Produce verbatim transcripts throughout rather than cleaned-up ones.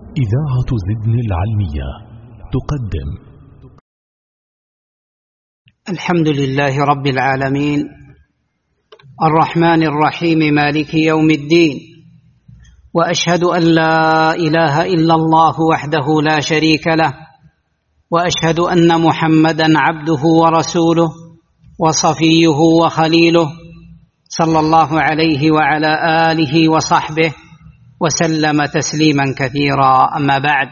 إذاعة زدن العلمية تقدم. الحمد لله رب العالمين، الرحمن الرحيم، مالك يوم الدين، وأشهد أن لا إله إلا الله وحده لا شريك له، وأشهد أن محمدًا عبده ورسوله وصفيه وخليله، صلى الله عليه وعلى آله وصحبه وسلم تسليما كثيرا. أما بعد،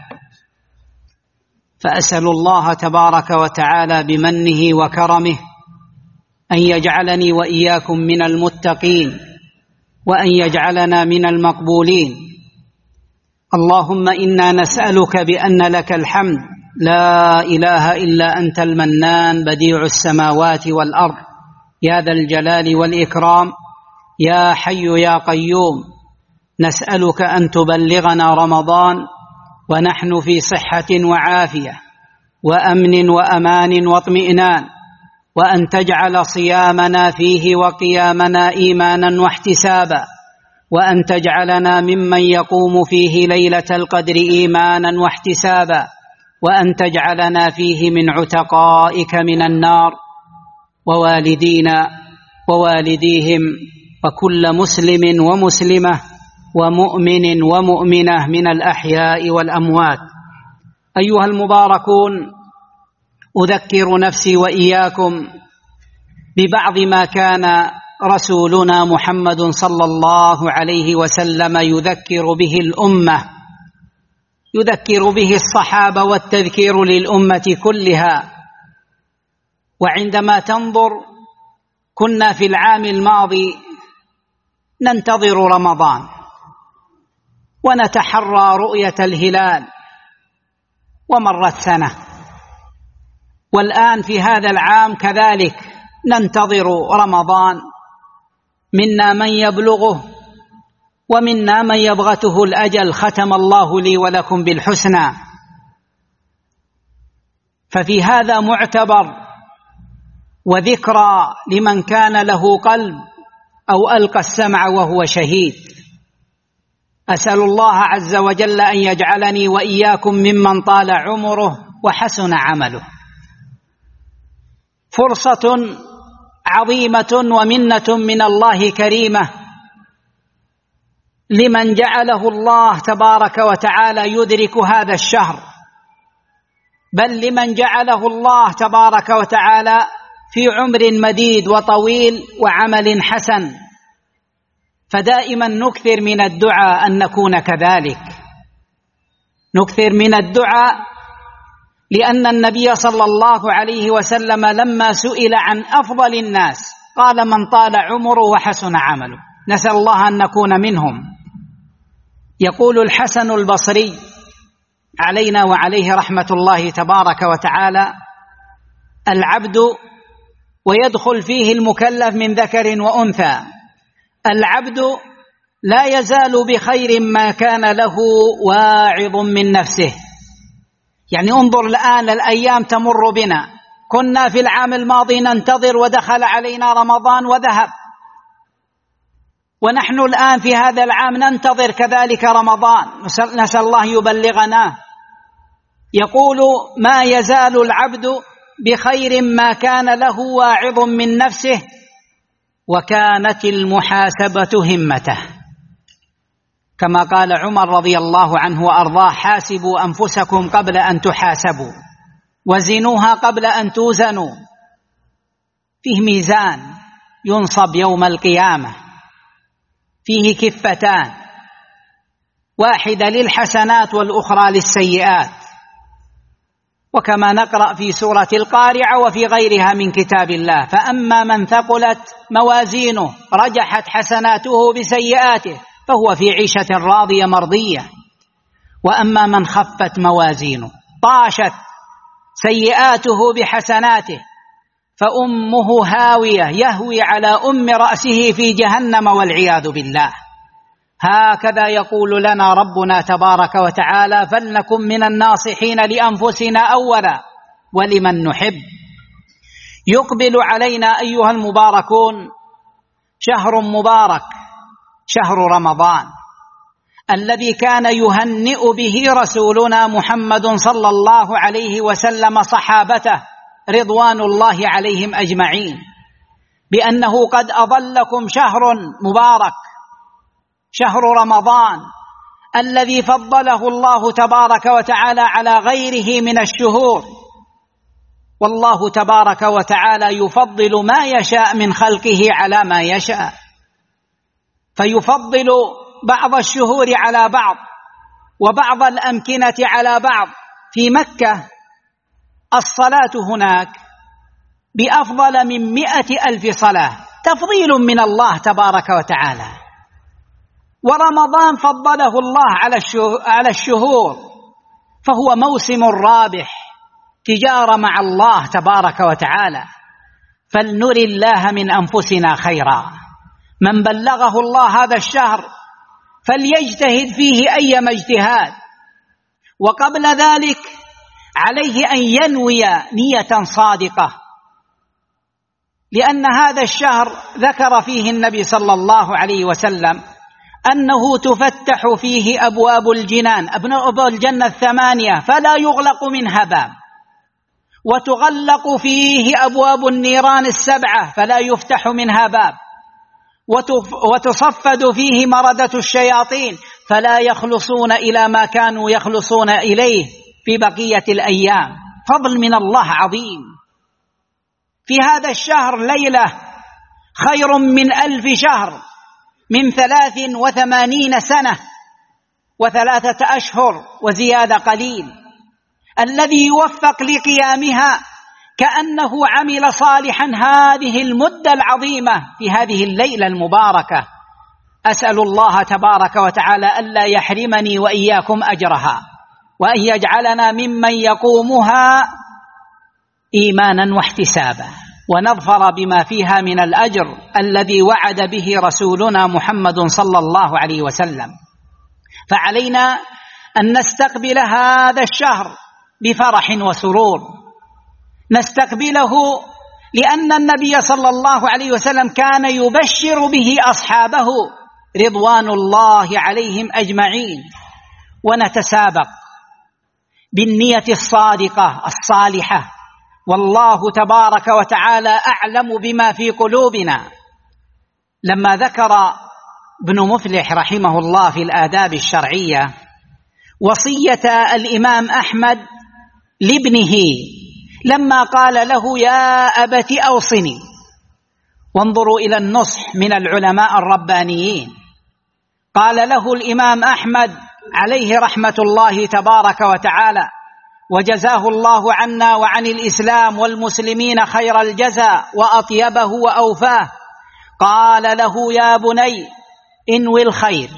فأسأل الله تبارك وتعالى بمنه وكرمه أن يجعلني وإياكم من المتقين، وأن يجعلنا من المقبولين. اللهم إنا نسألك بأن لك الحمد، لا إله إلا أنت المنان بديع السماوات والأرض، يا ذا الجلال والإكرام، يا حي يا قيوم. نسألك أن تبلغنا رمضان ونحن في صحة وعافية وأمن وأمان واطمئنان، وأن تجعل صيامنا فيه وقيامنا إيمانا واحتسابا، وأن تجعلنا ممن يقوم فيه ليلة القدر إيمانا واحتسابا، وأن تجعلنا فيه من عتقائك من النار، ووالدينا ووالديهم وكل مسلم ومسلمة ومؤمن ومؤمنة من الأحياء والأموات. أيها المباركون، أذكر نفسي وإياكم ببعض ما كان رسولنا محمد صلى الله عليه وسلم يذكر به الأمة، يذكر به الصحابة، والتذكير للأمة كلها. وعندما تنظر، كنا في العام الماضي ننتظر رمضان ونتحرى رؤية الهلال، ومرت سنة، والآن في هذا العام كذلك ننتظر رمضان، منا من يبلغه ومنا من يبغته الأجل، ختم الله لي ولكم بالحسنى. ففي هذا معتبر وذكرى لمن كان له قلب أو ألقى السمع وهو شهيد. أسأل الله عز وجل أن يجعلني وإياكم ممن طال عمره وحسن عمله. فرصة عظيمة ومنة من الله كريمة لمن جعله الله تبارك وتعالى يدرك هذا الشهر، بل لمن جعله الله تبارك وتعالى في عمر مديد وطويل وعمل حسن. فدائما نكثر من الدعاء أن نكون كذلك، نكثر من الدعاء، لأن النبي صلى الله عليه وسلم لما سئل عن أفضل الناس قال: من طال عمره وحسن عمله. نسأل الله أن نكون منهم. يقول الحسن البصري علينا وعليه رحمة الله تبارك وتعالى: العبد، ويدخل فيه المكلف من ذكر وأنثى، العبد لا يزال بخير ما كان له واعظ من نفسه. يعني انظر الآن، الأيام تمر بنا، كنا في العام الماضي ننتظر ودخل علينا رمضان وذهب، ونحن الآن في هذا العام ننتظر كذلك رمضان، نسأل الله يبلغنا. يقول: ما يزال العبد بخير ما كان له واعظ من نفسه، وكانت المحاسبة همته. كما قال عمر رضي الله عنه وأرضاه: حاسبوا أنفسكم قبل أن تحاسبوا، وزنوها قبل أن توزنوا. فيه ميزان ينصب يوم القيامة، فيه كفتان، واحدة للحسنات والأخرى للسيئات. وكما نقرأ في سورة القارعة وفي غيرها من كتاب الله: فأما من ثقلت موازينه رجحت حسناته بسيئاته فهو في عيشة راضية مرضية، وأما من خفت موازينه طاشت سيئاته بحسناته فأمه هاوية يهوي على أم رأسه في جهنم والعياذ بالله. هكذا يقول لنا ربنا تبارك وتعالى: فلنكن من الناصحين لأنفسنا أولا ولمن نحب. يقبل علينا أيها المباركون شهر مبارك، شهر رمضان، الذي كان يهنئ به رسولنا محمد صلى الله عليه وسلم صحابته رضوان الله عليهم أجمعين بأنه قد أظلكم شهر مبارك، شهر رمضان الذي فضله الله تبارك وتعالى على غيره من الشهور. والله تبارك وتعالى يفضل ما يشاء من خلقه على ما يشاء، فيفضل بعض الشهور على بعض وبعض الأمكنة على بعض. في مكة الصلاة هناك بأفضل من مئة ألف صلاة، تفضيل من الله تبارك وتعالى. ورمضان فضله الله على الشهور، فهو موسم رابح، تجارة مع الله تبارك وتعالى. فلنري الله من أنفسنا خيرا. من بلغه الله هذا الشهر فليجتهد فيه أيما اجتهاد، وقبل ذلك عليه أن ينوي نية صادقة، لأن هذا الشهر ذكر فيه النبي صلى الله عليه وسلم أنه تفتح فيه أبواب الجنان، أبواب الجنة الثمانية فلا يغلق منها باب، وتغلق فيه أبواب النيران السبعة فلا يفتح منها باب، وتصفد فيه مردة الشياطين فلا يخلصون إلى ما كانوا يخلصون إليه في بقية الأيام. فضل من الله عظيم. في هذا الشهر ليلة خير من ألف شهر، من ثلاث وثمانين سنة وثلاثة أشهر وزيادة قليل. الذي يوفق لقيامها كأنه عمل صالحا هذه المدة العظيمة في هذه الليلة المباركة. أسأل الله تبارك وتعالى ألا يحرمني وإياكم أجرها، وأن يجعلنا ممن يقومها إيمانا واحتسابا، ونظفر بما فيها من الأجر الذي وعد به رسولنا محمد صلى الله عليه وسلم. فعلينا أن نستقبل هذا الشهر بفرح وسرور، نستقبله لأن النبي صلى الله عليه وسلم كان يبشر به أصحابه رضوان الله عليهم أجمعين. ونتسابق بالنية الصادقة الصالحة، والله تبارك وتعالى أعلم بما في قلوبنا. لما ذكر ابن مفلح رحمه الله في الآداب الشرعية وصية الإمام أحمد لابنه لما قال له يا أبت أوصني، وانظروا إلى النصح من العلماء الربانيين. قال له الإمام أحمد عليه رحمة الله تبارك وتعالى وجزاه الله عنا وعن الإسلام والمسلمين خير الجزاء وأطيبه وأوفاه، قال له يا بني انوي الخير،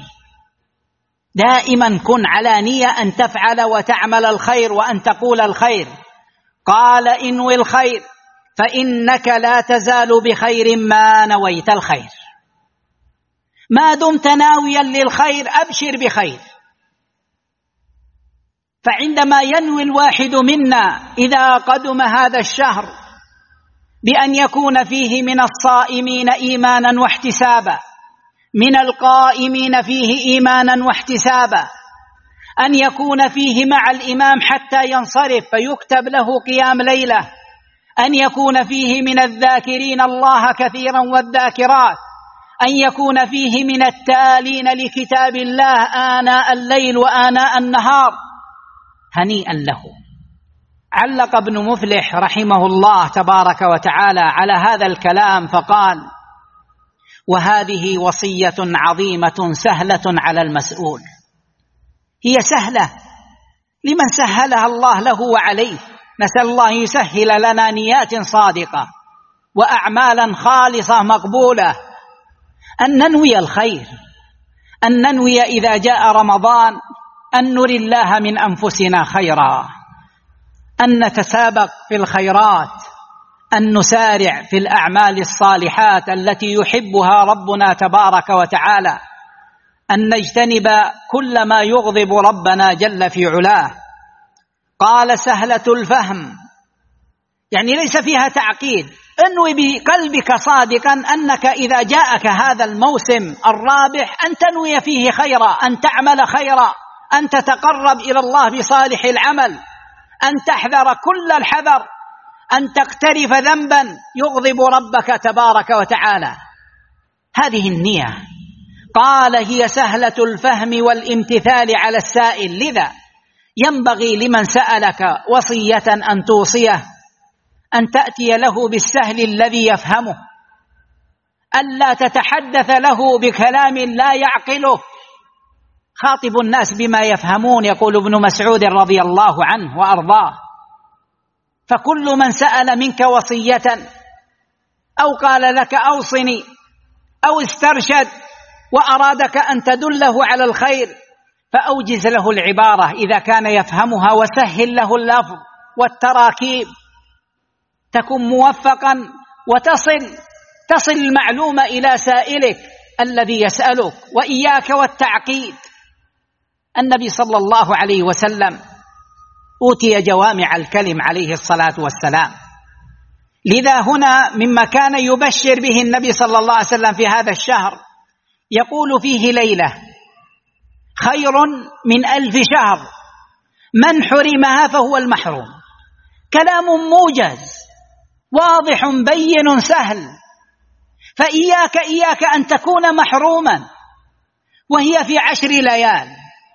دائما كن على نية أن تفعل وتعمل الخير وأن تقول الخير. قال انوي الخير فإنك لا تزال بخير ما نويت الخير. ما دمت ناويا للخير أبشر بخير. فعندما ينوي الواحد منا إذا قدم هذا الشهر بأن يكون فيه من الصائمين إيمانا واحتسابا، من القائمين فيه إيمانا واحتسابا، أن يكون فيه مع الإمام حتى ينصرف فيكتب له قيام ليلة، أن يكون فيه من الذاكرين الله كثيرا والذاكرات، أن يكون فيه من التالين لكتاب الله آناء الليل وآناء النهار، هنيئا له. علق ابن مفلح رحمه الله تبارك وتعالى على هذا الكلام فقال: وهذه وصية عظيمة سهلة على المسؤول. هي سهلة لمن سهلها الله له وعليه. نسأل الله يسهل لنا نيات صادقة وأعمالا خالصة مقبولة، أن ننوي الخير، أن ننوي إذا جاء رمضان أن نري الله من أنفسنا خيرا، أن نتسابق في الخيرات، أن نسارع في الأعمال الصالحات التي يحبها ربنا تبارك وتعالى، أن نجتنب كل ما يغضب ربنا جل في علاه. قال سهلة الفهم: يعني ليس فيها تعقيد. انوي بقلبك صادقا أنك إذا جاءك هذا الموسم الرابح أن تنوي فيه خيرا، أن تعمل خيرا، أن تتقرب إلى الله بصالح العمل، أن تحذر كل الحذر، أن تقترف ذنبا يغضب ربك تبارك وتعالى. هذه النية. قال هي سهلة الفهم والامتثال على السائل، لذا ينبغي لمن سألك وصية أن توصيه أن تأتي له بالسهل الذي يفهمه، ألا تتحدث له بكلام لا يعقله. خاطب الناس بما يفهمون، يقول ابن مسعود رضي الله عنه وأرضاه. فكل من سأل منك وصية أو قال لك أوصني أو استرشد وأرادك أن تدله على الخير فأوجز له العبارة إذا كان يفهمها، وسهل له اللفظ والتراكيب، تكون موفقا وتصل تصل المعلومة إلى سائلك الذي يسألك. وإياك والتعقيد. النبي صلى الله عليه وسلم أوتي جوامع الكلم عليه الصلاة والسلام، لذا هنا مما كان يبشر به النبي صلى الله عليه وسلم في هذا الشهر يقول فيه ليلة خير من ألف شهر، من حرمها فهو المحروم. كلام موجز واضح بين سهل. فإياك إياك أن تكون محروما وهي في عشر ليال،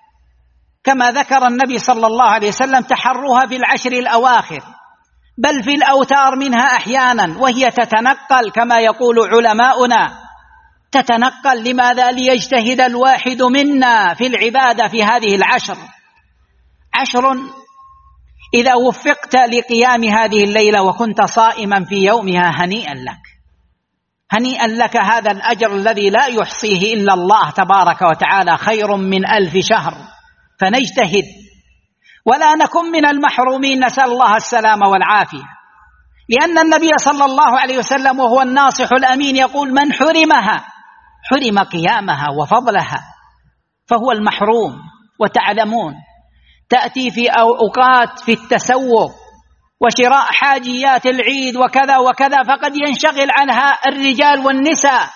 كما ذكر النبي صلى الله عليه وسلم تحرها في العشر الأواخر، بل في الأوتار منها أحيانا، وهي تتنقل كما يقول علماؤنا، تتنقل. لماذا؟ ليجتهد الواحد منا في العبادة في هذه العشر. عشر إذا وفقت لقيام هذه الليلة وكنت صائما في يومها هنيئا لك، هنيئا لك. هذا الأجر الذي لا يحصيه إلا الله تبارك وتعالى خير من ألف شهر. فنجتهد ولا نكن من المحرومين، نسأل الله السلامة والعافية. لأن النبي صلى الله عليه وسلم وهو الناصح الأمين يقول من حرمها حرم قيامها وفضلها، فهو المحروم. وتعلمون تأتي في أوقات في التسوق وشراء حاجيات العيد وكذا وكذا، فقد ينشغل عنها الرجال والنساء.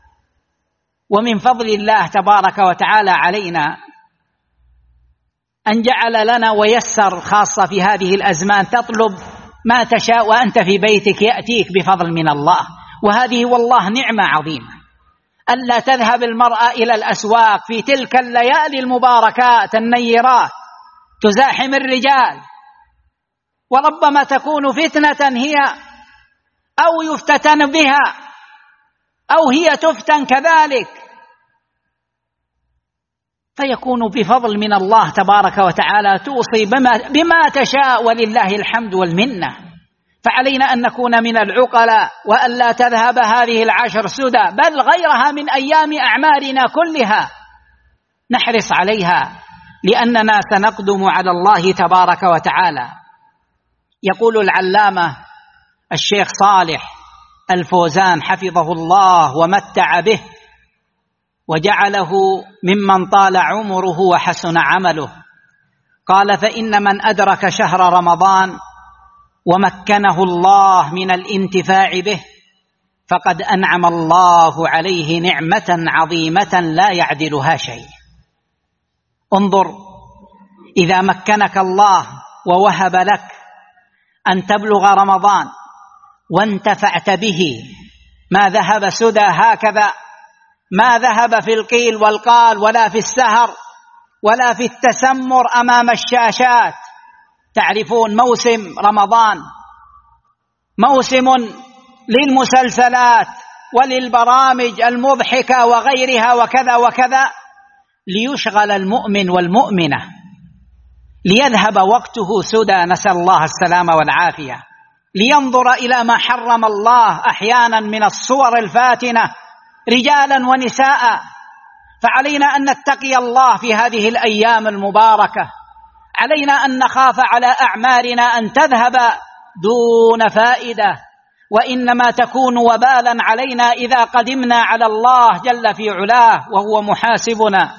ومن فضل الله تبارك وتعالى علينا أن جعل لنا ويسر، خاصة في هذه الأزمان، تطلب ما تشاء وأنت في بيتك يأتيك بفضل من الله. وهذه والله نعمة عظيمة، ألا تذهب المرأة إلى الأسواق في تلك الليالي المباركات النيرات تزاحم الرجال، وربما تكون فتنة هي أو يفتتن بها أو هي تفتن كذلك، فيكون بفضل من الله تبارك وتعالى توصي بما, بما تشاء، ولله الحمد والمنة. فعلينا أن نكون من العقلاء، وأن لا تذهب هذه العشر سدى، بل غيرها من أيام أعمارنا كلها نحرص عليها، لأننا سنقدم على الله تبارك وتعالى. يقول العلامة الشيخ صالح الفوزان حفظه الله ومتع به وجعله ممن طال عمره وحسن عمله، قال فإن من أدرك شهر رمضان ومكنه الله من الانتفاع به فقد أنعم الله عليه نعمة عظيمة لا يعدلها شيء. انظر، إذا مكنك الله ووهب لك أن تبلغ رمضان وانتفعت به، ما ذهب سدى هكذا، ما ذهب في القيل والقال ولا في السهر ولا في التسمر أمام الشاشات. تعرفون موسم رمضان موسم للمسلسلات وللبرامج المضحكة وغيرها وكذا وكذا، ليشغل المؤمن والمؤمنة، ليذهب وقته سدى، نسأل الله السلامة والعافية، لينظر إلى ما حرم الله أحيانا من الصور الفاتنة رجالا ونساء. فعلينا أن نتقي الله في هذه الأيام المباركة، علينا أن نخاف على أعمارنا أن تذهب دون فائدة، وإنما تكون وبالا علينا إذا قدمنا على الله جل في علاه وهو محاسبنا.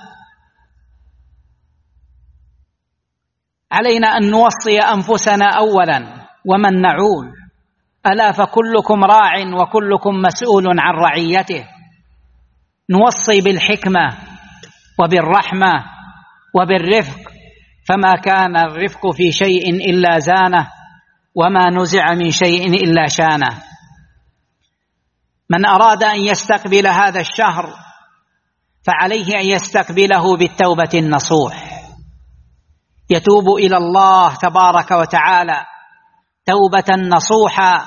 علينا أن نوصي أنفسنا أولا ومن نعول ألا فكلكم راع وكلكم مسؤول عن رعيته. نوصي بالحكمة وبالرحمة وبالرفق، فما كان الرفق في شيء إلا زانه، وما نزع من شيء إلا شانه. من أراد أن يستقبل هذا الشهر فعليه أن يستقبله بالتوبة النصوح، يتوب إلى الله تبارك وتعالى توبة نصوحا،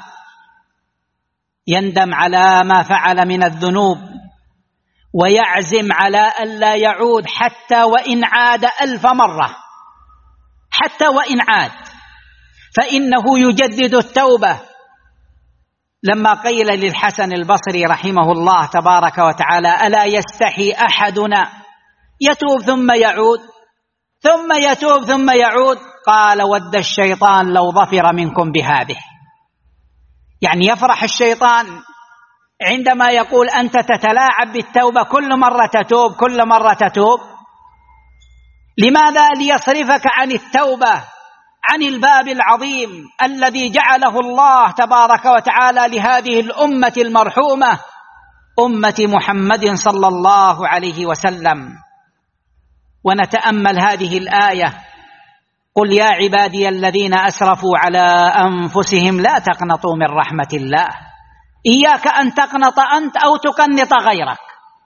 يندم على ما فعل من الذنوب ويعزم على ألا يعود حتى وإن عاد ألف مرة، حتى وإن عاد، فإنه يجدد التوبة. لما قيل للحسن البصري رحمه الله تبارك وتعالى: ألا يستحي أحدنا يتوب ثم يعود ثم يتوب ثم يعود؟ قال: ود الشيطان لو ظفر منكم بهذه. يعني يفرح الشيطان عندما يقول أنت تتلاعب بالتوبة، كل مرة تتوب كل مرة تتوب. لماذا؟ ليصرفك عن التوبة، عن الباب العظيم الذي جعله الله تبارك وتعالى لهذه الأمة المرحومة، أمة محمد صلى الله عليه وسلم. ونتأمل هذه الآية: قل يا عبادي الذين أسرفوا على أنفسهم لا تقنطوا من رحمة الله. إياك أن تقنط أنت أو تقنط غيرك.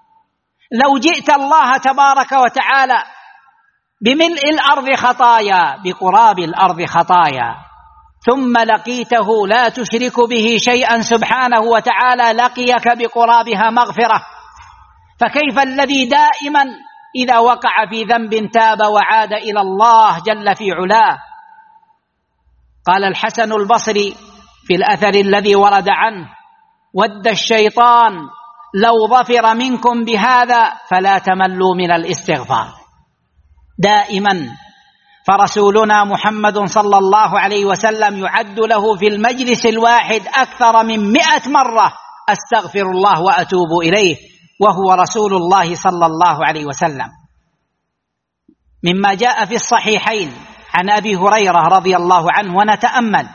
لو جئت الله تبارك وتعالى بملء الأرض خطايا، بقراب الأرض خطايا، ثم لقيته لا تشرك به شيئا سبحانه وتعالى، لقيك بقرابها مغفرة، فكيف الذي دائما إذا وقع في ذنب تاب وعاد إلى الله جل في علاه؟ قال الحسن البصري في الأثر الذي ورد عنه: ود الشيطان لو ظفر منكم بهذا فلا تملوا من الاستغفار. دائما فرسولنا محمد صلى الله عليه وسلم يعد له في المجلس الواحد أكثر من مئة مرة: أستغفر الله وأتوب إليه، وهو رسول الله صلى الله عليه وسلم. مما جاء في الصحيحين عن أبي هريرة رضي الله عنه، ونتأمل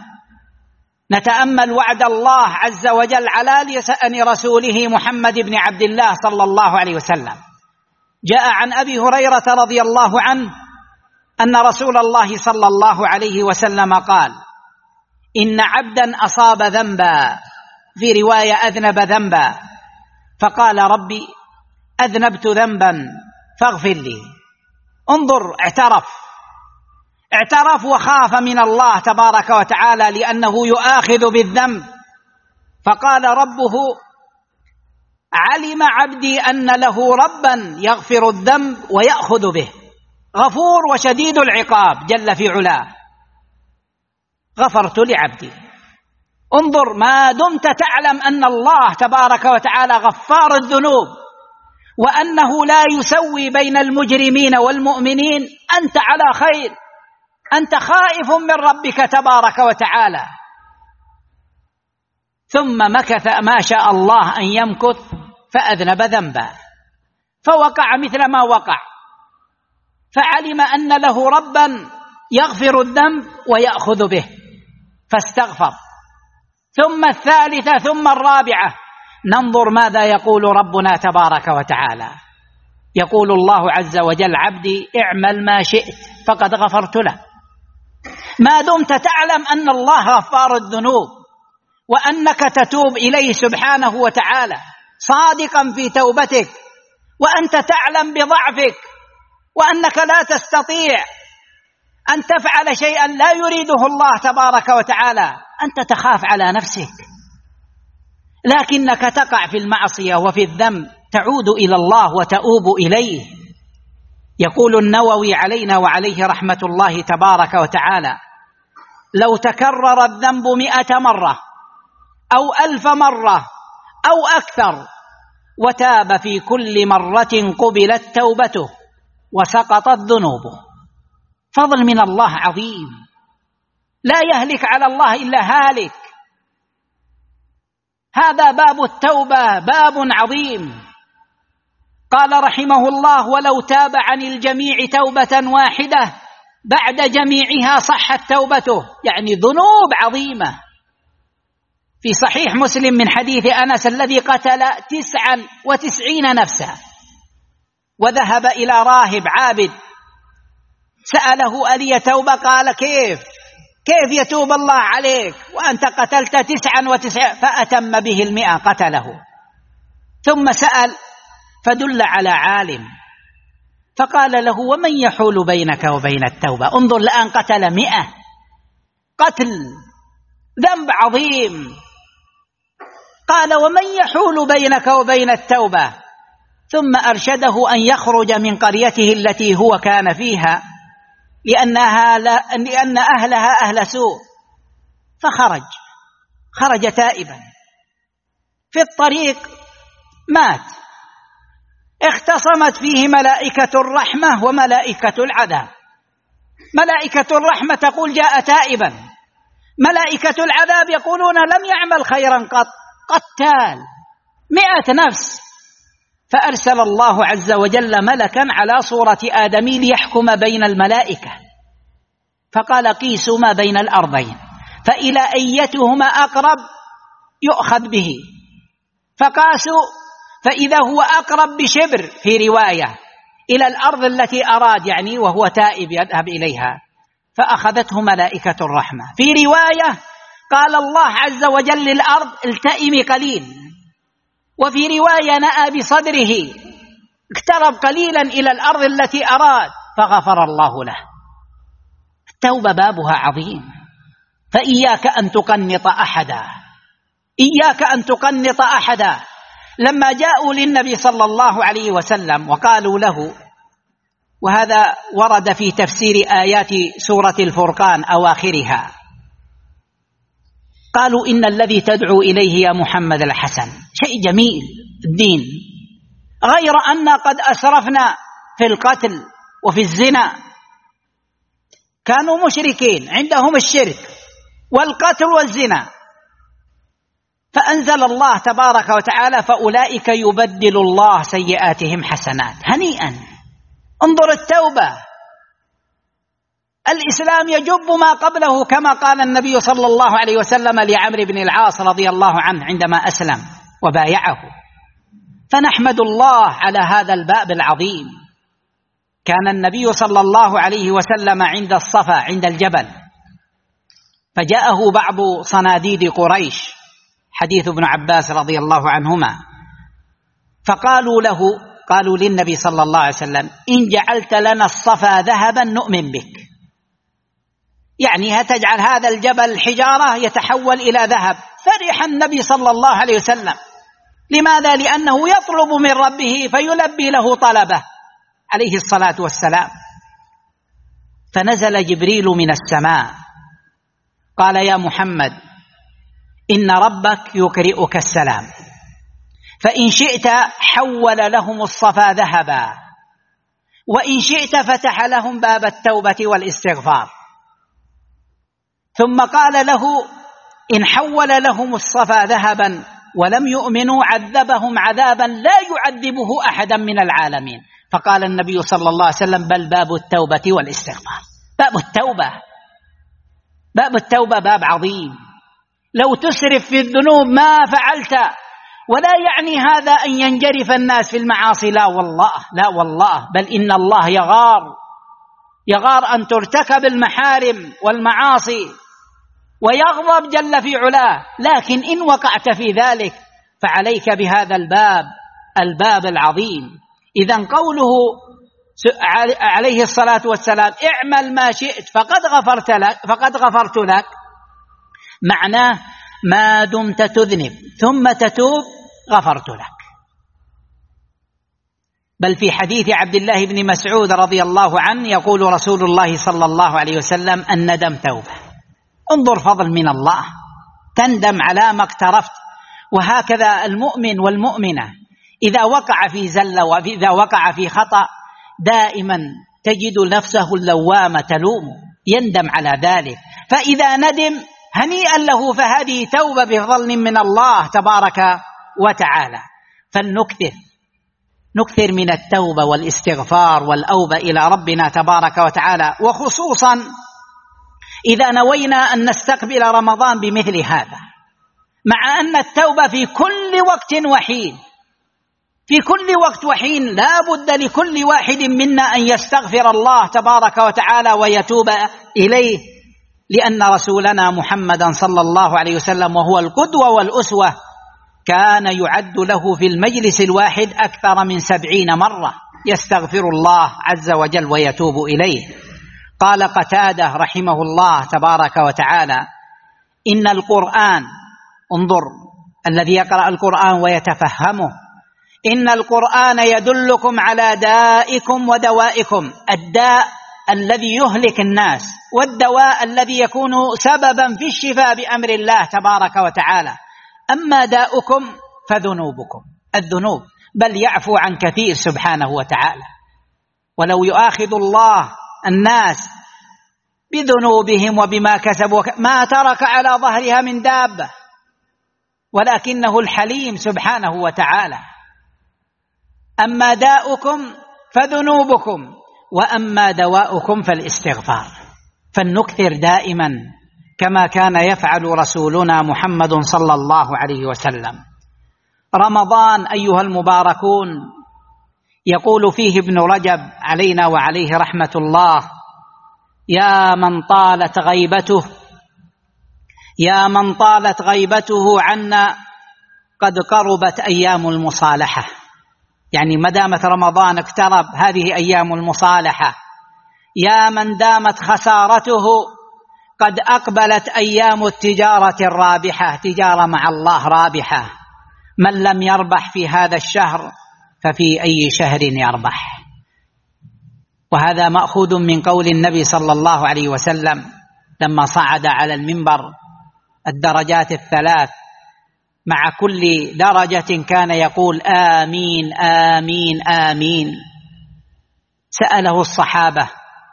نتأمل وعد الله عز وجل على لسان رسوله محمد بن عبد الله صلى الله عليه وسلم. جاء عن أبي هريرة رضي الله عنه أن رسول الله صلى الله عليه وسلم قال: إن عبدا أصاب ذنبا، في رواية أذنب ذنبا، فقال: ربي أذنبت ذنبا فاغفر لي. انظر، اعترف اعترف وخاف من الله تبارك وتعالى لأنه يؤاخذ بالذنب، فقال ربه: علم عبدي أن له ربا يغفر الذنب ويأخذ به، غفور وشديد العقاب جل في علاه، غفرت لعبدي. انظر، ما دمت تعلم أن الله تبارك وتعالى غفار الذنوب وأنه لا يسوي بين المجرمين والمؤمنين، أنت على خير، أنت خائف من ربك تبارك وتعالى. ثم مكث ما شاء الله أن يمكث، فأذنب ذنبا، فوقع مثل ما وقع، فعلم أن له ربا يغفر الذنب ويأخذ به، فاستغفر. ثم الثالثة ثم الرابعة. ننظر ماذا يقول ربنا تبارك وتعالى. يقول الله عز وجل: عبدي اعمل ما شئت فقد غفرت له. ما دمت تعلم أن الله غفار الذنوب وأنك تتوب إليه سبحانه وتعالى صادقا في توبتك، وأنت تعلم بضعفك وأنك لا تستطيع أن تفعل شيئا لا يريده الله تبارك وتعالى، أنت تخاف على نفسك، لكنك تقع في المعصية وفي الذنب، تعود إلى الله وتؤوب إليه. يقول النووي علينا وعليه رحمة الله تبارك وتعالى: لو تكرر الذنب مئة مرة أو ألف مرة أو أكثر، وتاب في كل مرة قبلت توبته وسقطت ذنوبه. فضل من الله عظيم، لا يهلك على الله إلا هالك. هذا باب التوبة، باب عظيم. قال رحمه الله: ولو تاب عن الجميع توبة واحدة بعد جميعها صحت توبته. يعني ذنوب عظيمة، في صحيح مسلم من حديث أنس الذي قتل تسعا وتسعين نفسا وذهب إلى راهب عابد سأله ألي توبة؟ قال كيف كيف يتوب الله عليك وأنت قتلت تسعا وتسعين؟ فأتم به المئة قتله. ثم سأل فدل على عالم فقال له ومن يحول بينك وبين التوبة؟ انظر الآن قتل مئة، قتل ذنب عظيم، قال ومن يحول بينك وبين التوبة؟ ثم أرشده أن يخرج من قريته التي هو كان فيها لأنها لا لأن أهلها أهل سوء، فخرج خرج تائبا. في الطريق مات، اختصمت فيه ملائكة الرحمة وملائكة العذاب. ملائكة الرحمة تقول جاء تائبا، ملائكة العذاب يقولون لم يعمل خيرا قط، قتال مئة نفس. فأرسل الله عز وجل ملكا على صورة آدمي ليحكم بين الملائكة، فقال قيسوا ما بين الأرضين فإلى أيتهما أقرب يؤخذ به، فقاسوا فإذا هو أقرب بشبر في رواية إلى الأرض التي أراد يعني وهو تائب يذهب إليها، فأخذته ملائكة الرحمة. في رواية قال الله عز وجل للأرض التئمي قليل، وفي رواية نأى بصدره اقترب قليلا إلى الأرض التي أراد فغفر الله له. التوبة بابها عظيم، فإياك أن تقنط أحدا، إياك أن تقنط أحدا. لما جاءوا للنبي صلى الله عليه وسلم وقالوا له، وهذا ورد في تفسير آيات سورة الفرقان أواخرها، قالوا إن الذي تدعو إليه يا محمد الحسن شيء جميل الدين، غير أن قد أسرفنا في القتل وفي الزنا. كانوا مشركين عندهم الشرك والقتل والزنا، فأنزل الله تبارك وتعالى فأولئك يبدل الله سيئاتهم حسنات. هنيئا، انظر التوبة، الإسلام يجب ما قبله كما قال النبي صلى الله عليه وسلم لعمرو بن العاص رضي الله عنه عندما أسلم وبايعه. فنحمد الله على هذا الباب العظيم. كان النبي صلى الله عليه وسلم عند الصفا عند الجبل، فجاءه بعض صناديد قريش، حديث ابن عباس رضي الله عنهما، فقالوا له قالوا للنبي صلى الله عليه وسلم إن جعلت لنا الصفا ذهبا نؤمن بك، يعني هتجعل هذا الجبل حجارة يتحول إلى ذهب. فرح النبي صلى الله عليه وسلم. لماذا؟ لأنه يطلب من ربه فيلبي له طلبه عليه الصلاة والسلام. فنزل جبريل من السماء قال يا محمد إن ربك يقرئك السلام، فإن شئت حول لهم الصفا ذهبا، وإن شئت فتح لهم باب التوبة والاستغفار. ثم قال له إن حول لهم الصفا ذهبا ولم يؤمنوا عذبهم عذابا لا يعذبه أحدا من العالمين. فقال النبي صلى الله عليه وسلم بل باب التوبة والاستغفار. باب التوبة باب التوبة باب عظيم. لو تسرف في الذنوب ما فعلت، ولا يعني هذا أن ينجرف الناس في المعاصي، لا والله لا والله، بل إن الله يغار يغار أن ترتكب المحارم والمعاصي ويغضب جل في علاه. لكن إن وقعت في ذلك فعليك بهذا الباب الباب العظيم. إذن قوله عليه الصلاة والسلام اعمل ما شئت فقد غفرت لك فقد غفرت لك، معناه ما دمت تذنب ثم تتوب غفرت لك. بل في حديث عبد الله بن مسعود رضي الله عنه يقول رسول الله صلى الله عليه وسلم الندم توبة. انظر فضل من الله، تندم على ما اقترفت. وهكذا المؤمن والمؤمنة إذا وقع في زلة وإذا وقع في خطأ دائما تجد نفسه اللوامة تلوم، يندم على ذلك. فإذا ندم هنيئا له، فهذه توبة بفضل من الله تبارك وتعالى. فلنكثر نكثر من التوبة والاستغفار والأوبة إلى ربنا تبارك وتعالى، وخصوصا إذا نوينا أن نستقبل رمضان بمثل هذا. مع أن التوبة في كل وقت وحين، في كل وقت وحين لا بد لكل واحد منا أن يستغفر الله تبارك وتعالى ويتوب إليه، لأن رسولنا محمدا صلى الله عليه وسلم وهو القدوة والأسوة كان يعد له في المجلس الواحد أكثر من سبعين مرة يستغفر الله عز وجل ويتوب إليه. قال قتادة رحمه الله تبارك وتعالى: إن القرآن، انظر الذي يقرأ القرآن ويتفهمه، إن القرآن يدلكم على دائكم ودوائكم، الداء الذي يهلك الناس والدواء الذي يكون سببا في الشفاء بأمر الله تبارك وتعالى. أما داؤكم فذنوبكم، الذنوب، بل يعفو عن كثير سبحانه وتعالى. ولو يؤاخذ الله الناس بذنوبهم وبما كسبوا ما ترك على ظهرها من دابة، ولكنه الحليم سبحانه وتعالى. أما داؤكم فذنوبكم، وأما دواؤكم فالاستغفار. فلنكثر دائما كما كان يفعل رسولنا محمد صلى الله عليه وسلم. رمضان أيها المباركون يقول فيه ابن رجب علينا وعليه رحمة الله: يا من طالت غيبته يا من طالت غيبته عنا قد قربت أيام المصالحة. يعني ما دامت رمضان اقترب، هذه أيام المصالحة. يا من دامت خسارته قد أقبلت أيام التجارة الرابحة، تجارة مع الله رابحة. من لم يربح في هذا الشهر ففي أي شهر يربح؟ وهذا مأخوذ من قول النبي صلى الله عليه وسلم لما صعد على المنبر: الدرجات الثلاث، مع كل درجة كان يقول آمين آمين آمين. سأله الصحابة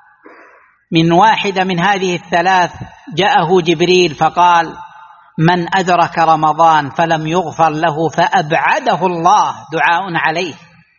من واحدة من هذه الثلاث، جاءه جبريل فقال: من أدرك رمضان فلم يغفر له فأبعده الله، دعاء عليه.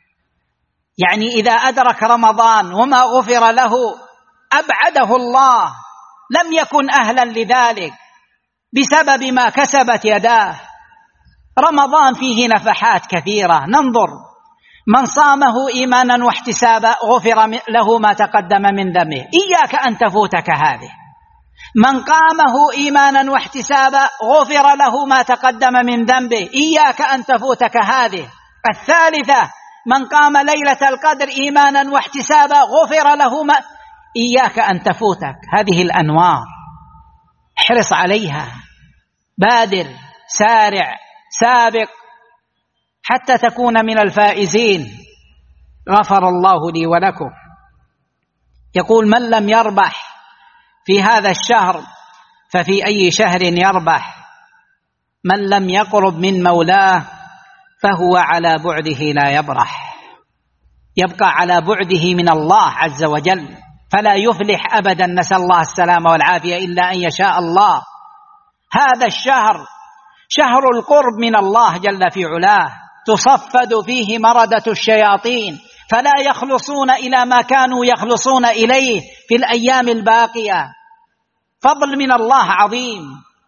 يعني إذا أدرك رمضان وما غفر له أبعده الله، لم يكن أهلا لذلك بسبب ما كسبت يداه. رمضان فيه نفحات كثيرة، ننظر: من صامه إيمانا واحتسابا غفر له ما تقدم من ذنبه، إياك أن تفوتك هذه. من قامه إيمانا واحتسابا غفر له ما تقدم من ذنبه، إياك أن تفوتك هذه. الثالثة: من قام ليلة القدر إيمانا واحتسابا غفر له ما، إياك أن تفوتك هذه الأنوار. احرص عليها، بادر، سارع، سابق حتى تكون من الفائزين. غفر الله لي ولكم. يقول: من لم يربح في هذا الشهر ففي أي شهر يربح؟ من لم يقرب من مولاه فهو على بعده لا يبرح، يبقى على بعده من الله عز وجل، فلا يفلح أبدا، نسأل الله السلامة والعافية، إلا أن يشاء الله. هذا الشهر شهر القرب من الله جل في علاه، تصفد فيه مردة الشياطين فلا يخلصون إلى ما كانوا يخلصون إليه في الأيام الباقية. فضل من الله عظيم،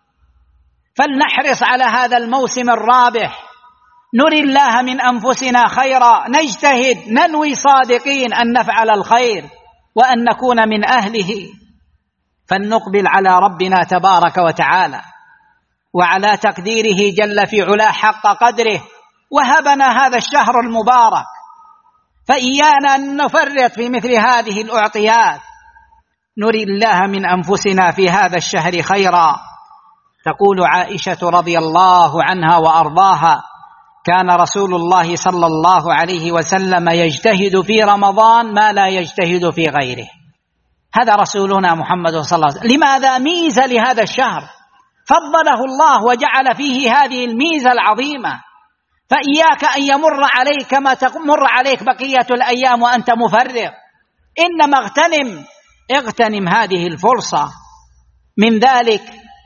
فلنحرص على هذا الموسم الرابح، نري الله من أنفسنا خيرا، نجتهد، ننوي صادقين أن نفعل الخير وأن نكون من أهله، فلنقبل على ربنا تبارك وتعالى وعلى تقديره جل في علاه حق قدره، وهبنا هذا الشهر المبارك، فإيانا أن نفرط في مثل هذه الأعطيات. نري الله من أنفسنا في هذا الشهر خيرا. تقول عائشة رضي الله عنها وأرضاها: كان رسول الله صلى الله عليه وسلم يجتهد في رمضان ما لا يجتهد في غيره. هذا رسولنا محمد صلى الله عليه وسلم. لماذا؟ ميزة لهذا الشهر فضله الله وجعل فيه هذه الميزة العظيمة. فإياك أن يمر عليك كما تمر عليك بقية الأيام وأنت مفرغ، إنما اغتنم اغتنم هذه الفرصة. من ذلك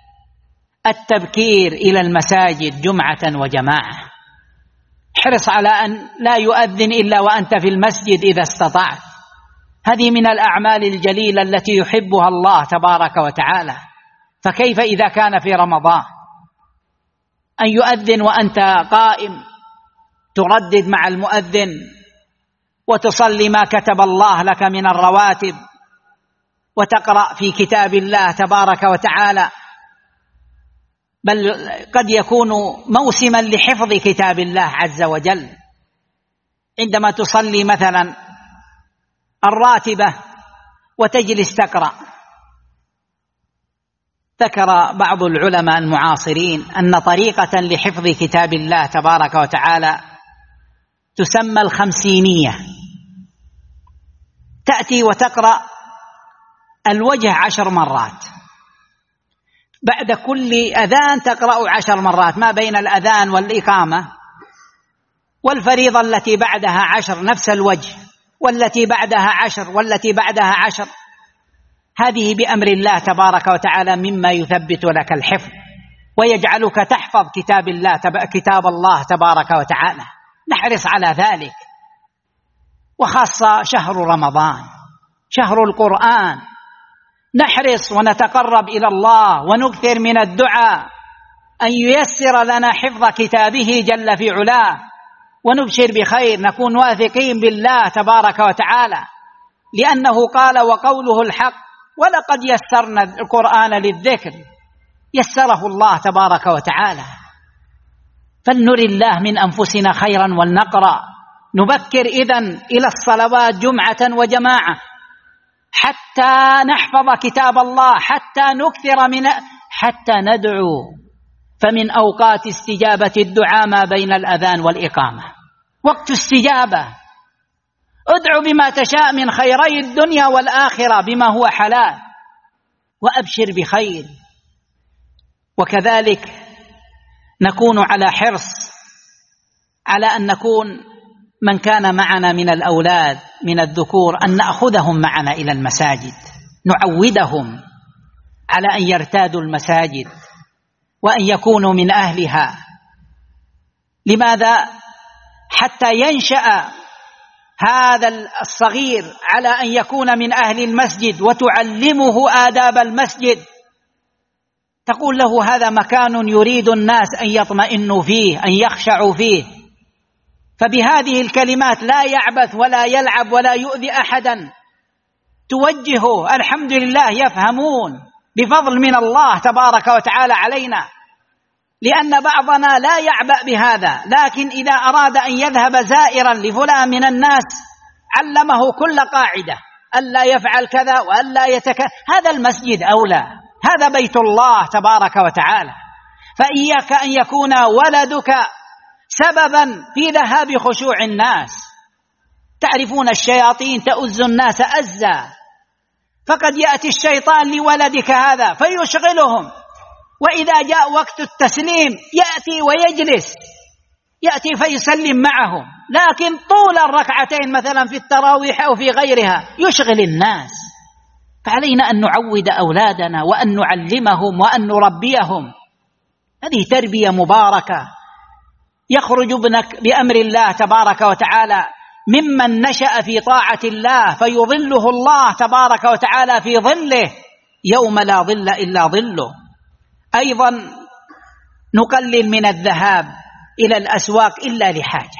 التبكير إلى المساجد جمعة وجماعة، احرص على أن لا يؤذن إلا وأنت في المسجد إذا استطعت. هذه من الأعمال الجليلة التي يحبها الله تبارك وتعالى، فكيف إذا كان في رمضان؟ أن يؤذن وأنت قائم تردد مع المؤذن وتصلي ما كتب الله لك من الرواتب وتقرأ في كتاب الله تبارك وتعالى، بل قد يكون موسما لحفظ كتاب الله عز وجل. عندما تصلي مثلا الراتبة وتجلس تقرأ، ذكر بعض العلماء المعاصرين أن طريقة لحفظ كتاب الله تبارك وتعالى تسمى الخمسينية، تأتي وتقرأ الوجه عشر مرات، بعد كل أذان تقرأ عشر مرات، ما بين الأذان والإقامة، والفريضة التي بعدها عشر نفس الوجه، والتي بعدها عشر، والتي بعدها عشر. هذه بأمر الله تبارك وتعالى مما يثبت لك الحفظ ويجعلك تحفظ كتاب الله كتاب الله تبارك وتعالى. نحرص على ذلك، وخاصة شهر رمضان شهر القرآن، نحرص ونتقرب إلى الله ونكثر من الدعاء أن ييسر لنا حفظ كتابه جل في علاه، ونبشر بخير، نكون واثقين بالله تبارك وتعالى، لأنه قال وقوله الحق ولقد يسرنا القرآن للذكر، يسره الله تبارك وتعالى. فلنري الله من أنفسنا خيرا ولنقرأ، نبكر إذن إلى الصلوات جمعة وجماعة حتى نحفظ كتاب الله، حتى نكثر من حتى ندعو. فمن أوقات استجابة الدعاء ما بين الأذان والإقامة، وقت استجابة. ادعو بما تشاء من خيري الدنيا والآخرة بما هو حلال، وأبشر بخير. وكذلك نكون على حرص على أن نكون من كان معنا من الأولاد من الذكور أن نأخذهم معنا إلى المساجد، نعودهم على أن يرتادوا المساجد وأن يكونوا من أهلها. لماذا؟ حتى ينشأ هذا الصغير على أن يكون من أهل المسجد، وتعلمه آداب المسجد، تقول له هذا مكان يريد الناس أن يطمئنوا فيه، أن يخشعوا فيه. فبهذه الكلمات لا يعبث ولا يلعب ولا يؤذي أحدا، توجهه. الحمد لله يفهمون بفضل من الله تبارك وتعالى علينا، لأن بعضنا لا يعبأ بهذا، لكن إذا أراد أن يذهب زائرا لفلان من الناس علمه كل قاعدة، ألا يفعل كذا وألا يتكلم. هذا المسجد أولى، هذا بيت الله تبارك وتعالى. فإياك أن يكون ولدك سببا في ذهاب خشوع الناس. تعرفون الشياطين تؤز الناس أزا، فقد يأتي الشيطان لولدك هذا فيشغلهم، وإذا جاء وقت التسليم يأتي ويجلس، يأتي فيسلم معهم، لكن طول الركعتين مثلا في التراويح أو في غيرها يشغل الناس. فعلينا أن نعود أولادنا وأن نعلمهم وأن نربيهم. هذه تربية مباركة. يخرج ابنك بأمر الله تبارك وتعالى ممن نشأ في طاعة الله فيظله الله تبارك وتعالى في ظله يوم لا ظل إلا ظله. أيضا نقلل من الذهاب إلى الأسواق إلا لحاجة.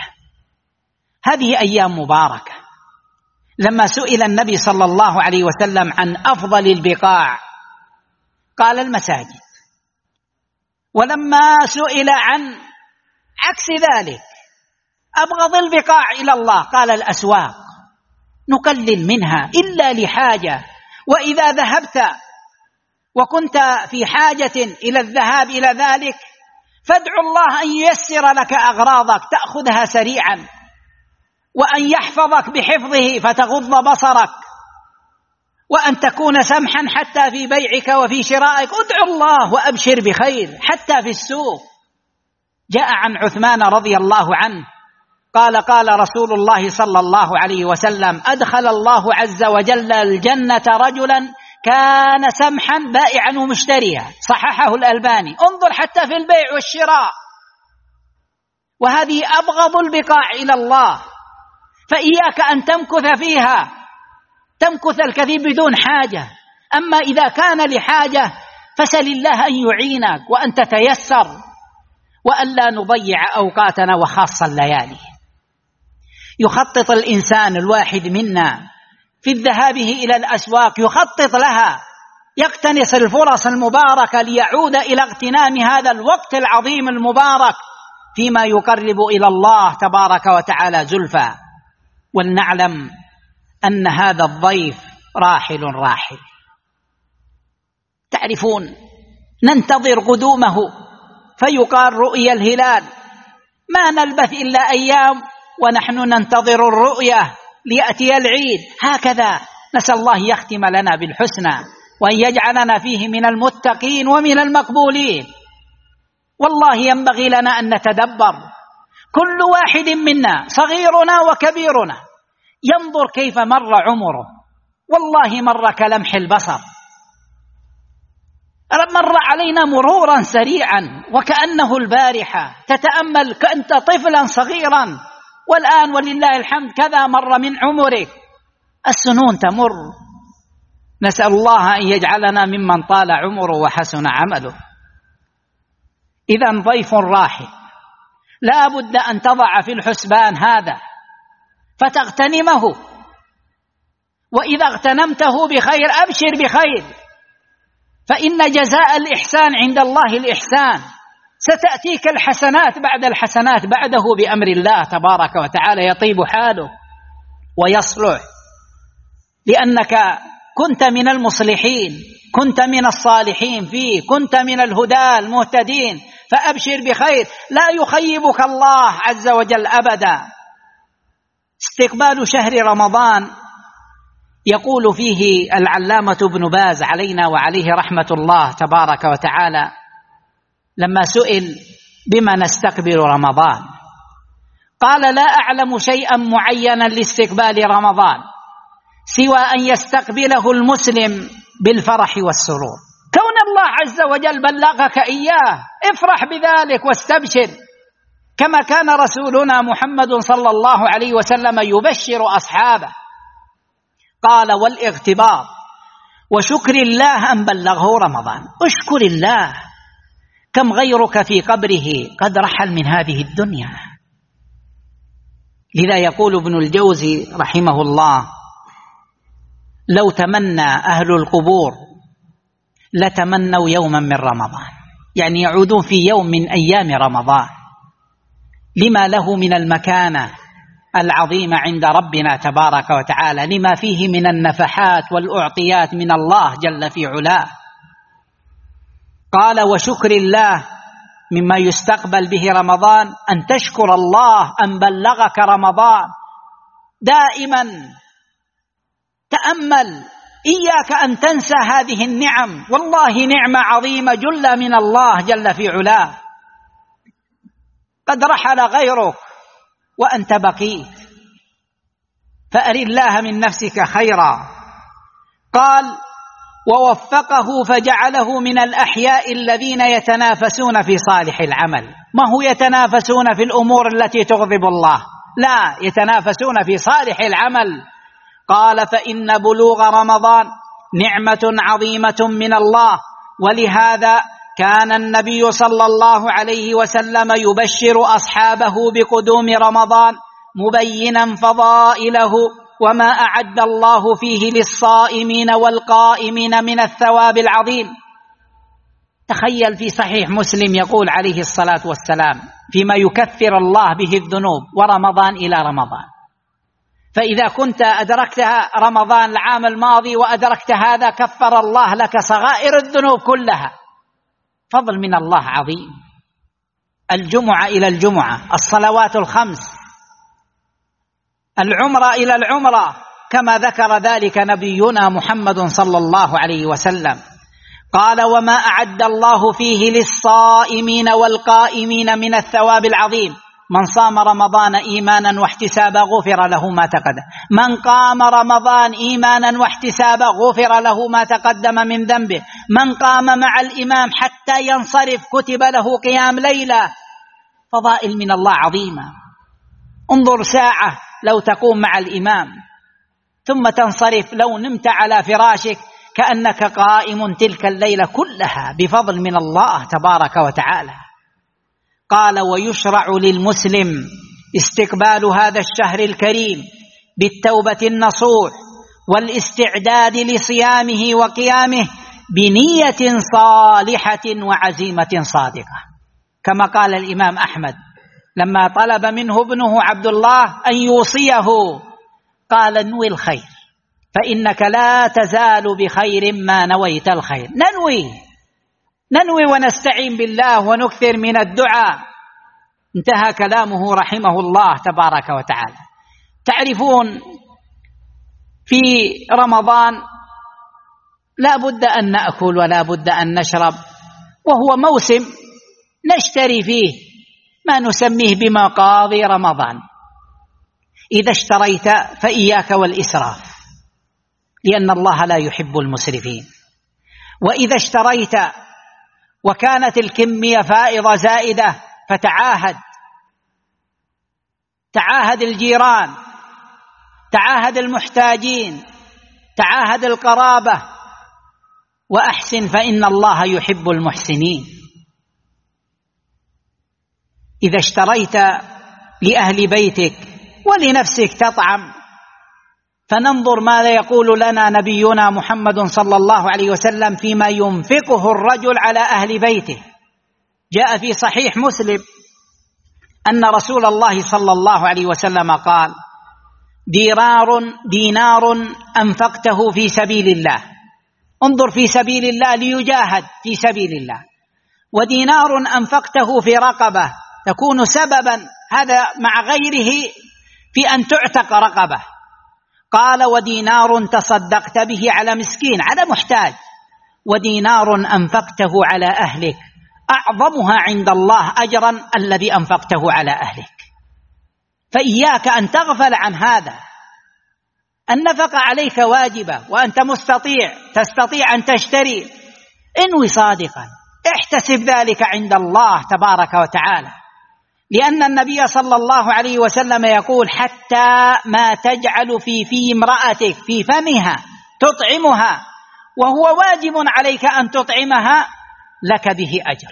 هذه أيام مباركة. لما سئل النبي صلى الله عليه وسلم عن أفضل البقاع قال المساجد، ولما سئل عن عكس ذلك أبغض البقاع إلى الله قال الأسواق. نقلل منها إلا لحاجة. وإذا ذهبت وكنت في حاجة إلى الذهاب إلى ذلك فادعو الله أن ييسر لك أغراضك تأخذها سريعا، وأن يحفظك بحفظه فتغض بصرك، وأن تكون سمحا حتى في بيعك وفي شرائك. ادعو الله وأبشر بخير حتى في السوق. جاء عن عثمان رضي الله عنه قال قال رسول الله صلى الله عليه وسلم أدخل الله عز وجل الجنة رجلا كان سمحا بائعا ومشتريا، صححه الألباني. انظر حتى في البيع والشراء، وهذه أبغض البقاع إلى الله. فإياك أن تمكث فيها، تمكث الكثير بدون حاجة. أما إذا كان لحاجة فسل الله أن يعينك وأن تتيسر. وألا نضيع أوقاتنا وخاصة الليالي. يخطط الإنسان الواحد منا في الذهاب إلى الأسواق، يخطط لها، يقتنص الفرص المباركة ليعود إلى اغتنام هذا الوقت العظيم المبارك فيما يقرب إلى الله تبارك وتعالى زلفى. ولنعلم أن هذا الضيف راحل راحل، تعرفون ننتظر قدومه فيقال رؤيا الهلال، ما نلبث إلا أيام ونحن ننتظر الرؤية ليأتي العيد. هكذا نسأل الله يختم لنا بالحسنى وأن يجعلنا فيه من المتقين ومن المقبولين. والله ينبغي لنا أن نتدبر، كل واحد منا صغيرنا وكبيرنا ينظر كيف مر عمره، والله مر كلمح البصر، مر علينا مرورا سريعا وكأنه البارحة، تتأمل كأنت طفلا صغيرا والآن ولله الحمد كذا مر من عمرك، السنون تمر. نسأل الله أن يجعلنا ممن طال عمره وحسن عمله. إذن ضيف راحل لا بد أن تضع في الحسبان هذا فتغتنمه، وإذا اغتنمته بخير أبشر بخير، فإن جزاء الإحسان عند الله الإحسان، ستأتيك الحسنات بعد الحسنات بعده بأمر الله تبارك وتعالى، يطيب حاله ويصلح لأنك كنت من المصلحين، كنت من الصالحين فيه، كنت من الهدى المهتدين، فأبشر بخير، لا يخيبك الله عز وجل أبدا. استقبال شهر رمضان يقول فيه العلامة ابن باز علينا وعليه رحمة الله تبارك وتعالى لما سئل بما نستقبل رمضان قال: لا أعلم شيئا معينا لاستقبال رمضان سوى أن يستقبله المسلم بالفرح والسرور. كون الله عز وجل بلغك إياه افرح بذلك واستبشر، كما كان رسولنا محمد صلى الله عليه وسلم يبشر أصحابه. قال: والاغتباط وشكر الله أن بلغه رمضان. اشكر الله، كم غيرك في قبره قد رحل من هذه الدنيا. لذا يقول ابن الجوزي رحمه الله: لو تمنى أهل القبور لتمنوا يوما من رمضان، يعني يعودون في يوم من أيام رمضان، لما له من المكانة العظيمة عند ربنا تبارك وتعالى، لما فيه من النفحات والأعطيات من الله جل في علاه. قال: وشكر الله مما يستقبل به رمضان أن تشكر الله أن بلغك رمضان. دائما تأمل، إياك أن تنسى هذه النعم، والله نعمة عظيمة جلة من الله جل في علاه. قد رحل غيرك وأنت بقيت، فأر الله من نفسك خيرا. قال: ووفقه فجعله من الأحياء الذين يتنافسون في صالح العمل. ما هو يتنافسون في الأمور التي تغضب الله، لا، يتنافسون في صالح العمل. قال: فإن بلوغ رمضان نعمة عظيمة من الله، ولهذا كان النبي صلى الله عليه وسلم يبشر أصحابه بقدوم رمضان مبينا فضائله وما أعد الله فيه للصائمين والقائمين من الثواب العظيم. تخيل في صحيح مسلم يقول عليه الصلاة والسلام فيما يكفر الله به الذنوب: ورمضان إلى رمضان. فإذا كنت أدركت رمضان العام الماضي وأدركت هذا كفر الله لك صغائر الذنوب كلها. فضل من الله عظيم. الجمعة إلى الجمعة، الصلوات الخمس، العمرة إلى العمرة، كما ذكر ذلك نبينا محمد صلى الله عليه وسلم. قال: وما أعد الله فيه للصائمين والقائمين من الثواب العظيم. من صام رمضان إيمانا واحتسابا غفر له ما تقدم، من قام رمضان إيمانا واحتسابا غفر له ما تقدم من ذنبه، من قام مع الإمام حتى ينصرف كتب له قيام ليلة. فضائل من الله عظيمة. انظر ساعة لو تقوم مع الإمام ثم تنصرف، لو نمت على فراشك كأنك قائم تلك الليلة كلها بفضل من الله تبارك وتعالى. قال: ويشرع للمسلم استقبال هذا الشهر الكريم بالتوبة النصوح والاستعداد لصيامه وقيامه بنية صالحة وعزيمة صادقة، كما قال الإمام أحمد لما طلب منه ابنه عبد الله أن يوصيه، قال: انوي الخير فإنك لا تزال بخير ما نويت الخير. ننوي ننوي ونستعين بالله ونكثر من الدعاء. انتهى كلامه رحمه الله تبارك وتعالى. تعرفون في رمضان لا بد أن نأكل ولا بد أن نشرب، وهو موسم نشتري فيه ما نسميه بمقاضي رمضان. إذا اشتريت فإياك والإسراف، لأن الله لا يحب المسرفين. وإذا اشتريت وكانت الكمية فائضة زائدة فتعاهد تعاهد الجيران، تعاهد المحتاجين، تعاهد القرابة، وأحسن فإن الله يحب المحسنين. إذا اشتريت لأهل بيتك ولنفسك تطعم، فننظر ماذا يقول لنا نبينا محمد صلى الله عليه وسلم فيما ينفقه الرجل على أهل بيته. جاء في صحيح مسلم أن رسول الله صلى الله عليه وسلم قال: دينار دينار أنفقته في سبيل الله، انظر في سبيل الله ليجاهد في سبيل الله، ودينار أنفقته في رقبة تكون سببا هذا مع غيره في أن تعتق رقبة. قال: ودينار تصدقت به على مسكين على محتاج، ودينار أنفقته على أهلك أعظمها عند الله أجرا الذي أنفقته على أهلك. فإياك أن تغفل عن هذا. النفقة عليك واجبة وأنت مستطيع تستطيع أن تشتري، انوي صادقا، احتسب ذلك عند الله تبارك وتعالى، لأن النبي صلى الله عليه وسلم يقول: حتى ما تجعل في في امرأتك في فمها تطعمها وهو واجب عليك أن تطعمها لك به أجر.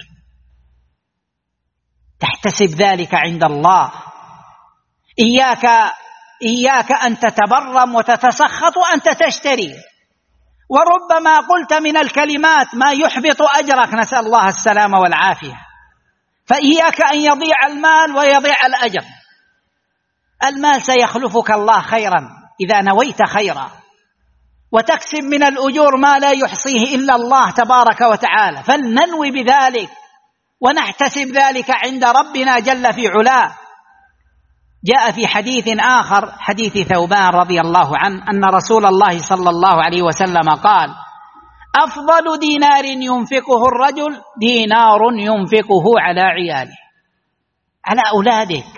تحتسب ذلك عند الله. إياك إياك أن تتبرم وتتسخط وأنت تشتري، وربما قلت من الكلمات ما يحبط أجرك، نسأل الله السلامة والعافية. فإياك أن يضيع المال ويضيع الأجر. المال سيخلفك الله خيرا إذا نويت خيرا، وتكسب من الأجور ما لا يحصيه إلا الله تبارك وتعالى. فلننوي بذلك ونحتسب ذلك عند ربنا جل في علاه. جاء في حديث آخر، حديث ثوبان رضي الله عنه، أن رسول الله صلى الله عليه وسلم قال: أفضل دينار ينفقه الرجل دينار ينفقه على عياله، على أولادك.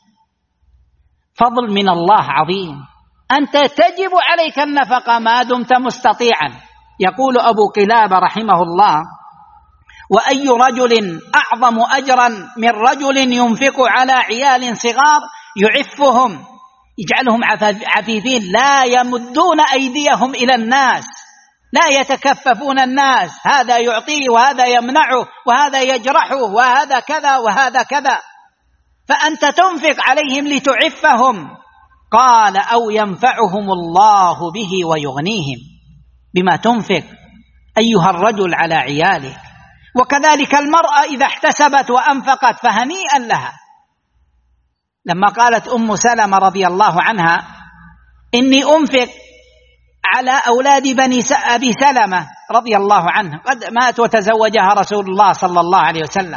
فضل من الله عظيم. أنت تجب عليك النفقة ما دمت مستطيعا. يقول أبو قلابة رحمه الله: وأي رجل أعظم أجرا من رجل ينفق على عيال صغار يعفهم، يجعلهم عفيفين، لا يمدون أيديهم إلى الناس، لا يتكففون الناس، هذا يعطيه وهذا يمنعه وهذا يجرحه وهذا كذا وهذا كذا، فأنت تنفق عليهم لتعفهم. قال: أو ينفعهم الله به ويغنيهم بما تنفق أيها الرجل على عيالك. وكذلك المرأة إذا احتسبت وأنفقت فهنيئا لها. لما قالت أم سلمة رضي الله عنها: إني أنفق على أولاد بني أبي سلمة رضي الله عنه، قد مات وتزوجها رسول الله صلى الله عليه وسلم،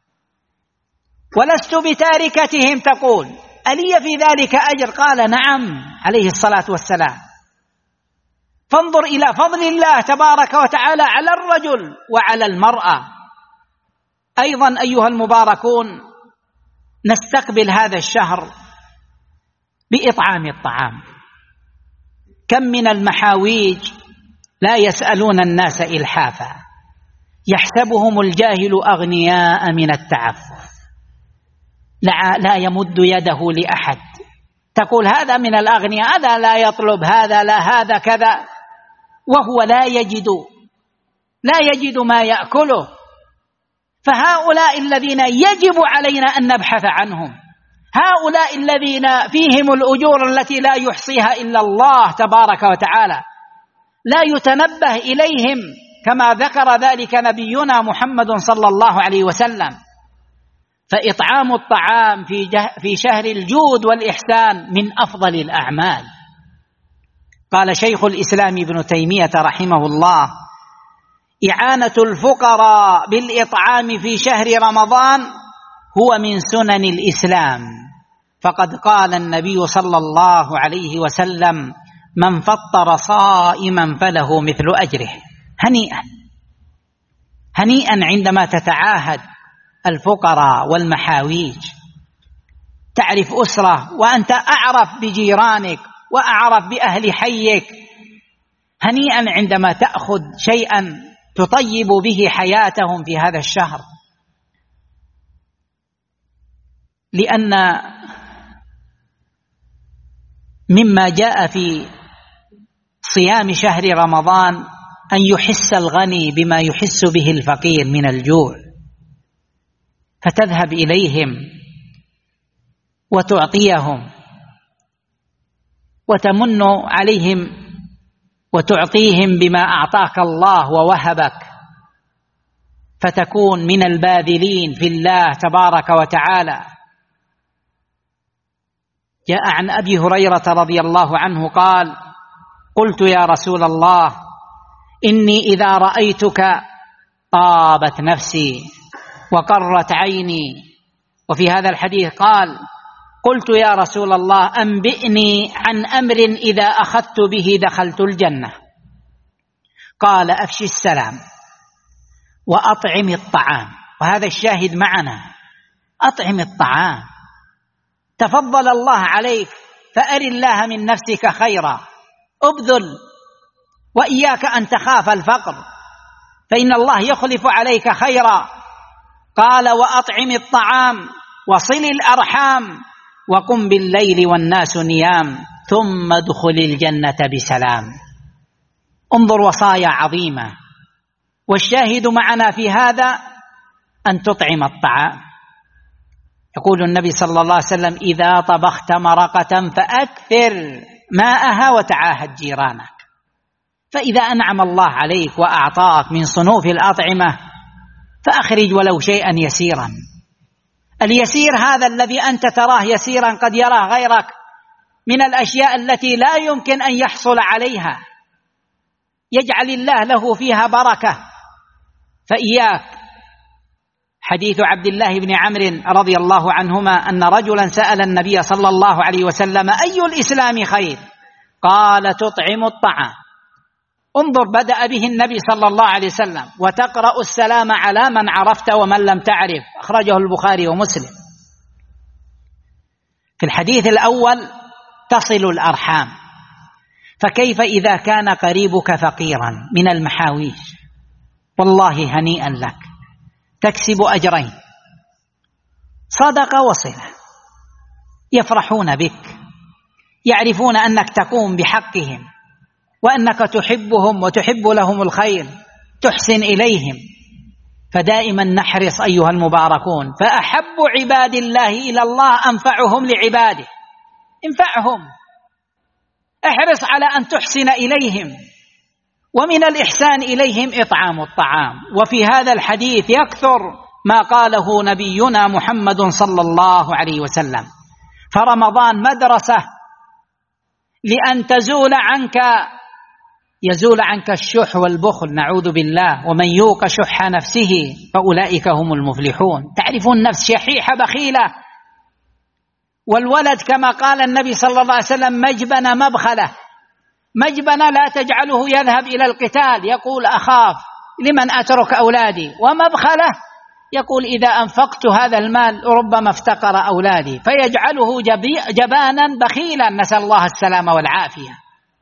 ولست بتاركتهم، تقول: ألي في ذلك أجر؟ قال: نعم عليه الصلاة والسلام. فانظر إلى فضل الله تبارك وتعالى على الرجل وعلى المرأة. أيضا أيها المباركون، نستقبل هذا الشهر بإطعام الطعام. كم من المحاويج لا يسألون الناس إلحافا، يحسبهم الجاهل أغنياء من التعفف، لا يمد يده لأحد. تقول هذا من الأغنياء، هذا لا يطلب، هذا لا، هذا كذا، وهو لا يجد لا يجد ما يأكله. فهؤلاء الذين يجب علينا أن نبحث عنهم، هؤلاء الذين فيهم الأجور التي لا يحصيها إلا الله تبارك وتعالى، لا يتنبه إليهم كما ذكر ذلك نبينا محمد صلى الله عليه وسلم. فإطعام الطعام في, في شهر الجود والإحسان من أفضل الأعمال. قال شيخ الإسلام ابن تيمية رحمه الله: إعانة الفقراء بالإطعام في شهر رمضان هو من سنن الإسلام، فقد قال النبي صلى الله عليه وسلم: من فطر صائما فله مثل أجره. هنيئا هنيئا عندما تتعاهد الفقراء والمحاويج، تعرف أسرة وأنت أعرف بجيرانك وأعرف بأهل حيك. هنيئا عندما تأخذ شيئا تطيب به حياتهم في هذا الشهر، لأن مما جاء في صيام شهر رمضان أن يحس الغني بما يحس به الفقير من الجوع، فتذهب إليهم وتعطيهم وتمن عليهم وتعطيهم بما أعطاك الله ووهبك، فتكون من الباذلين في الله تبارك وتعالى. جاء عن أبي هريرة رضي الله عنه قال: قلت يا رسول الله إني إذا رأيتك طابت نفسي وقرت عيني. وفي هذا الحديث قال: قلت يا رسول الله أنبئني عن أمر إذا أخذت به دخلت الجنة. قال: أفشي السلام وأطعم الطعام. وهذا الشاهد معنا، أطعم الطعام، تفضل الله عليك فأر الله من نفسك خيرا، أبذل، وإياك أن تخاف الفقر فإن الله يخلف عليك خيرا. قال: وأطعم الطعام وصل الأرحام وقم بالليل والناس نيام ثم ادخل الجنة بسلام. انظر وصايا عظيمة، والشاهد معنا في هذا أن تطعم الطعام. يقول النبي صلى الله عليه وسلم: إذا طبخت مرقة فأكثر ماءها وتعاهد جيرانك. فإذا أنعم الله عليك وأعطاك من صنوف الأطعمة فأخرج ولو شيئا يسيرا. اليسير هذا الذي أنت تراه يسيرا قد يراه غيرك من الأشياء التي لا يمكن أن يحصل عليها، يجعل الله له فيها بركة. فإياك. حديث عبد الله بن عمرو رضي الله عنهما أن رجلا سأل النبي صلى الله عليه وسلم: أي الإسلام خير؟ قال: تطعم الطعام. انظر، بدأ به النبي صلى الله عليه وسلم: وتقرأ السلام على من عرفت ومن لم تعرف. أخرجه البخاري ومسلم. في الحديث الأول تصل الأرحام، فكيف إذا كان قريبك فقيرا من المحاويج؟ والله هنيئا لك، تكسب أجرين: صدقة وصلة. يفرحون بك، يعرفون أنك تقوم بحقهم وأنك تحبهم وتحب لهم الخير، تحسن إليهم. فدائما نحرص أيها المباركون، فأحب عباد الله إلى الله أنفعهم لعباده. انفعهم، احرص على أن تحسن إليهم، ومن الإحسان إليهم إطعام الطعام. وفي هذا الحديث يكثر ما قاله نبينا محمد صلى الله عليه وسلم: فرمضان مدرسة لأن تزول عنك يزول عنك الشح والبخل، نعوذ بالله. ومن يوق شح نفسه فأولئك هم المفلحون. تعرفون النفس شحيحة بخيلة، والولد كما قال النبي صلى الله عليه وسلم: مجبن مبخلة. مجبن لا تجعله يذهب إلى القتال، يقول: أخاف لمن أترك أولادي. ومبخلة يقول: إذا أنفقت هذا المال ربما افتقر أولادي، فيجعله جبانا بخيلا، نسأل الله السلامة والعافية.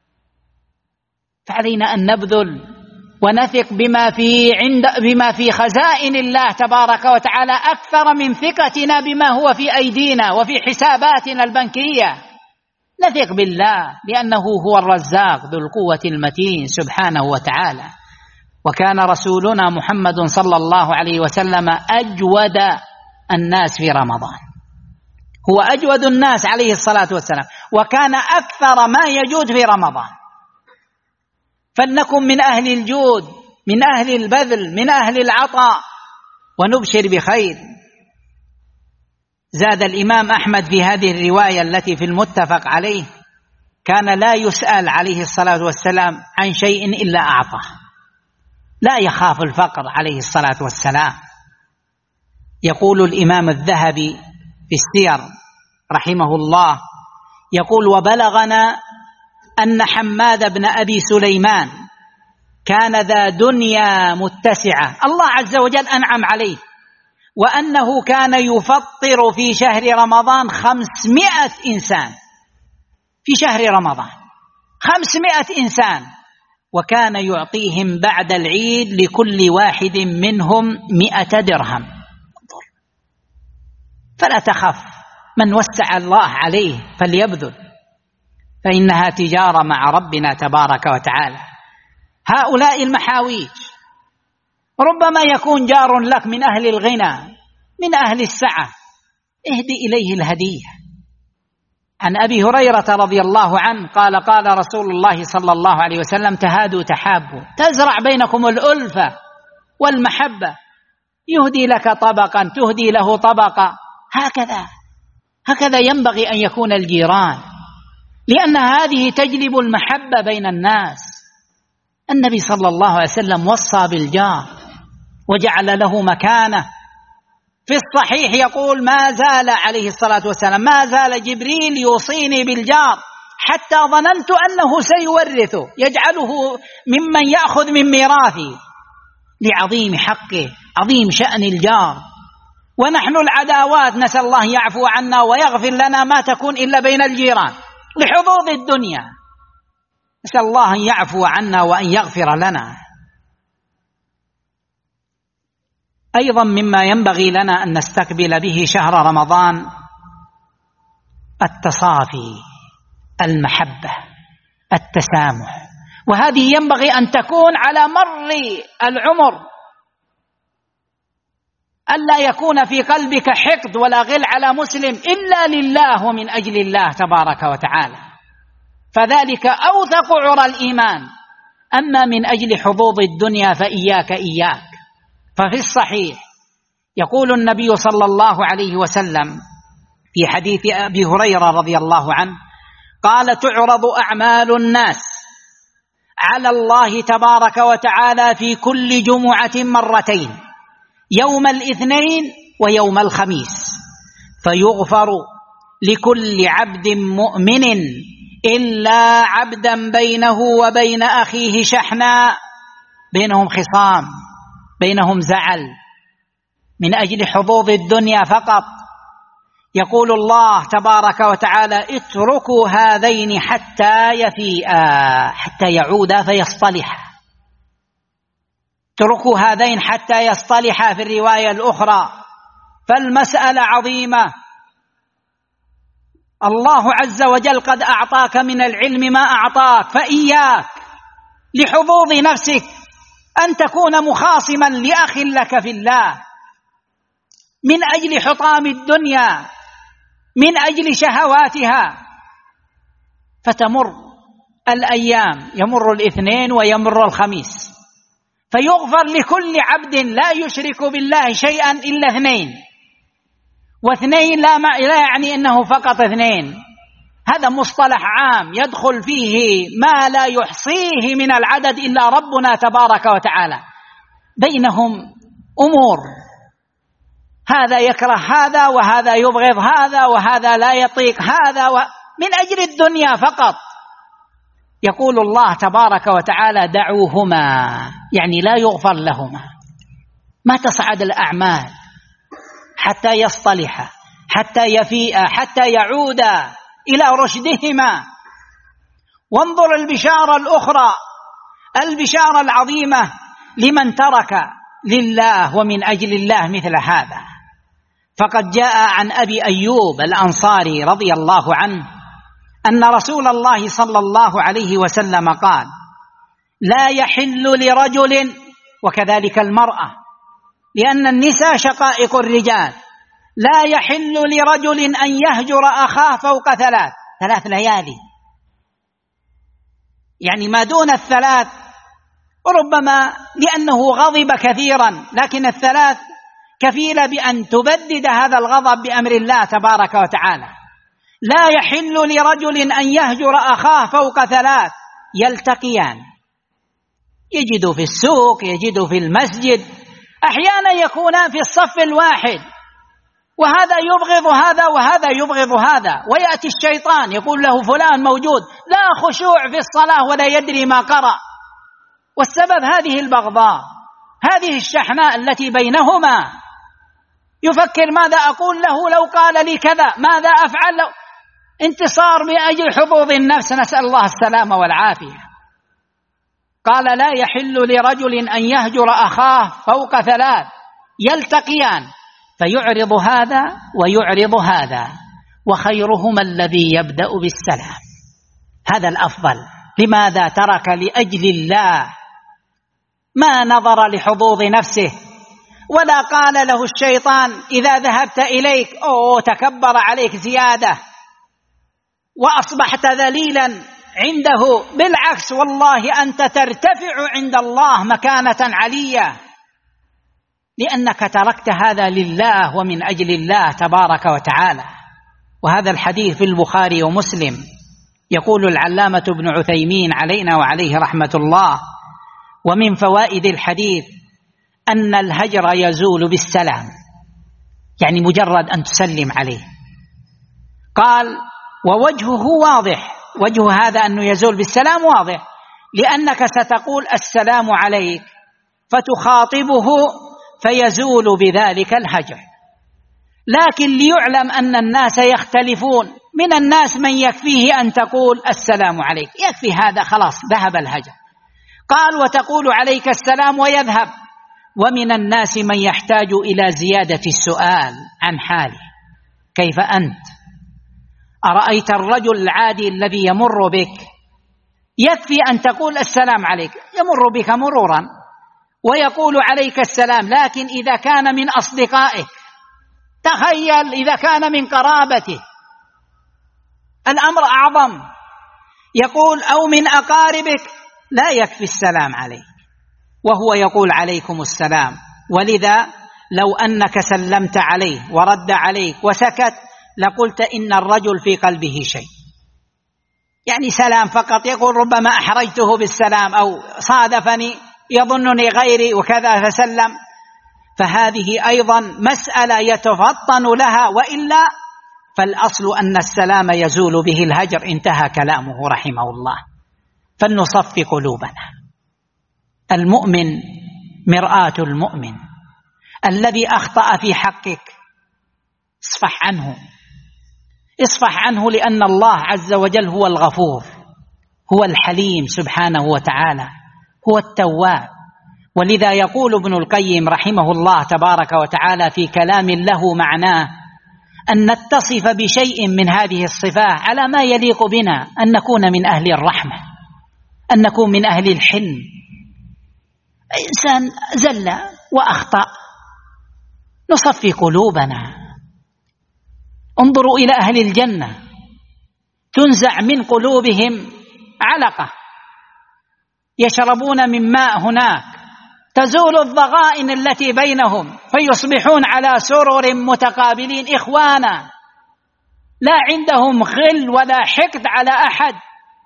فعلينا أن نبذل ونثق بما في عند بما في خزائن الله تبارك وتعالى أكثر من ثقتنا بما هو في أيدينا وفي حساباتنا البنكية. نثق بالله لأنه هو الرزاق ذو القوة المتين سبحانه وتعالى. وكان رسولنا محمد صلى الله عليه وسلم أجود الناس في رمضان، هو أجود الناس عليه الصلاة والسلام، وكان أكثر ما يجود في رمضان. فلنكن من أهل الجود، من أهل البذل، من أهل العطاء، ونبشر بخير. زاد الإمام أحمد في هذه الرواية التي في المتفق عليه: كان لا يسأل عليه الصلاة والسلام عن شيء إلا أعطاه، لا يخاف الفقر عليه الصلاة والسلام. يقول الإمام الذهبي في السير رحمه الله، يقول: وبلغنا أن حماد بن أبي سليمان كان ذا دنيا متسعة، الله عز وجل أنعم عليه، وأنه كان يفطر في شهر رمضان خمسمائة إنسان، في شهر رمضان خمسمائة إنسان، وكان يعطيهم بعد العيد لكل واحد منهم مئة درهم. فلا تخف، من وسع الله عليه فليبذل، فإنها تجارة مع ربنا تبارك وتعالى. هؤلاء المحاويج ربما يكون جار لك من أهل الغنى، من أهل السعة، اهدي إليه الهدية. عن أبي هريرة رضي الله عنه قال: قال رسول الله صلى الله عليه وسلم: تهادوا تحابوا، تزرع بينكم الألفة والمحبة، يهدي لك طبقا تهدي له طبقا. هكذا هكذا ينبغي أن يكون الجيران، لأن هذه تجلب المحبة بين الناس. النبي صلى الله عليه وسلم وصى بالجار وجعل له مكانه. في الصحيح يقول: ما زال عليه الصلاة والسلام ما زال جبريل يوصيني بالجار حتى ظننت أنه سيورثه، يجعله ممن يأخذ من ميراثه، لعظيم حقه، عظيم شأن الجار. ونحن العداوات نسأل الله يعفو عنا ويغفر لنا ما تكون إلا بين الجيران لحظوظ الدنيا، نسأل الله أن يعفو عنا وأن يغفر لنا. أيضا مما ينبغي لنا أن نستقبل به شهر رمضان التصافي، المحبة، التسامح، وهذه ينبغي أن تكون على مر العمر، ألا يكون في قلبك حقد ولا غل على مسلم إلا لله ومن أجل الله تبارك وتعالى، فذلك أوثق عرى الإيمان. أما من أجل حظوظ الدنيا فإياك إياك. ففي الصحيح يقول النبي صلى الله عليه وسلم في حديث أبي هريرة رضي الله عنه قال: تعرض أعمال الناس على الله تبارك وتعالى في كل جمعة مرتين، يوم الاثنين ويوم الخميس، فيغفر لكل عبد مؤمن إلا عبدا بينه وبين أخيه شحنا، بينهم خصام، بينهم زعل من أجل حظوظ الدنيا فقط. يقول الله تبارك وتعالى: اتركوا هذين حتى يفيئا، حتى يعودا فيصطلحا. اتركوا هذين حتى يصطلحا في الرواية الأخرى. فالمسألة عظيمة. الله عز وجل قد أعطاك من العلم ما أعطاك، فإياك لحظوظ نفسك أن تكون مخاصما لأخ لك في الله من أجل حطام الدنيا، من أجل شهواتها، فتمر الأيام، يمر الاثنين ويمر الخميس، فيغفر لكل عبد لا يشرك بالله شيئا إلا اثنين. واثنين لا, لا يعني أنه فقط اثنين، هذا مصطلح عام يدخل فيه ما لا يحصيه من العدد إلا ربنا تبارك وتعالى. بينهم أمور، هذا يكره هذا، وهذا يبغض هذا، وهذا لا يطيق هذا، من أجل الدنيا فقط. يقول الله تبارك وتعالى: دعوهما، يعني لا يغفر لهما، ما تصعد الأعمال حتى يصطلحا، حتى يفيئا، حتى يعودا إلى رشدهما. وانظر البشارة الأخرى، البشارة العظيمة لمن ترك لله ومن أجل الله مثل هذا. فقد جاء عن أبي أيوب الأنصاري رضي الله عنه أن رسول الله صلى الله عليه وسلم قال: لا يحل لرجل وكذلك المرأة، لأن النساء شقائق الرجال. لا يحل لرجل أن يهجر أخاه فوق ثلاث ثلاث ليالي، يعني ما دون الثلاث، وربما لأنه غضب كثيرا، لكن الثلاث كفيلة بأن تبدد هذا الغضب بأمر الله تبارك وتعالى. لا يحل لرجل أن يهجر أخاه فوق ثلاث، يلتقيان، يجد في السوق، يجد في المسجد، أحيانا يكونان في الصف الواحد، وهذا يبغض هذا وهذا يبغض هذا، ويأتي الشيطان يقول له فلان موجود، لا خشوع في الصلاة ولا يدري ما قرأ. والسبب هذه البغضاء، هذه الشحناء التي بينهما. يفكر ماذا أقول له لو قال لي كذا، ماذا أفعل له، انتصار بأجل حظوظ النفس، نسأل الله السلامة والعافية. قال لا يحل لرجل أن يهجر أخاه فوق ثلاث، يلتقيان فيعرض هذا ويعرض هذا، وخيرهما الذي يبدأ بالسلام، هذا الأفضل. لماذا؟ ترك لأجل الله، ما نظر لحظوظ نفسه، ولا قال له الشيطان إذا ذهبت إليك أوه تكبر عليك زيادة وأصبحت ذليلا عنده، بالعكس والله أنت ترتفع عند الله مكانة علية، لأنك تركت هذا لله ومن أجل الله تبارك وتعالى. وهذا الحديث في البخاري ومسلم. يقول العلامة ابن عثيمين علينا وعليه رحمة الله: ومن فوائد الحديث أن الهجر يزول بالسلام، يعني مجرد أن تسلم عليه. قال: ووجهه واضح، وجه هذا أنه يزول بالسلام واضح، لأنك ستقول السلام عليك فتخاطبه فيزول بذلك الهجر. لكن ليعلم أن الناس يختلفون، من الناس من يكفيه أن تقول السلام عليك، يكفي هذا خلاص ذهب الهجر. قال: وتقول عليك السلام ويذهب. ومن الناس من يحتاج إلى زيادة السؤال عن حاله، كيف أنت؟ أرأيت الرجل العادي الذي يمر بك، يكفي أن تقول السلام عليك، يمر بك مرورا ويقول عليك السلام. لكن إذا كان من أصدقائك، تخيل إذا كان من قرابته، الأمر أعظم. يقول: أو من أقاربك، لا يكفي السلام عليك وهو يقول عليكم السلام. ولذا لو أنك سلمت عليه ورد عليك وسكت لقلت إن الرجل في قلبه شيء، يعني سلام فقط، يقول ربما أحرجته بالسلام أو صادفني يظنني غيري وكذا فسلم. فهذه أيضا مسألة يتفطن لها، وإلا فالأصل أن السلام يزول به الهجر. انتهى كلامه رحمه الله. فلنصفي قلوبنا. المؤمن مرآة المؤمن، الذي أخطأ في حقك اصفح عنه، اصفح عنه، لأن الله عز وجل هو الغفور، هو الحليم سبحانه وتعالى، هو التواب. ولذا يقول ابن القيم رحمه الله تبارك وتعالى في كلام له معناه أن نتصف بشيء من هذه الصفات على ما يليق بنا، أن نكون من أهل الرحمة، أن نكون من أهل الحلم. إنسان زل وأخطأ، نصفي قلوبنا. انظروا إلى أهل الجنة، تنزع من قلوبهم علقة، يشربون من ماء هناك، تزول الضغائن التي بينهم، فيصبحون على سرر متقابلين إخوانا، لا عندهم غل ولا حقد على أحد.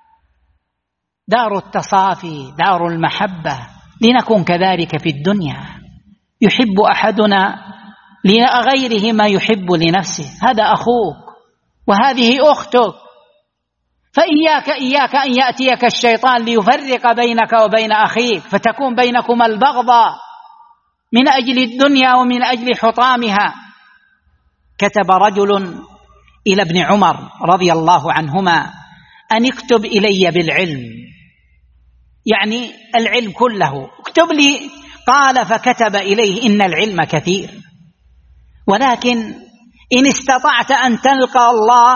دار التصافي، دار المحبة. لنكن كذلك في الدنيا، يحب أحدنا لغيره ما يحب لنفسه، هذا أخوك وهذه أختك. فإياك إياك أن يأتيك الشيطان ليفرق بينك وبين أخيك، فتكون بينكما البغضاء من أجل الدنيا ومن أجل حطامها. كتب رجل إلى ابن عمر رضي الله عنهما أن اكتب إلي بالعلم، يعني العلم كله اكتب لي. قال: فكتب إليه: إن العلم كثير، ولكن إن استطعت أن تلقى الله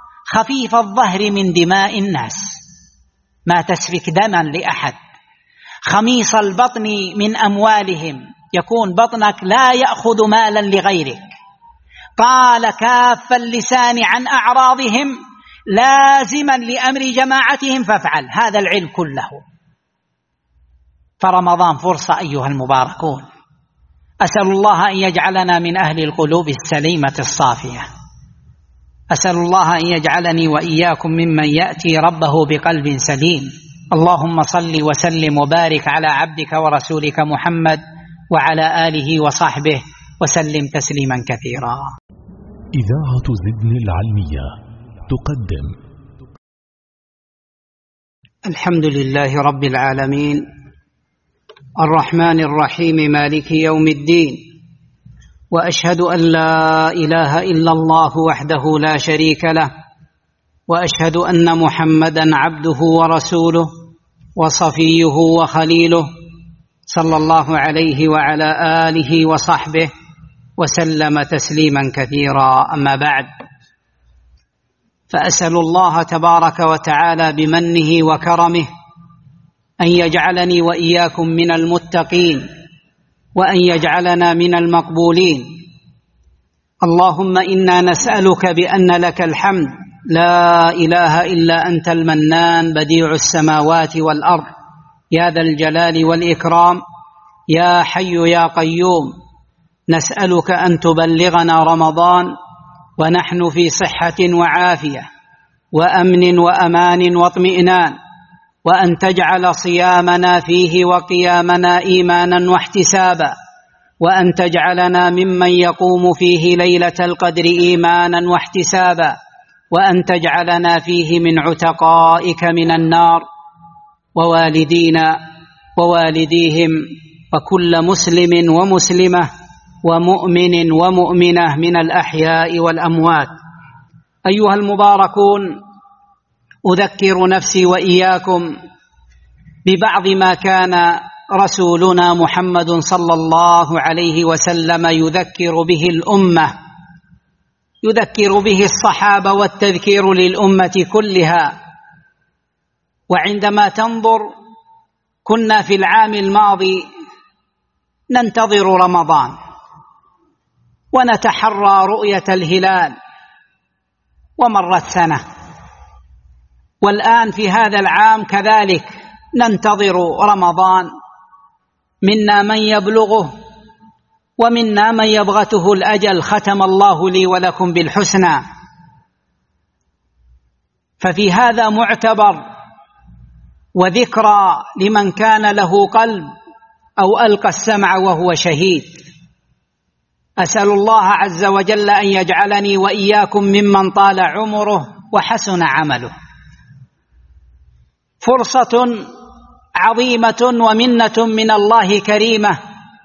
خفيف الظهر من دماء الناس، ما تسفك دما لأحد، خميص البطن من أموالهم، يكون بطنك لا يأخذ مالا لغيرك، طال كاف اللسان عن أعراضهم لازما لأمر جماعتهم فافعل. هذا العلم كله. فرمضان فرصة أيها المباركون، أسأل الله أن يجعلنا من أهل القلوب السليمة الصافية، أسأل الله أن يجعلني وإياكم ممن يأتي ربه بقلب سليم. اللهم صل وسلم وبارك على عبدك ورسولك محمد وعلى آله وصحبه وسلم تسليما كثيرا. إذاعة زدن العلمية تقدم. الحمد لله رب العالمين، الرحمن الرحيم، مالك يوم الدين، وأشهد أن لا إله إلا الله وحده لا شريك له، وأشهد أن محمدا عبده ورسوله وصفيه وخليله، صلى الله عليه وعلى آله وصحبه وسلم تسليما كثيرا. أما بعد، فأسأل الله تبارك وتعالى بمنه وكرمه أن يجعلني وإياكم من المتقين، وأن يجعلنا من المقبولين. اللهم إنا نسألك بأن لك الحمد، لا إله إلا أنت المنان بديع السماوات والأرض، يا ذا الجلال والإكرام، يا حي يا قيوم. نسألك أن تبلغنا رمضان ونحن في صحة وعافية وأمن وأمان واطمئنان، وأن تجعل صيامنا فيه وقيامنا إيمانا واحتسابا، وأن تجعلنا ممن يقوم فيه ليلة القدر إيمانا واحتسابا، وأن تجعلنا فيه من عتقائك من النار، ووالدينا ووالديهم وكل مسلم ومسلمة ومؤمن ومؤمنة من الأحياء والأموات. أيها المباركون، أذكر نفسي وإياكم ببعض ما كان رسولنا محمد صلى الله عليه وسلم يذكر به الأمة، يذكر به الصحابة والتذكير للأمة كلها. وعندما تنظر، كنا في العام الماضي ننتظر رمضان ونتحرى رؤية الهلال، ومرت سنة، والآن في هذا العام كذلك ننتظر رمضان، منا من يبلغه ومنا من يبغته الأجل، ختم الله لي ولكم بالحسنى. ففي هذا معتبر وذكرى لمن كان له قلب أو ألقى السمع وهو شهيد. أسأل الله عز وجل أن يجعلني وإياكم ممن طال عمره وحسن عمله. فرصة عظيمة ومنة من الله كريمة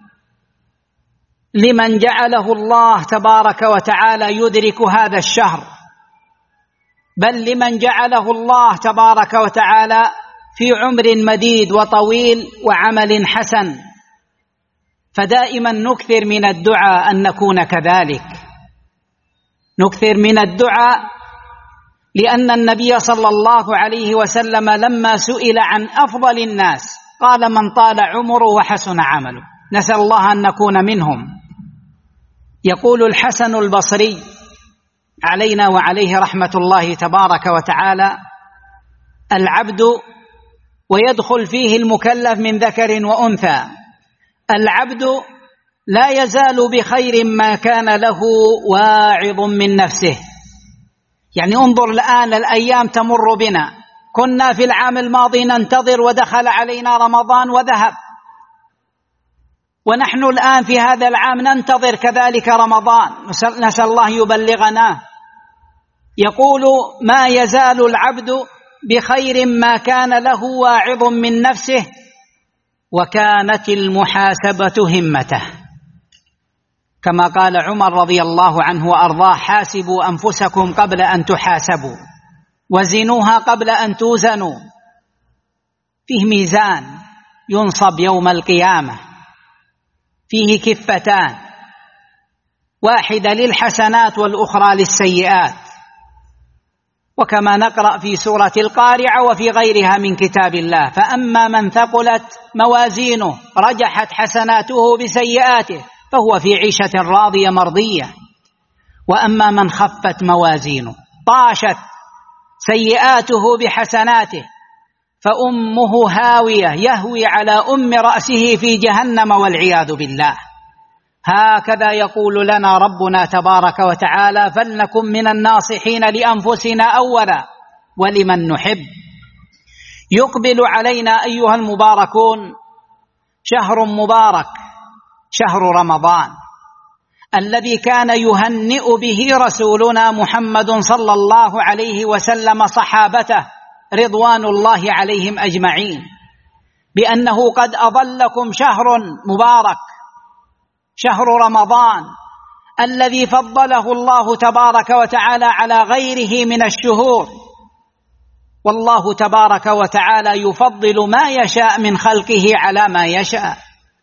لمن جعله الله تبارك وتعالى يدرك هذا الشهر، بل لمن جعله الله تبارك وتعالى في عمر مديد وطويل وعمل حسن. فدائما نكثر من الدعاء أن نكون كذلك، نكثر من الدعاء، لأن النبي صلى الله عليه وسلم لما سئل عن أفضل الناس قال من طال عمره وحسن عمله. نسأل الله أن نكون منهم. يقول الحسن البصري علينا وعليه رحمة الله تبارك وتعالى: العبد، ويدخل فيه المكلف من ذكر وأنثى، العبد لا يزال بخير ما كان له واعظ من نفسه. يعني انظر الآن، الأيام تمر بنا، كنا في العام الماضي ننتظر ودخل علينا رمضان وذهب، ونحن الآن في هذا العام ننتظر كذلك رمضان، نسأل الله يبلغنا. يقول: ما يزال العبد بخير ما كان له واعظ من نفسه، وكانت المحاسبة همته، كما قال عمر رضي الله عنه وأرضاه: حاسبوا أنفسكم قبل أن تحاسبوا، وزنوها قبل أن توزنوا. فيه ميزان ينصب يوم القيامة، فيه كفتان، واحدة للحسنات والأخرى للسيئات. وكما نقرأ في سورة القارعة وفي غيرها من كتاب الله: فأما من ثقلت موازينه رجحت حسناته بسيئاته فهو في عيشة راضية مرضية، وأما من خفت موازينه طاشت سيئاته بحسناته فأمه هاوية يهوي على أم رأسه في جهنم والعياذ بالله. هكذا يقول لنا ربنا تبارك وتعالى، فلنكن من الناصحين لأنفسنا أولا ولمن نحب. يقبل علينا أيها المباركون شهر مبارك، شهر رمضان، الذي كان يهنئ به رسولنا محمد صلى الله عليه وسلم صحابته رضوان الله عليهم أجمعين بأنه قد أظلكم شهر مبارك، شهر رمضان الذي فضله الله تبارك وتعالى على غيره من الشهور. والله تبارك وتعالى يفضل ما يشاء من خلقه على ما يشاء،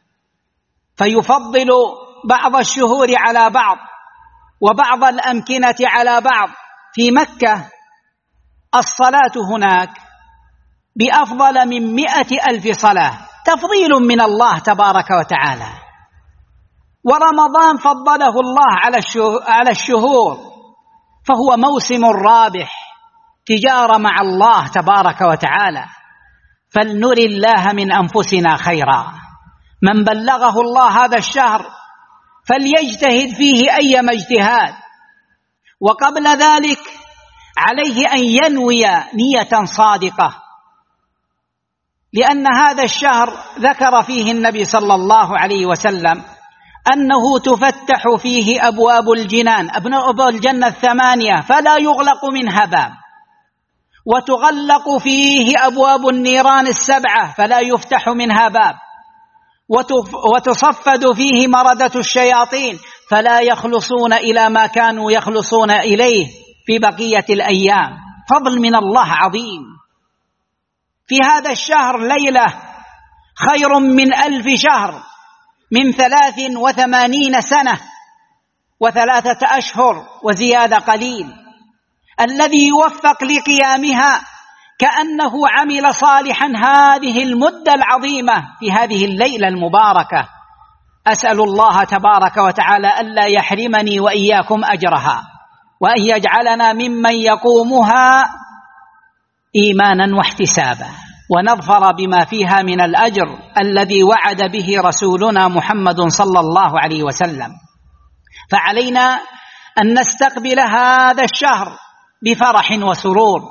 فيفضل بعض الشهور على بعض وبعض الأمكنة على بعض. في مكة الصلاة هناك بأفضل من مئة ألف صلاة، تفضيل من الله تبارك وتعالى. ورمضان فضله الله على الشهور، فهو موسم رابح، تجارة مع الله تبارك وتعالى. فلنر الله من أنفسنا خيرا. من بلغه الله هذا الشهر فليجتهد فيه أيما اجتهاد، وقبل ذلك عليه أن ينوي نية صادقة، لأن هذا الشهر ذكر فيه النبي صلى الله عليه وسلم أنه تفتح فيه أبواب الجنان، أبواب الجنة الثمانية فلا يغلق منها باب، وتغلق فيه أبواب النيران السبعة فلا يفتح منها باب، وتصفد فيه مردة الشياطين فلا يخلصون إلى ما كانوا يخلصون إليه في بقية الأيام. فضل من الله عظيم. في هذا الشهر ليلة خير من ألف شهر، من ثلاث وثمانين سنة وثلاثة أشهر وزيادة قليل. الذي يوفق لقيامها كأنه عمل صالحا هذه المدة العظيمة في هذه الليلة المباركة. أسأل الله تبارك وتعالى ألا يحرمني وإياكم أجرها، وأن يجعلنا ممن يقومها إيمانا واحتسابا، ونظفر بما فيها من الأجر الذي وعد به رسولنا محمد صلى الله عليه وسلم. فعلينا أن نستقبل هذا الشهر بفرح وسرور،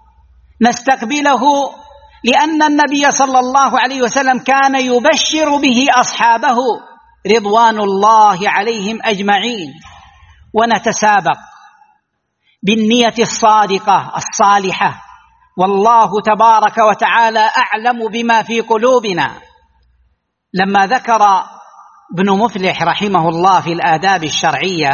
نستقبله لأن النبي صلى الله عليه وسلم كان يبشر به أصحابه رضوان الله عليهم أجمعين. ونتسابق بالنية الصادقة الصالحة، والله تبارك وتعالى أعلم بما في قلوبنا. لما ذكر ابن مفلح رحمه الله في الآداب الشرعية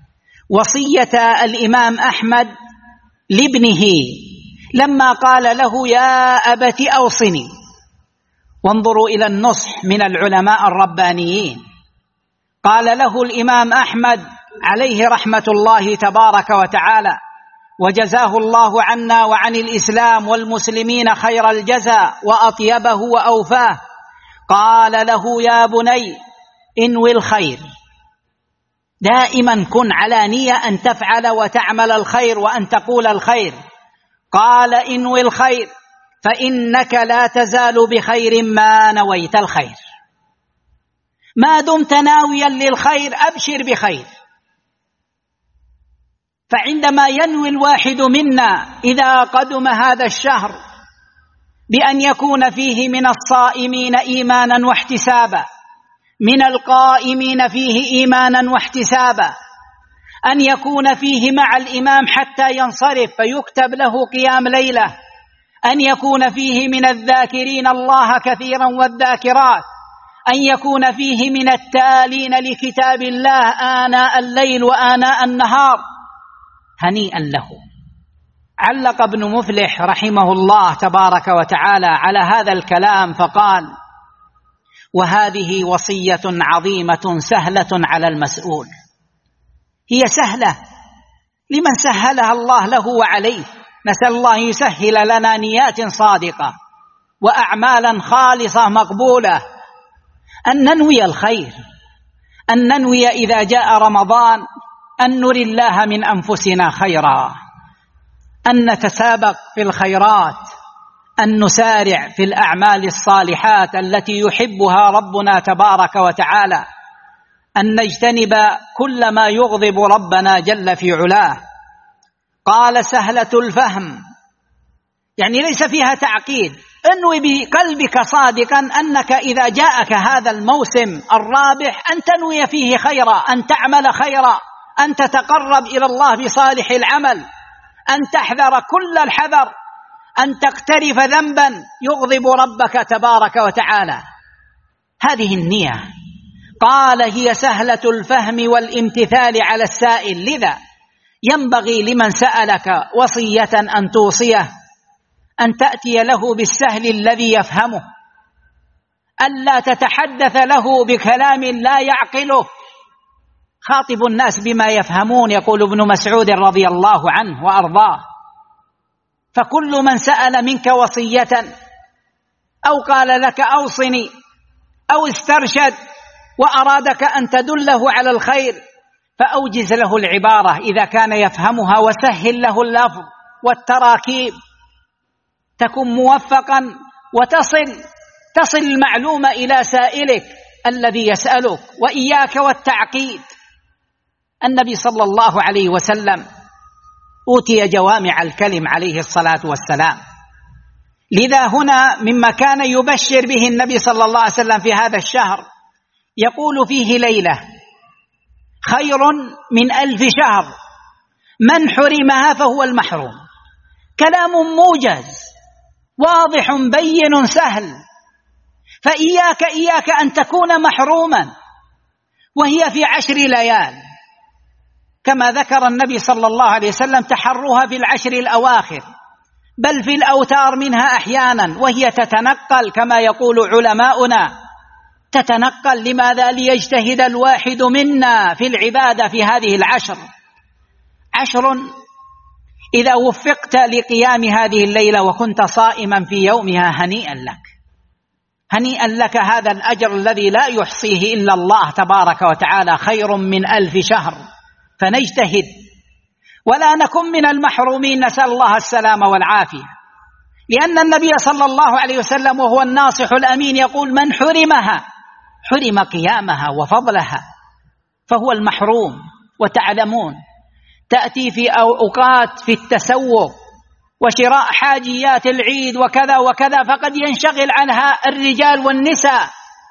وصية الإمام أحمد لابنه لما قال له: يا أبت أوصني. وانظروا إلى النصح من العلماء الربانيين. قال له الإمام أحمد عليه رحمة الله تبارك وتعالى، وجزاه الله عنا وعن الإسلام والمسلمين خير الجزاء وأطيبه وأوفاه، قال له: يا بني انوي الخير، دائما كن على نية أن تفعل وتعمل الخير وأن تقول الخير. قال: انوي الخير فإنك لا تزال بخير ما نويت الخير. ما دمت ناويا للخير أبشر بخير. فعندما ينوي الواحد منا إذا قدم هذا الشهر بأن يكون فيه من الصائمين إيمانا واحتسابا، من القائمين فيه إيمانا واحتسابا، أن يكون فيه مع الإمام حتى ينصرف فيكتب له قيام ليلة، أن يكون فيه من الذاكرين الله كثيرا والذاكرات، أن يكون فيه من التالين لكتاب الله آناء الليل وآناء النهار، هنيئا له. علق ابن مفلح رحمه الله تبارك وتعالى على هذا الكلام فقال: وهذه وصية عظيمة سهلة على المسؤول. هي سهلة لمن سهلها الله له وعليه، نسأل الله يسهل لنا نيات صادقة وأعمالا خالصة مقبولة، أن ننوي الخير، أن ننوي إذا جاء رمضان أن نري الله من أنفسنا خيرا، أن نتسابق في الخيرات، أن نسارع في الأعمال الصالحات التي يحبها ربنا تبارك وتعالى، أن نجتنب كل ما يغضب ربنا جل في علاه. قال سهلة الفهم، يعني ليس فيها تعقيد، انوي بقلبك صادقا أنك إذا جاءك هذا الموسم الرابح أن تنوي فيه خيرا، أن تعمل خيرا، أن تتقرب إلى الله بصالح العمل، أن تحذر كل الحذر، أن تقترف ذنبا يغضب ربك تبارك وتعالى. هذه النية. قال هي سهلة الفهم والامتثال على السائل، لذا ينبغي لمن سألك وصية أن توصيه أن تأتي له بالسهل الذي يفهمه، ألا تتحدث له بكلام لا يعقله. خاطب الناس بما يفهمون، يقول ابن مسعود رضي الله عنه وأرضاه. فكل من سأل منك وصية أو قال لك أوصني أو استرشد وأرادك أن تدله على الخير فأوجز له العبارة إذا كان يفهمها، وسهل له اللفظ والتراكيب، تكون موفقا وتصل تصل المعلومة إلى سائلك الذي يسألك. وإياك والتعقيد. النبي صلى الله عليه وسلم أوتي جوامع الكلم عليه الصلاة والسلام، لذا هنا مما كان يبشر به النبي صلى الله عليه وسلم في هذا الشهر يقول فيه ليلة خير من ألف شهر، من حرمها فهو المحروم. كلام موجز واضح بين سهل، فإياك إياك أن تكون محروما وهي في عشر ليال، كما ذكر النبي صلى الله عليه وسلم تحرها في العشر الأواخر، بل في الأوتار منها أحيانا، وهي تتنقل كما يقول علماؤنا، تتنقل. لماذا؟ ليجتهد الواحد منا في العبادة في هذه العشر. عشر إذا وفقت لقيام هذه الليلة وكنت صائما في يومها هنيئا لك، هنيئا لك، هذا الأجر الذي لا يحصيه إلا الله تبارك وتعالى، خير من ألف شهر. فنجتهد ولا نكن من المحرومين، نسأل الله السلامة والعافية، لأن النبي صلى الله عليه وسلم وهو الناصح الأمين يقول من حرمها حرم قيامها وفضلها، فهو المحروم. وتعلمون تأتي في أوقات في التسوق وشراء حاجيات العيد وكذا وكذا، فقد ينشغل عنها الرجال والنساء.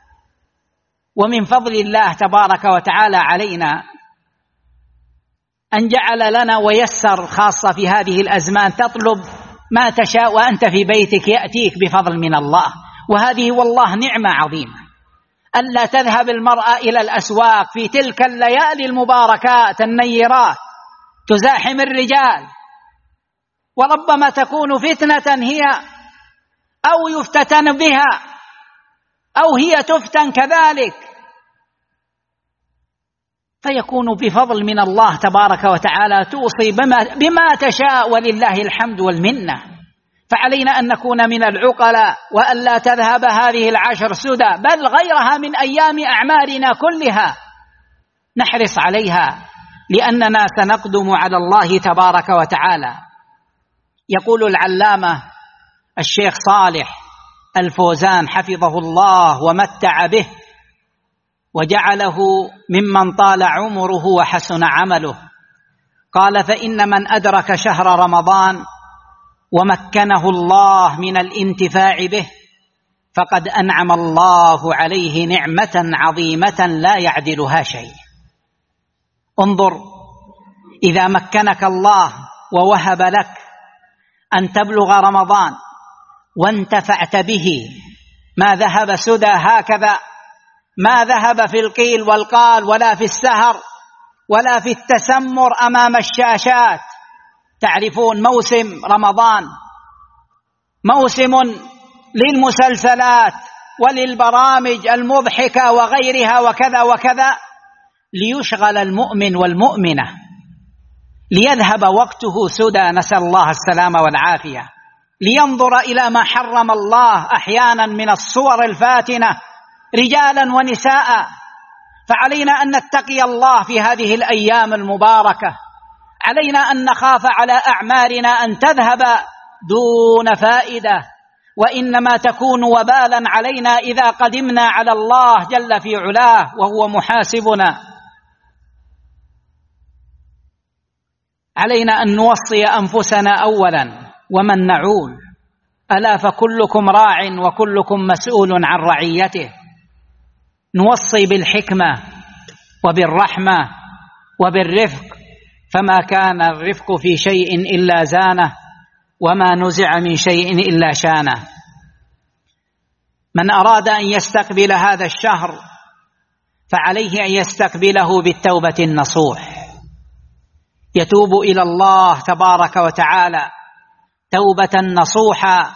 ومن فضل الله تبارك وتعالى علينا أن جعل لنا ويسر، خاصة في هذه الأزمان، تطلب ما تشاء وأنت في بيتك يأتيك بفضل من الله. وهذه والله نعمة عظيمة، ألا تذهب المرأة إلى الأسواق في تلك الليالي المباركات النيرات تزاحم الرجال، وربما تكون فتنة هي أو يفتتن بها أو هي تفتن كذلك، فيكون بفضل من الله تبارك وتعالى توصي بما, بما تشاء، ولله الحمد والمنة. فعلينا أن نكون من العقلاء، وأن لا تذهب هذه العشر سدى، بل غيرها من أيام أعمارنا كلها نحرص عليها، لأننا سنقدم على الله تبارك وتعالى. يقول العلامة الشيخ صالح الفوزان حفظه الله ومتع به وجعله ممن طال عمره وحسن عمله، قال فإن من أدرك شهر رمضان ومكنه الله من الانتفاع به فقد أنعم الله عليه نعمة عظيمة لا يعدلها شيء. انظر، إذا مكنك الله ووهب لك أن تبلغ رمضان وانتفعت به، ما ذهب سدى هكذا، ما ذهب في القيل والقال ولا في السهر ولا في التسمر أمام الشاشات. تعرفون موسم رمضان موسم للمسلسلات وللبرامج المضحكة وغيرها وكذا وكذا، ليشغل المؤمن والمؤمنة، ليذهب وقته سدى، نسأل الله السلامة والعافية، لينظر إلى ما حرم الله أحيانا من الصور الفاتنة رجالا ونساء. فعلينا أن نتقي الله في هذه الأيام المباركة، علينا أن نخاف على أعمارنا أن تذهب دون فائدة، وإنما تكون وبالا علينا إذا قدمنا على الله جل في علاه وهو محاسبنا. علينا أن نوصي أنفسنا أولا ومن نعول، ألا فكلكم راع وكلكم مسؤول عن رعيته. نوصي بالحكمة وبالرحمة وبالرفق، فما كان الرفق في شيء إلا زانه، وما نزع من شيء إلا شانه. من أراد أن يستقبل هذا الشهر فعليه أن يستقبله بالتوبة النصوح، يتوب إلى الله تبارك وتعالى توبة نصوحا،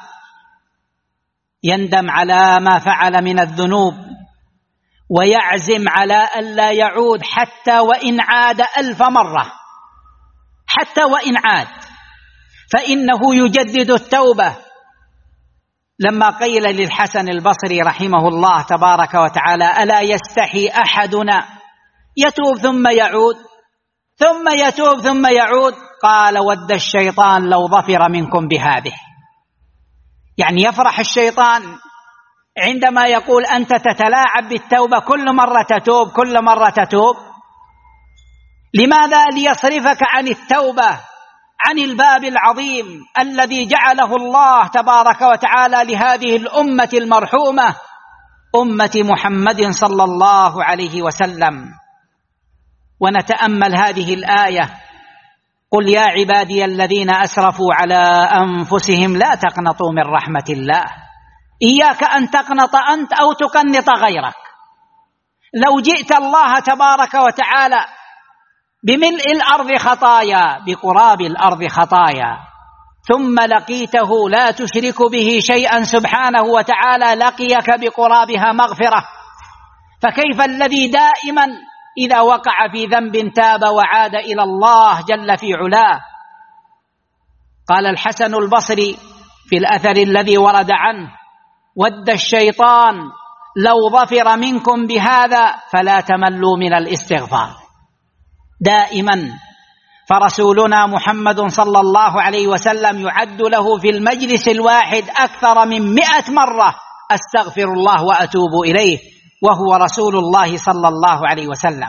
يندم على ما فعل من الذنوب ويعزم على ألا يعود حتى وإن عاد ألف مرة، حتى وإن عاد، فإنه يجدد التوبة. لما قيل للحسن البصري رحمه الله تبارك وتعالى: ألا يستحي أحدنا يتوب ثم يعود ثم يتوب ثم يعود؟ قال: ود الشيطان لو ظفر منكم بهذه. يعني يفرح الشيطان عندما يقول أنت تتلاعب بالتوبة، كل مرة تتوب كل مرة تتوب. لماذا؟ ليصرفك عن التوبة، عن الباب العظيم الذي جعله الله تبارك وتعالى لهذه الأمة المرحومة، أمة محمد صلى الله عليه وسلم. ونتأمل هذه الآية: قل يا عبادي الذين أسرفوا على أنفسهم لا تقنطوا من رحمة الله. إياك أن تقنط أنت أو تقنط غيرك. لو جئت الله تبارك وتعالى بملء الأرض خطايا، بقراب الأرض خطايا، ثم لقيته لا تشرك به شيئا سبحانه وتعالى، لقيك بقرابها مغفرة، فكيف الذي دائما إذا وقع في ذنب تاب وعاد إلى الله جل في علاه؟ قال الحسن البصري في الأثر الذي ورد عنه: ود الشيطان لو ظفر منكم بهذا فلا تملوا من الاستغفار. دائما فرسولنا محمد صلى الله عليه وسلم يعد له في المجلس الواحد أكثر من مئة مرة: أستغفر الله وأتوب إليه، وهو رسول الله صلى الله عليه وسلم.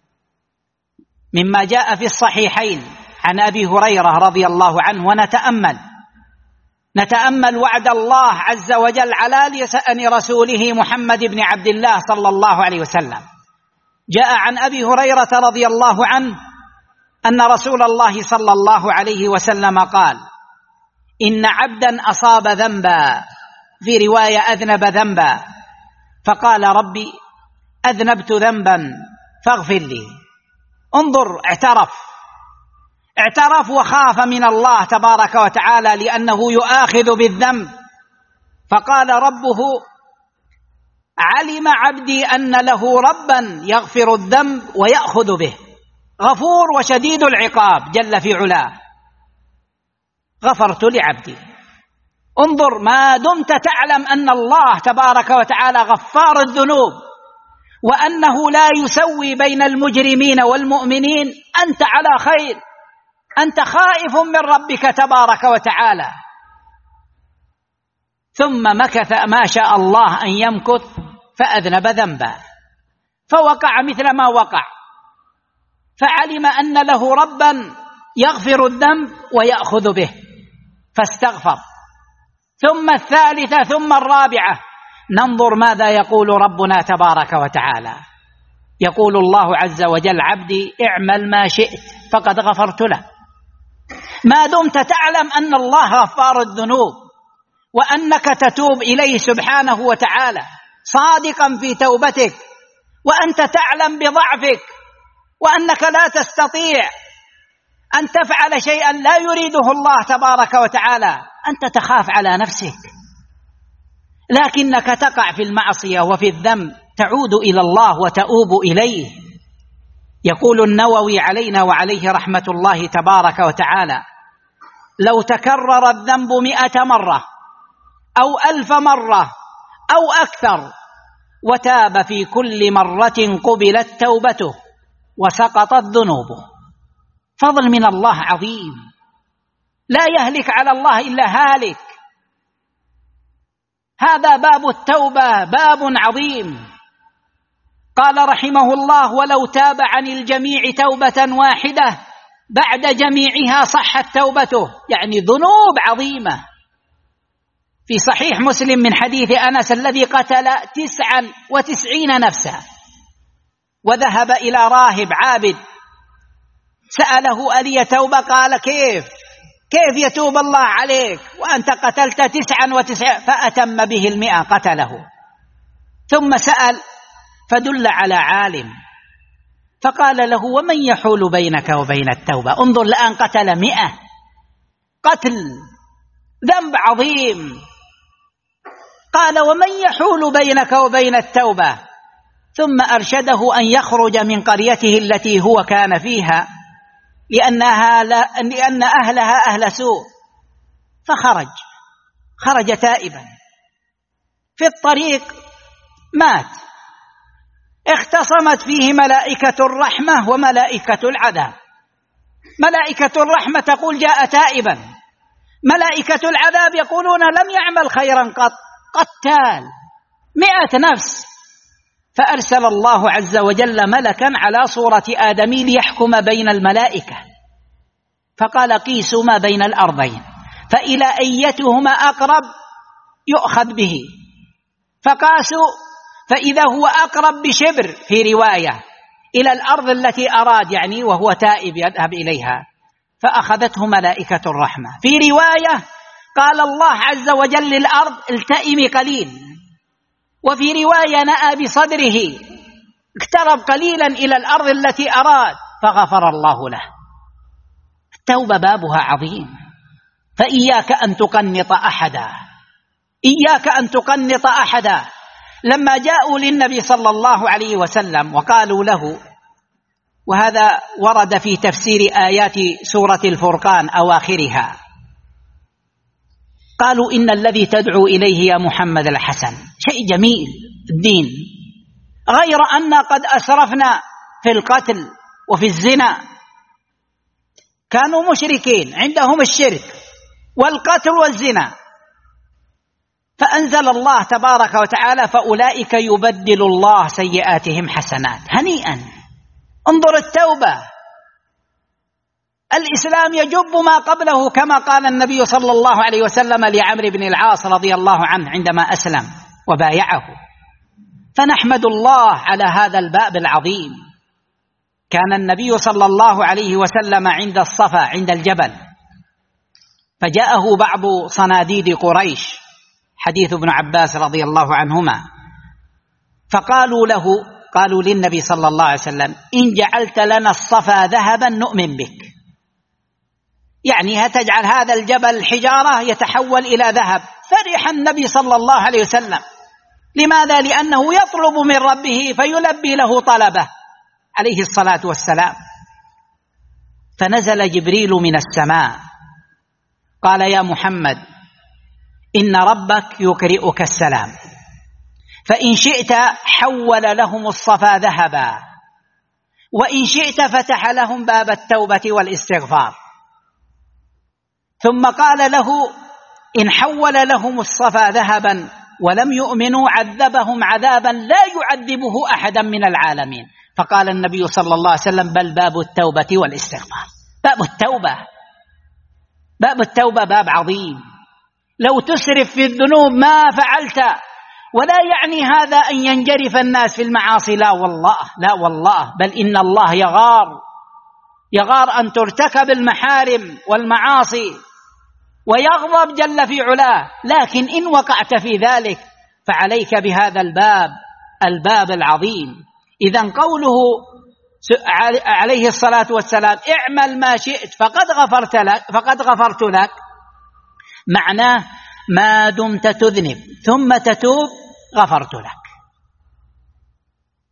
مما جاء في الصحيحين عن أبي هريرة رضي الله عنه، ونتأمل نتأمل وعد الله عز وجل على لسان رسوله محمد بن عبد الله صلى الله عليه وسلم. جاء عن أبي هريرة رضي الله عنه أن رسول الله صلى الله عليه وسلم قال: إن عبدا أصاب ذنبا، في رواية أذنب ذنبا، فقال: ربي أذنبت ذنبا فاغفر لي. انظر، اعترف اعترف وخاف من الله تبارك وتعالى لأنه يؤاخذ بالذنب، فقال ربه: علم عبدي أن له ربا يغفر الذنب ويأخذ به، غفور وشديد العقاب جل في علاه، غفرت لعبدي. انظر، ما دمت تعلم أن الله تبارك وتعالى غفار الذنوب وأنه لا يسوي بين المجرمين والمؤمنين، أنت على خير، أنت خائف من ربك تبارك وتعالى. ثم مكث ما شاء الله أن يمكث، فأذنب ذنبا، فوقع مثل ما وقع، فعلم أن له ربا يغفر الذنب ويأخذ به، فاستغفر. ثم الثالثة ثم الرابعة. ننظر ماذا يقول ربنا تبارك وتعالى. يقول الله عز وجل: عبدي اعمل ما شئت فقد غفرت له. ما دمت تعلم أن الله غفار الذنوب وأنك تتوب إليه سبحانه وتعالى صادقا في توبتك، وأنت تعلم بضعفك وأنك لا تستطيع أن تفعل شيئا لا يريده الله تبارك وتعالى، أنت تخاف على نفسك، لكنك تقع في المعصية وفي الذنب، تعود إلى الله وتؤوب إليه. يقول النووي علينا وعليه رحمة الله تبارك وتعالى: لو تكرر الذنب مئة مرة أو ألف مرة أو أكثر وتاب في كل مرة قبلت توبته وسقطت ذنوبه. فضل من الله عظيم، لا يهلك على الله إلا هالك. هذا باب التوبة، باب عظيم. قال رحمه الله: ولو تاب عن الجميع توبة واحدة بعد جميعها صحت توبته، يعني ذنوب عظيمة. في صحيح مسلم من حديث أنس الذي قتل تسعا وتسعين نفسا وذهب إلى راهب عابد سأله: ألي توبة؟ قال: كيف كيف يتوب الله عليك وأنت قتلت تسعا وتسعين؟ فأتم به المئة قتله. ثم سأل فدل على عالم فقال له: ومن يحول بينك وبين التوبة؟ انظر الآن، قتل مئة، قتل ذنب عظيم. قال: ومن يحول بينك وبين التوبة؟ ثم أرشده أن يخرج من قريته التي هو كان فيها لأنها لا لأن أهلها أهل سوء. فخرج خرج تائبا. في الطريق مات، اختصمت فيه ملائكة الرحمة وملائكة العذاب. ملائكة الرحمة تقول: جاء تائبا. ملائكة العذاب يقولون: لم يعمل خيرا قط، قتال مئة نفس. فأرسل الله عز وجل ملكا على صورة آدمي ليحكم بين الملائكة، فقال: قيسوا ما بين الأرضين فإلى أيتهما أقرب يؤخذ به. فقاسوا فإذا هو أقرب بشبر في رواية إلى الأرض التي أراد، يعني وهو تائب يذهب إليها، فأخذته ملائكة الرحمة. في رواية قال الله عز وجل للأرض: التئمي قليل. وفي رواية نأى بصدره، اقترب قليلا إلى الأرض التي أراد، فغفر الله له. التوبة بابها عظيم، فإياك أن تقنط أحدا، إياك أن تقنط أحدا. لما جاءوا للنبي صلى الله عليه وسلم وقالوا له، وهذا ورد في تفسير آيات سورة الفرقان أواخرها، قالوا: إن الذي تدعو إليه يا محمد الحسن، شيء جميل الدين، غير أن قد أسرفنا في القتل وفي الزنا. كانوا مشركين، عندهم الشرك والقتل والزنا. فأنزل الله تبارك وتعالى: فأولئك يبدل الله سيئاتهم حسنات. هنيئا، انظر التوبة. الإسلام يجب ما قبله، كما قال النبي صلى الله عليه وسلم لعمرو بن العاص رضي الله عنه عندما أسلم وبايعه. فنحمد الله على هذا الباب العظيم. كان النبي صلى الله عليه وسلم عند الصفا عند الجبل، فجاءه بعض صناديد قريش، حديث ابن عباس رضي الله عنهما، فقالوا له قالوا للنبي صلى الله عليه وسلم: إن جعلت لنا الصفا ذهبا نؤمن بك. يعني هتجعل هذا الجبل حجارة يتحول إلى ذهب. فرح النبي صلى الله عليه وسلم. لماذا؟ لأنه يطلب من ربه فيلبي له طلبه عليه الصلاة والسلام. فنزل جبريل من السماء قال: يا محمد، إن ربك يقرئك السلام، فإن شئت حول لهم الصفا ذهبا، وإن شئت فتح لهم باب التوبة والاستغفار. ثم قال له: إن حول لهم الصفا ذهبا ولم يؤمنوا عذبهم عذابا لا يعذبه أحدا من العالمين. فقال النبي صلى الله عليه وسلم: بل باب التوبة والاستغفار. باب التوبة باب التوبة باب عظيم. لو تسرف في الذنوب ما فعلت، ولا يعني هذا أن ينجرف الناس في المعاصي، لا والله لا والله، بل إن الله يغار يغار أن ترتكب المحارم والمعاصي ويغضب جل في علاه. لكن إن وقعت في ذلك فعليك بهذا الباب الباب العظيم. إذن قوله عليه الصلاة والسلام: اعمل ما شئت فقد غفرت لك فقد غفرت لك، معناه ما دمت تذنب ثم تتوب غفرت لك.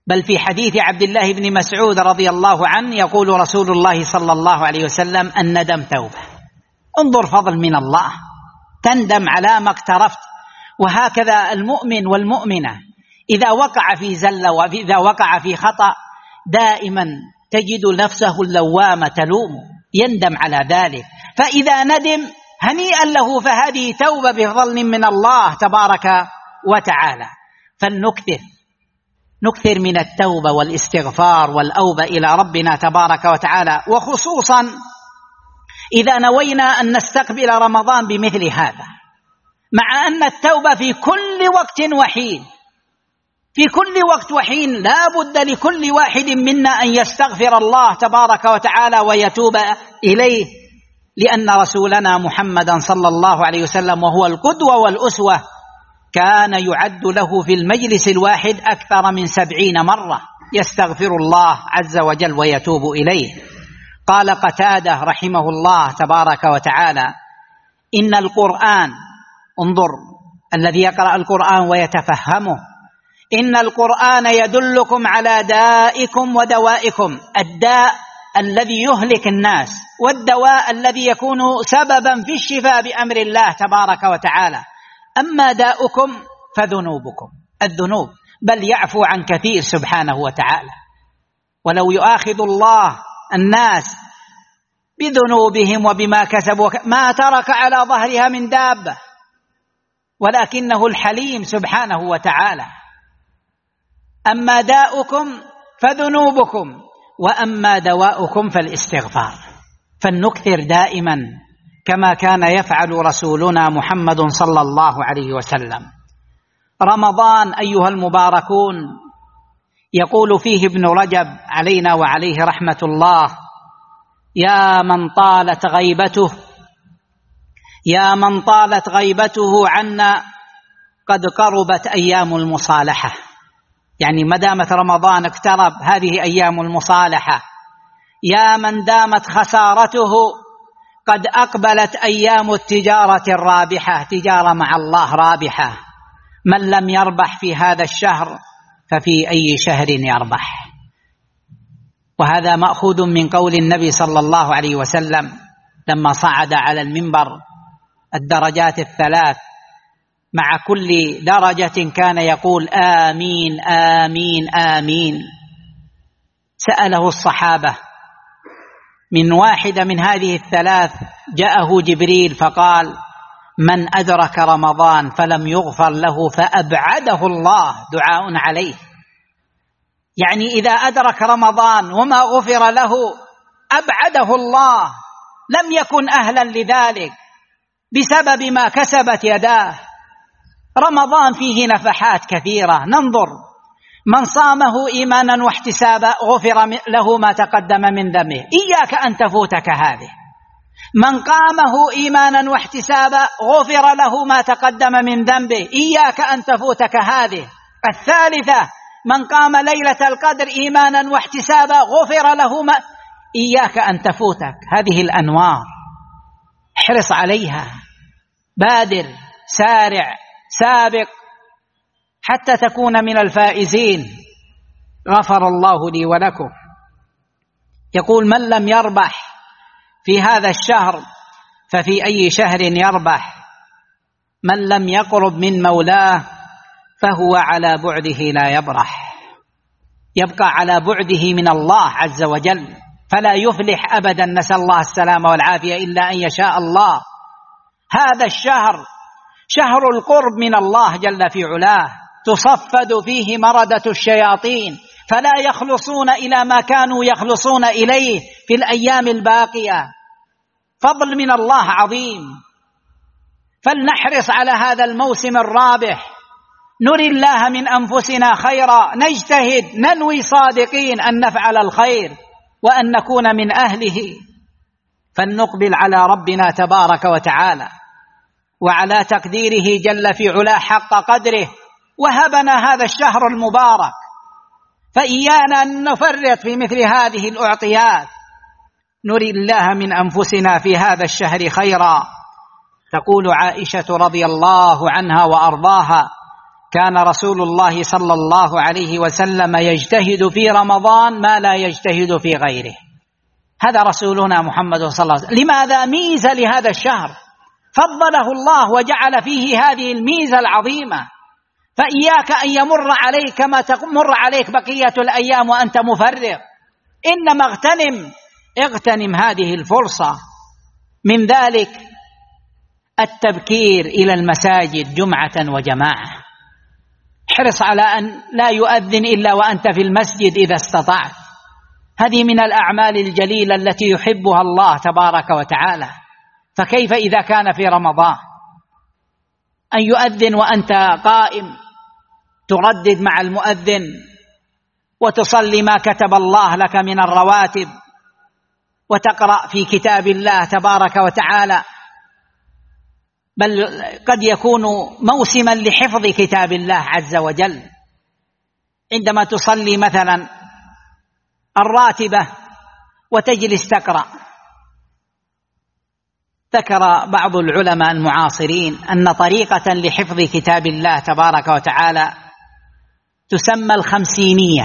بل في حديث عبد الله بن مسعود رضي الله عنه يقول رسول الله صلى الله عليه وسلم: الندم توبة. انظر فضل من الله، تندم على ما اقترفت. وهكذا المؤمن والمؤمنة إذا وقع في زلة وإذا وقع في خطأ دائما تجد نفسه اللوامة تلوم، يندم على ذلك، فإذا ندم هنيئا له، فهذه توبة بفضل من الله تبارك وتعالى. فلنكثر نكثر من التوبة والاستغفار والأوبة إلى ربنا تبارك وتعالى، وخصوصا إذا نوينا أن نستقبل رمضان بمثل هذا، مع أن التوبة في كل وقت وحين، في كل وقت وحين لا بد لكل واحد منا أن يستغفر الله تبارك وتعالى ويتوب إليه، لأن رسولنا محمدا صلى الله عليه وسلم وهو القدوة والأسوة كان يعد له في المجلس الواحد أكثر من سبعين مرة يستغفر الله عز وجل ويتوب إليه. قال قتادة رحمه الله تبارك وتعالى: إن القرآن، انظر الذي يقرأ القرآن ويتفهمه، إن القرآن يدلكم على دائكم ودوائكم، الداء الذي يهلك الناس والدواء الذي يكون سببا في الشفاء بأمر الله تبارك وتعالى. أما داؤكم فذنوبكم، الذنوب، بل يعفو عن كثير سبحانه وتعالى. ولو يؤاخذ الله الناس بذنوبهم وبما كسبوا ما ترك على ظهرها من دابة، ولكنه الحليم سبحانه وتعالى. أما داؤكم فذنوبكم، وأما دواؤكم فالاستغفار. فلنكثر دائما كما كان يفعل رسولنا محمد صلى الله عليه وسلم. رمضان أيها المباركون يقول فيه ابن رجب علينا وعليه رحمة الله: يا من طالت غيبته يا من طالت غيبته عنا قد قربت أيام المصالحة. يعني ما دامت رمضان اقترب، هذه أيام المصالحة. يا من دامت خسارته قد أقبلت أيام التجارة الرابحة، تجارة مع الله رابحة. من لم يربح في هذا الشهر ففي أي شهر يربح؟ وهذا مأخوذ من قول النبي صلى الله عليه وسلم لما صعد على المنبر: الدرجات الثلاث، مع كل درجة كان يقول آمين آمين آمين. سأله الصحابة من واحدة من هذه الثلاث، جاءه جبريل فقال: من أدرك رمضان فلم يغفر له فأبعده الله، دعاء عليه. يعني إذا أدرك رمضان وما غفر له أبعده الله، لم يكن أهلا لذلك بسبب ما كسبت يداه. رمضان فيه نفحات كثيرة، ننظر: من صامه إيمانا واحتسابا غفر له ما تقدم من ذنبه، إياك أن تفوتك هذه. من قامه إيمانا واحتسابا غفر له ما تقدم من ذنبه، إياك أن تفوتك هذه. الثالثة: من قام ليلة القدر إيمانا واحتسابا غفر له ما، إياك أن تفوتك هذه الأنوار. احرص عليها، بادر، سارع، سابق حتى تكون من الفائزين. غفر الله لي ولكم. يقول: من لم يربح في هذا الشهر ففي أي شهر يربح؟ من لم يقرب من مولاه فهو على بعده لا يبرح، يبقى على بعده من الله عز وجل، فلا يفلح أبدا، نسأل الله السلامة والعافية، إلا أن يشاء الله. هذا الشهر شهر القرب من الله جل في علاه، تصفد فيه مردة الشياطين فلا يخلصون إلى ما كانوا يخلصون إليه في الأيام الباقية. فضل من الله عظيم، فلنحرص على هذا الموسم الرابح، نري الله من أنفسنا خيرا، نجتهد، ننوي صادقين أن نفعل الخير وأن نكون من أهله. فلنقبل على ربنا تبارك وتعالى وعلى تقديره جل في علاه حق قدره، وهبنا هذا الشهر المبارك، فإيانا أن نفرط في مثل هذه الأعطيات. نري الله من أنفسنا في هذا الشهر خيرا. تقول عائشة رضي الله عنها وأرضاها: كان رسول الله صلى الله عليه وسلم يجتهد في رمضان ما لا يجتهد في غيره. هذا رسولنا محمد صلى الله عليه وسلم. لماذا؟ ميزة لهذا الشهر فضله الله وجعل فيه هذه الميزة العظيمة. فإياك أن يمر عليك كما تمر عليك بقية الأيام وأنت مفرغ، إنما اغتنم اغتنم هذه الفرصة. من ذلك التبكير إلى المساجد جمعة وجماعة. احرص على أن لا يؤذن إلا وأنت في المسجد إذا استطعت. هذه من الأعمال الجليلة التي يحبها الله تبارك وتعالى. فكيف إذا كان في رمضان أن يؤذن وأنت قائم تردد مع المؤذن وتصلي ما كتب الله لك من الرواتب وتقرأ في كتاب الله تبارك وتعالى، بل قد يكون موسما لحفظ كتاب الله عز وجل. عندما تصلي مثلا الراتبة وتجلس تقرأ. ذكر بعض العلماء المعاصرين أن طريقة لحفظ كتاب الله تبارك وتعالى تسمى الخمسينية.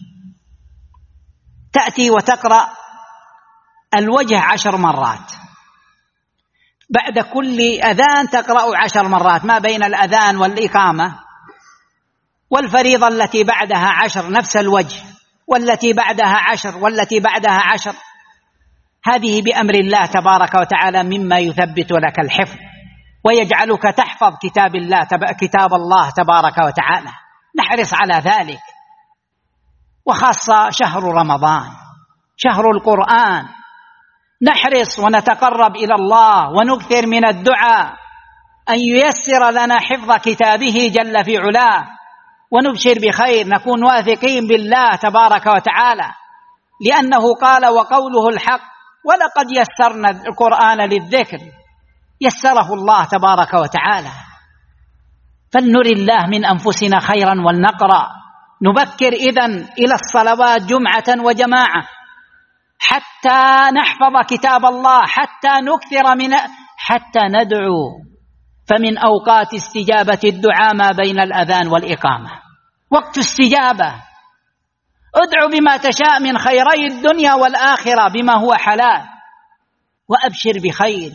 تأتي وتقرأ الوجه عشر مرات، بعد كل أذان تقرأ عشر مرات ما بين الأذان والإقامة، والفريضة التي بعدها عشر نفس الوجه، والتي بعدها عشر، والتي بعدها عشر. هذه بأمر الله تبارك وتعالى مما يثبت لك الحفظ ويجعلك تحفظ كتاب الله كتاب الله تبارك وتعالى. نحرص على ذلك، وخاصة شهر رمضان شهر القرآن. نحرص ونتقرب إلى الله ونكثر من الدعاء أن ييسر لنا حفظ كتابه جل في علاه، ونبشر بخير، نكون واثقين بالله تبارك وتعالى، لأنه قال وقوله الحق ولقد يسرنا القرآن للذكر. يسره الله تبارك وتعالى. فلنري الله من أنفسنا خيرا ولنقرأ. نبكر إذن إلى الصلوات جمعة وجماعة حتى نحفظ كتاب الله، حتى نكثر من حتى ندعو. فمن أوقات استجابة الدعاء ما بين الأذان والإقامة، وقت استجابة. ادعو بما تشاء من خيري الدنيا والآخرة بما هو حلال، وأبشر بخير.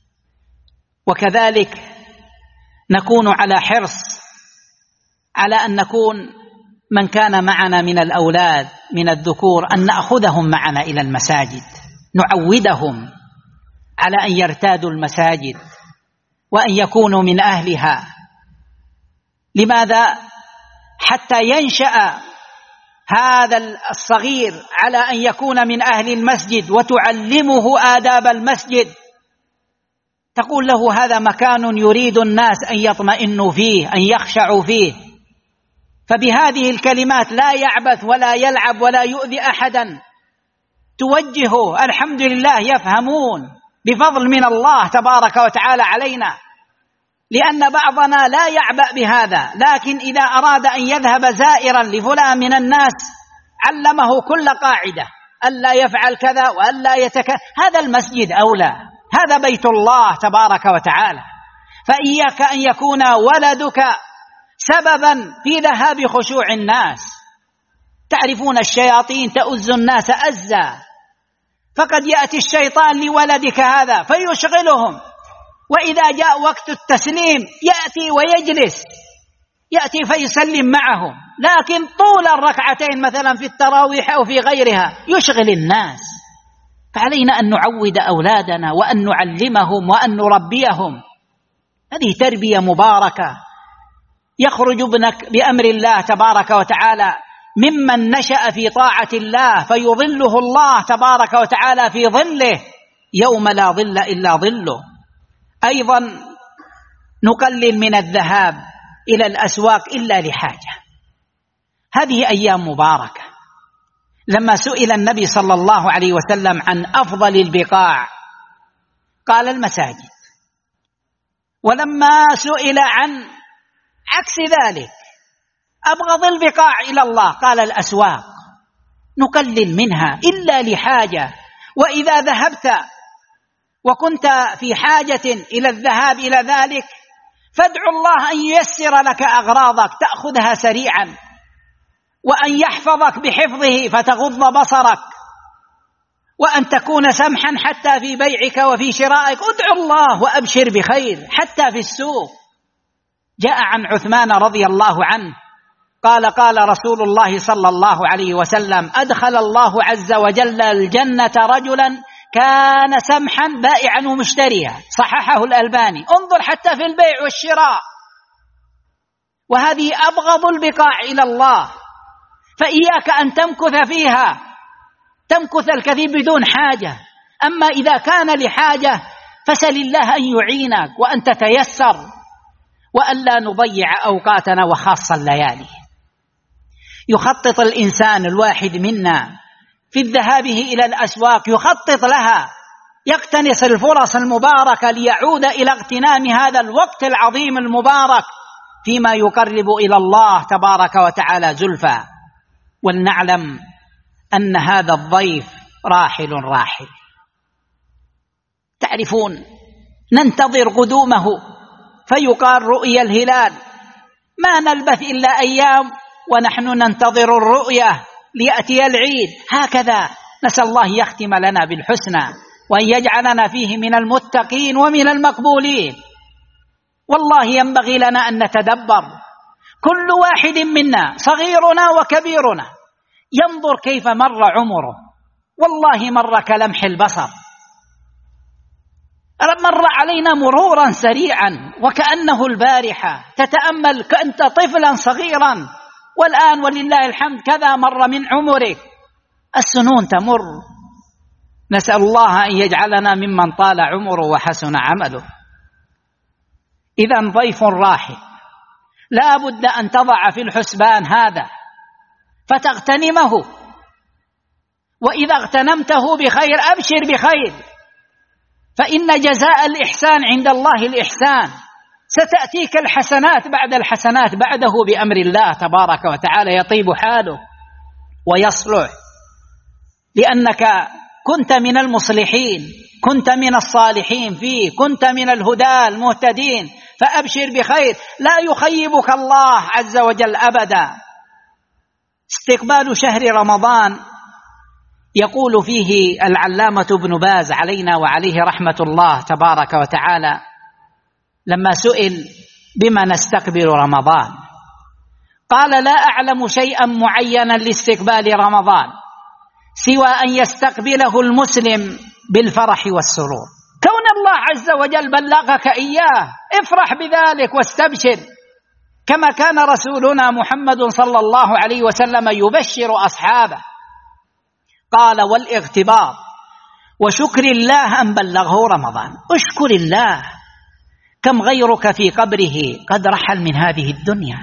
وكذلك نكون على حرص على أن نكون من كان معنا من الأولاد من الذكور أن نأخذهم معنا إلى المساجد، نعودهم على أن يرتادوا المساجد وأن يكونوا من أهلها. لماذا؟ حتى ينشأ هذا الصغير على أن يكون من أهل المسجد، وتعلمه آداب المسجد. تقول له هذا مكان يريد الناس أن يطمئنوا فيه، أن يخشعوا فيه. فبهذه الكلمات لا يعبث ولا يلعب ولا يؤذي أحدا، توجهه. الحمد لله يفهمون بفضل من الله تبارك وتعالى علينا، لأن بعضنا لا يعبأ بهذا، لكن إذا أراد أن يذهب زائرا لفلان من الناس علمه كل قاعدة ألا يفعل كذا وألا يتك. هذا المسجد أولى، هذا بيت الله تبارك وتعالى. فإياك أن يكون ولدك سببا في ذهاب خشوع الناس. تعرفون الشياطين تؤز الناس أزا، فقد يأتي الشيطان لولدك هذا فيشغلهم، وإذا جاء وقت التسليم يأتي ويجلس، يأتي فيسلم معهم، لكن طول الركعتين مثلا في التراويح أو في غيرها يشغل الناس. فعلينا أن نعود أولادنا وأن نعلمهم وأن نربيهم. هذه تربية مباركة. يخرج ابنك بأمر الله تبارك وتعالى ممن نشأ في طاعة الله فيظله الله تبارك وتعالى في ظله يوم لا ظل إلا ظله. أيضا نقلل من الذهاب إلى الأسواق إلا لحاجة. هذه أيام مباركة. لما سئل النبي صلى الله عليه وسلم عن أفضل البقاع قال المساجد، ولما سئل عن عكس ذلك أبغض البقاع إلى الله قال الأسواق. نقلل منها إلا لحاجة. وإذا ذهبت وكنت في حاجة إلى الذهاب إلى ذلك فادع الله أن ييسر لك أغراضك تأخذها سريعا، وأن يحفظك بحفظه فتغض بصرك، وأن تكون سمحا حتى في بيعك وفي شرائك. ادع الله وأبشر بخير حتى في السوق. جاء عن عثمان رضي الله عنه قال قال رسول الله صلى الله عليه وسلم: أدخل الله عز وجل الجنة رجلا كان سمحا بائعا ومشتريا. صححه الألباني. انظر حتى في البيع والشراء، وهذه أبغض البقاع إلى الله، فإياك أن تمكث فيها، تمكث الكثير بدون حاجة. أما إذا كان لحاجة فسل الله أن يعينك وأن تتيسر، وأن لا نضيع أوقاتنا وخاصة الليالي. يخطط الإنسان الواحد منا في الذهاب إلى الأسواق، يخطط لها، يقتنص الفرص المباركة ليعود إلى اغتنام هذا الوقت العظيم المبارك فيما يقرب إلى الله تبارك وتعالى زلفى. ولنعلم أن هذا الضيف راحل راحل. تعرفون، ننتظر قدومه فيقال رؤيا الهلال، ما نلبث إلا أيام ونحن ننتظر الرؤية ليأتي العيد. هكذا نسأل الله يختم لنا بالحسنى، وأن يجعلنا فيه من المتقين ومن المقبولين. والله ينبغي لنا أن نتدبر، كل واحد منا صغيرنا وكبيرنا ينظر كيف مر عمره. والله مر كلمح البصر، مر علينا مرورا سريعا وكأنه البارحة. تتأمل كأنت طفلا صغيرا، والآن ولله الحمد كذا مر من عمرك. السنون تمر. نسأل الله أن يجعلنا ممن طال عمره وحسن عمله. إذن ضيف راحل لا بد أن تضع في الحسبان هذا فتغتنمه، وإذا اغتنمته بخير أبشر بخير، فإن جزاء الإحسان عند الله الإحسان. ستأتيك الحسنات بعد الحسنات بعده بأمر الله تبارك وتعالى، يطيب حاله ويصلح، لأنك كنت من المصلحين، كنت من الصالحين فيه، كنت من الهدى المهتدين، فأبشر بخير، لا يخيبك الله عز وجل أبدا. استقبال شهر رمضان يقول فيه العلامة ابن باز علينا وعليه رحمة الله تبارك وتعالى، لما سئل بما نستقبل رمضان قال: لا أعلم شيئا معينا لاستقبال رمضان سوى أن يستقبله المسلم بالفرح والسرور. كون الله عز وجل بلغك إياه افرح بذلك واستبشر، كما كان رسولنا محمد صلى الله عليه وسلم يبشر أصحابه. قال: والاغتباط وشكر الله أن بلغه رمضان. اشكر الله، كم غيرك في قبره قد رحل من هذه الدنيا.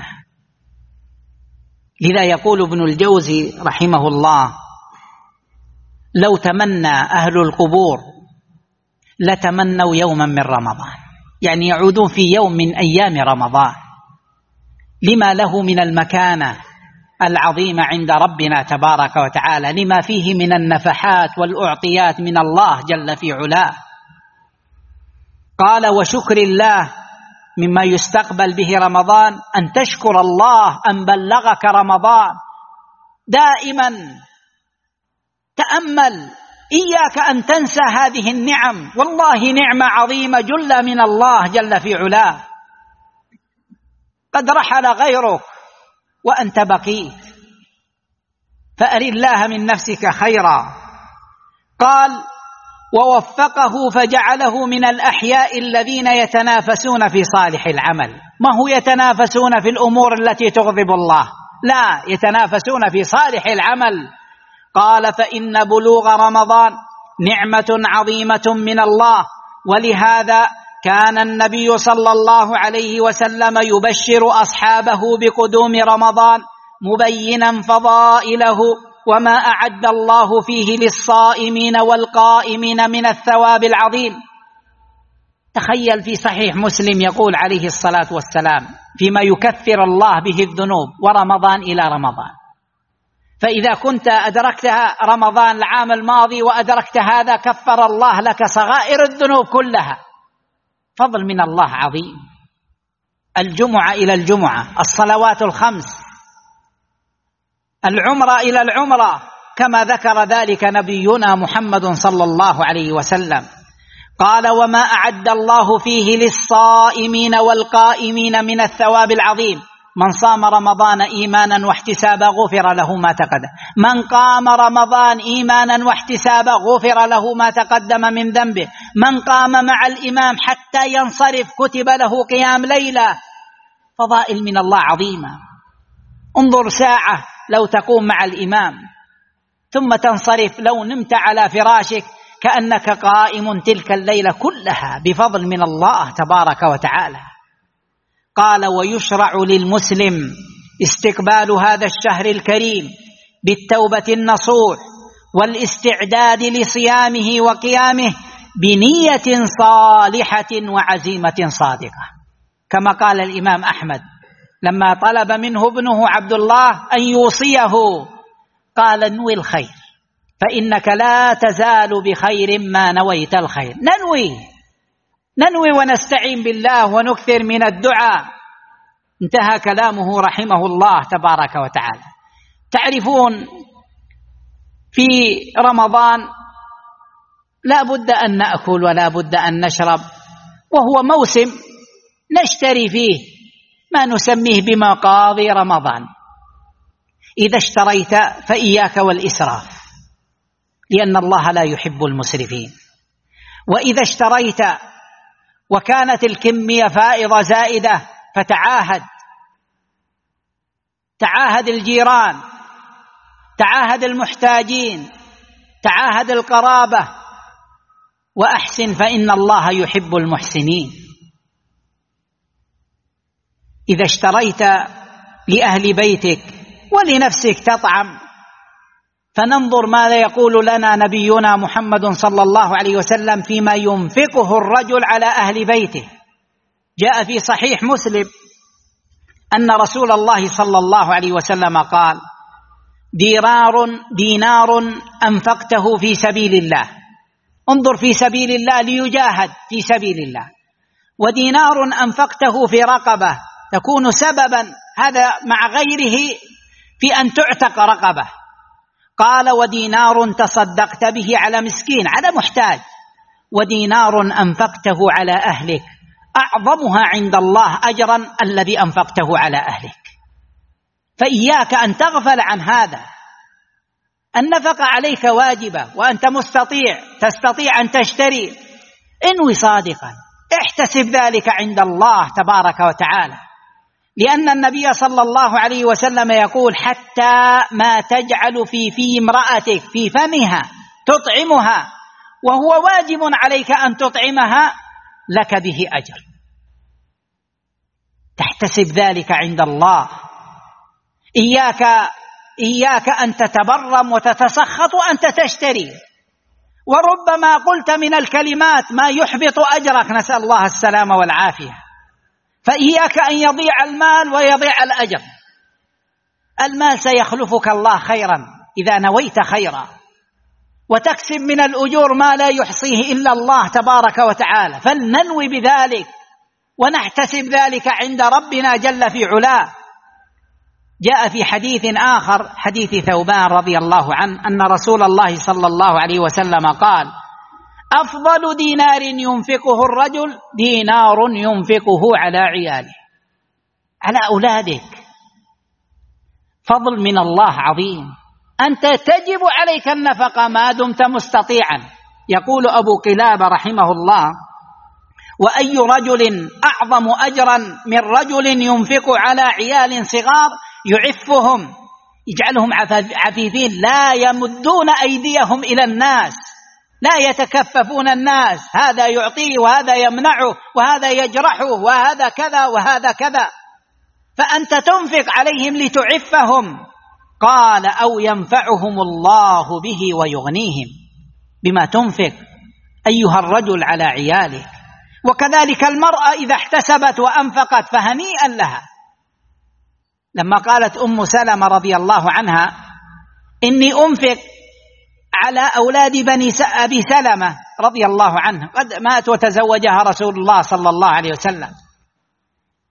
لذا يقول ابن الجوزي رحمه الله: لو تمنى أهل القبور لتمنوا يوما من رمضان، يعني يعودون في يوم من أيام رمضان، لما له من المكانة العظيمة عند ربنا تبارك وتعالى، لما فيه من النفحات والأعطيات من الله جل في علاه. قال: وشكر الله مما يستقبل به رمضان أن تشكر الله أن بلغك رمضان. دائما تأمل، إياك أن تنسى هذه النعم، والله نعمة عظيمة جل من الله جل في علاه. قد رحل غيرك وأنت بقيت، فأر الله من نفسك خيرا. قال: ووفقه فجعله من الأحياء الذين يتنافسون في صالح العمل. ما هو يتنافسون في الأمور التي تغضب الله، لا، يتنافسون في صالح العمل. قال: فإن بلوغ رمضان نعمة عظيمة من الله، ولهذا كان النبي صلى الله عليه وسلم يبشر أصحابه بقدوم رمضان مبينا فضائله وما أعد الله فيه للصائمين والقائمين من الثواب العظيم. تخيل في صحيح مسلم يقول عليه الصلاة والسلام فيما يكفر الله به الذنوب ورمضان إلى رمضان، فإذا كنت أدركتها رمضان العام الماضي وأدركت هذا كفر الله لك صغائر الذنوب كلها. فضل من الله عظيم. الجمعة إلى الجمعة، الصلوات الخمس، العمرة إلى العمرة، كما ذكر ذلك نبينا محمد صلى الله عليه وسلم. قال: وما أعد الله فيه للصائمين والقائمين من الثواب العظيم، من صام رمضان إيمانا واحتسابا غفر له ما تقدم، من قام رمضان إيمانا واحتسابا غفر له ما تقدم من ذنبه، من قام مع الإمام حتى ينصرف كتب له قيام ليلة. فضائل من الله عظيمة. انظر ساعة لو تقوم مع الإمام ثم تنصرف، لو نمت على فراشك كأنك قائم تلك الليلة كلها بفضل من الله تبارك وتعالى. قال: ويشرع للمسلم استقبال هذا الشهر الكريم بالتوبة النصوح والاستعداد لصيامه وقيامه بنية صالحة وعزيمة صادقة، كما قال الإمام أحمد لما طلب منه ابنه عبد الله أن يوصيه، قال: انوي الخير فإنك لا تزال بخير ما نويت الخير. ننوي ننوي ونستعين بالله ونكثر من الدعاء. انتهى كلامه رحمه الله تبارك وتعالى. تعرفون في رمضان لا بد أن نأكل ولا بد أن نشرب، وهو موسم نشتري فيه ما نسميه بمقاضي رمضان. إذا اشتريت فإياك والإسراف، لأن الله لا يحب المسرفين. وإذا اشتريت وكانت الكمية فائضة زائدة فتعاهد، تعاهد الجيران، تعاهد المحتاجين، تعاهد القرابة، وأحسن فإن الله يحب المحسنين. إذا اشتريت لأهل بيتك ولنفسك تطعم، فننظر ماذا يقول لنا نبينا محمد صلى الله عليه وسلم فيما ينفقه الرجل على أهل بيته. جاء في صحيح مسلم أن رسول الله صلى الله عليه وسلم قال: دينار دينار أنفقته في سبيل الله، انظر في سبيل الله ليجاهد في سبيل الله، ودينار أنفقته في رقبة تكون سببا هذا مع غيره في أن تعتق رقبة. قال: ودينار تصدقت به على مسكين على محتاج، ودينار أنفقته على أهلك، أعظمها عند الله أجرا الذي أنفقته على أهلك. فإياك أن تغفل عن هذا. النفقة عليك واجبة وأنت مستطيع، تستطيع أن تشتري، انوي صادقا، احتسب ذلك عند الله تبارك وتعالى، لأن النبي صلى الله عليه وسلم يقول: حتى ما تجعل في في امرأتك في فمها تطعمها وهو واجب عليك أن تطعمها لك به أجر. تحتسب ذلك عند الله. إياك إياك أن تتبرم وتتسخط وأنت تشتري، وربما قلت من الكلمات ما يحبط أجرك، نسأل الله السلامة والعافية. فإياك أن يضيع المال ويضيع الأجر. المال سيخلفك الله خيرا إذا نويت خيرا، وتكسب من الأجور ما لا يحصيه إلا الله تبارك وتعالى. فلننوي بذلك ونحتسب ذلك عند ربنا جل في علاه. جاء في حديث آخر، حديث ثوبان رضي الله عنه، أن رسول الله صلى الله عليه وسلم قال: أفضل دينار ينفقه الرجل دينار ينفقه على عياله، على أولادك. فضل من الله عظيم. أنت تجب عليك النفقة ما دمت مستطيعا. يقول أبو قلابة رحمه الله: وأي رجل أعظم أجرا من رجل ينفق على عيال صغار يعفهم، يجعلهم عفيفين، لا يمدون أيديهم إلى الناس، لا يتكففون الناس، هذا يعطيه وهذا يمنعه وهذا يجرحه وهذا كذا وهذا كذا، فأنت تنفق عليهم لتعفهم. قال: أو ينفعهم الله به ويغنيهم بما تنفق أيها الرجل على عيالك. وكذلك المرأة إذا احتسبت وأنفقت فهنيئا لها. لما قالت أم سلمة رضي الله عنها: إني أنفق على أولاد بني أبي سلمة رضي الله عنه، قد مات وتزوجها رسول الله صلى الله عليه وسلم،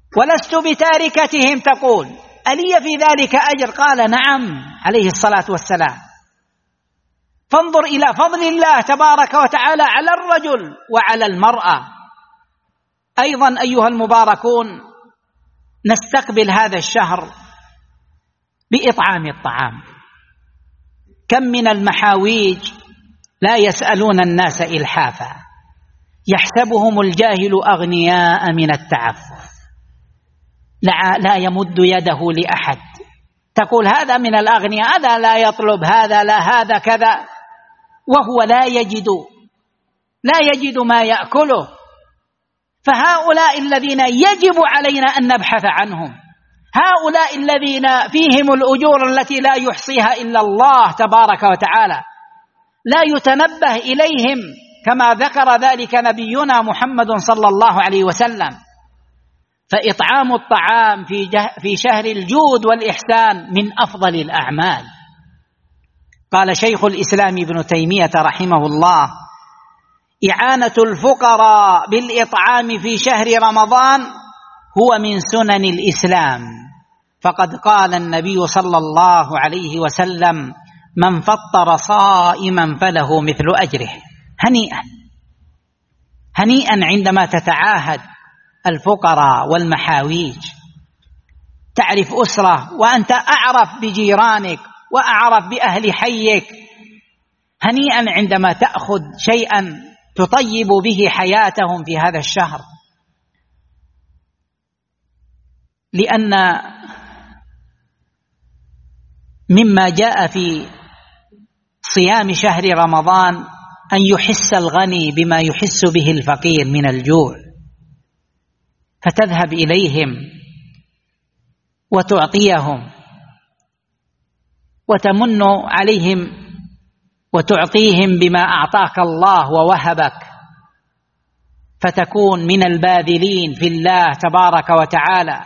ولست بتاركتهم تقول ألي في ذلك أجر؟ قال نعم عليه الصلاة والسلام. فانظر إلى فضل الله تبارك وتعالى على الرجل وعلى المرأة. أيضا أيها المباركون، نستقبل هذا الشهر بإطعام الطعام. كم من المحاويج لا يسألون الناس إلحافا، يحسبهم الجاهل أغنياء من التعفف، لا, لا يمد يده لأحد. تقول هذا من الأغنياء، هذا لا يطلب، هذا لا، هذا كذا، وهو لا يجد لا يجد ما يأكله. فهؤلاء الذين يجب علينا أن نبحث عنهم، هؤلاء الذين فيهم الأجور التي لا يحصيها إلا الله تبارك وتعالى، لا يتنبه إليهم كما ذكر ذلك نبينا محمد صلى الله عليه وسلم. فإطعام الطعام في, في شهر الجود والإحسان من أفضل الأعمال. قال شيخ الإسلام ابن تيمية رحمه الله: إعانة الفقراء بالإطعام في شهر رمضان هو من سنن الإسلام، فقد قال النبي صلى الله عليه وسلم: من فطر صائما فله مثل أجره. هنيئا هنيئا عندما تتعاهد الفقراء والمحاويج، تعرف أسرة وأنت أعرف بجيرانك وأعرف بأهل حيك. هنيئا عندما تأخذ شيئا تطيب به حياتهم في هذا الشهر، لأن مما جاء في صيام شهر رمضان أن يحس الغني بما يحس به الفقير من الجوع، فتذهب إليهم وتعطيهم وتمن عليهم وتعطيهم بما أعطاك الله ووهبك، فتكون من الباذلين في الله تبارك وتعالى.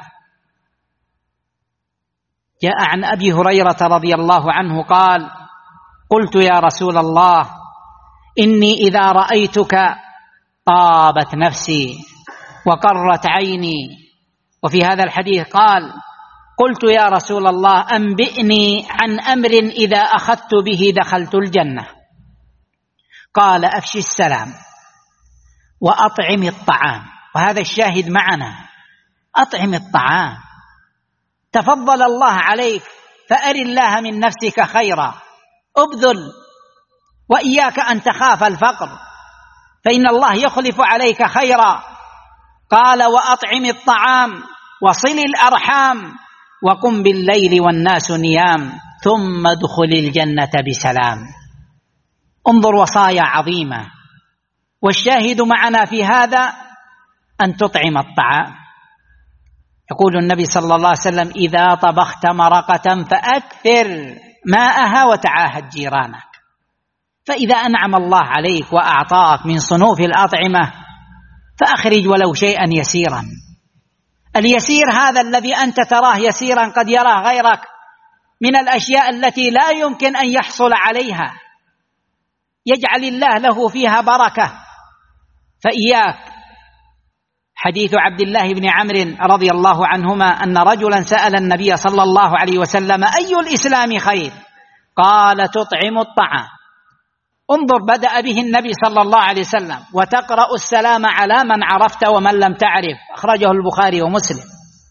جاء عن أبي هريرة رضي الله عنه قال: قلت يا رسول الله إني إذا رأيتك طابت نفسي وقرت عيني. وفي هذا الحديث قال: قلت يا رسول الله أنبئني عن أمر إذا أخذت به دخلت الجنة. قال: أفشي السلام وأطعم الطعام. وهذا الشاهد معنا، أطعم الطعام. تفضل الله عليك فأر الله من نفسك خيرا، أبذل، وإياك أن تخاف الفقر فإن الله يخلف عليك خيرا. قال: وأطعم الطعام وصل الأرحام وقم بالليل والناس نيام ثم ادخل الجنة بسلام. انظر، وصايا عظيمة. والشاهد معنا في هذا أن تطعم الطعام. يقول النبي صلى الله عليه وسلم: إذا طبخت مرقة فأكثر ماءها وتعاهد جيرانك. فإذا أنعم الله عليك وأعطاك من صنوف الأطعمة فأخرج ولو شيئا يسيرا. اليسير هذا الذي أنت تراه يسيرا قد يراه غيرك من الأشياء التي لا يمكن أن يحصل عليها، يجعل الله له فيها بركة. فإياك. حديث عبد الله بن عمرو رضي الله عنهما أن رجلا سأل النبي صلى الله عليه وسلم: أي الإسلام خير؟ قال: تطعم الطعام. انظر، بدأ به النبي صلى الله عليه وسلم: وتقرأ السلام على من عرفت ومن لم تعرف. أخرجه البخاري ومسلم.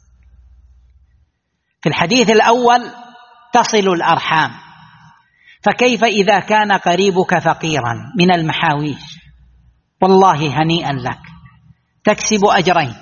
في الحديث الأول تصل الأرحام، فكيف إذا كان قريبك فقيرا من المحاويج؟ والله هنيئا لك، تكسب أجرين: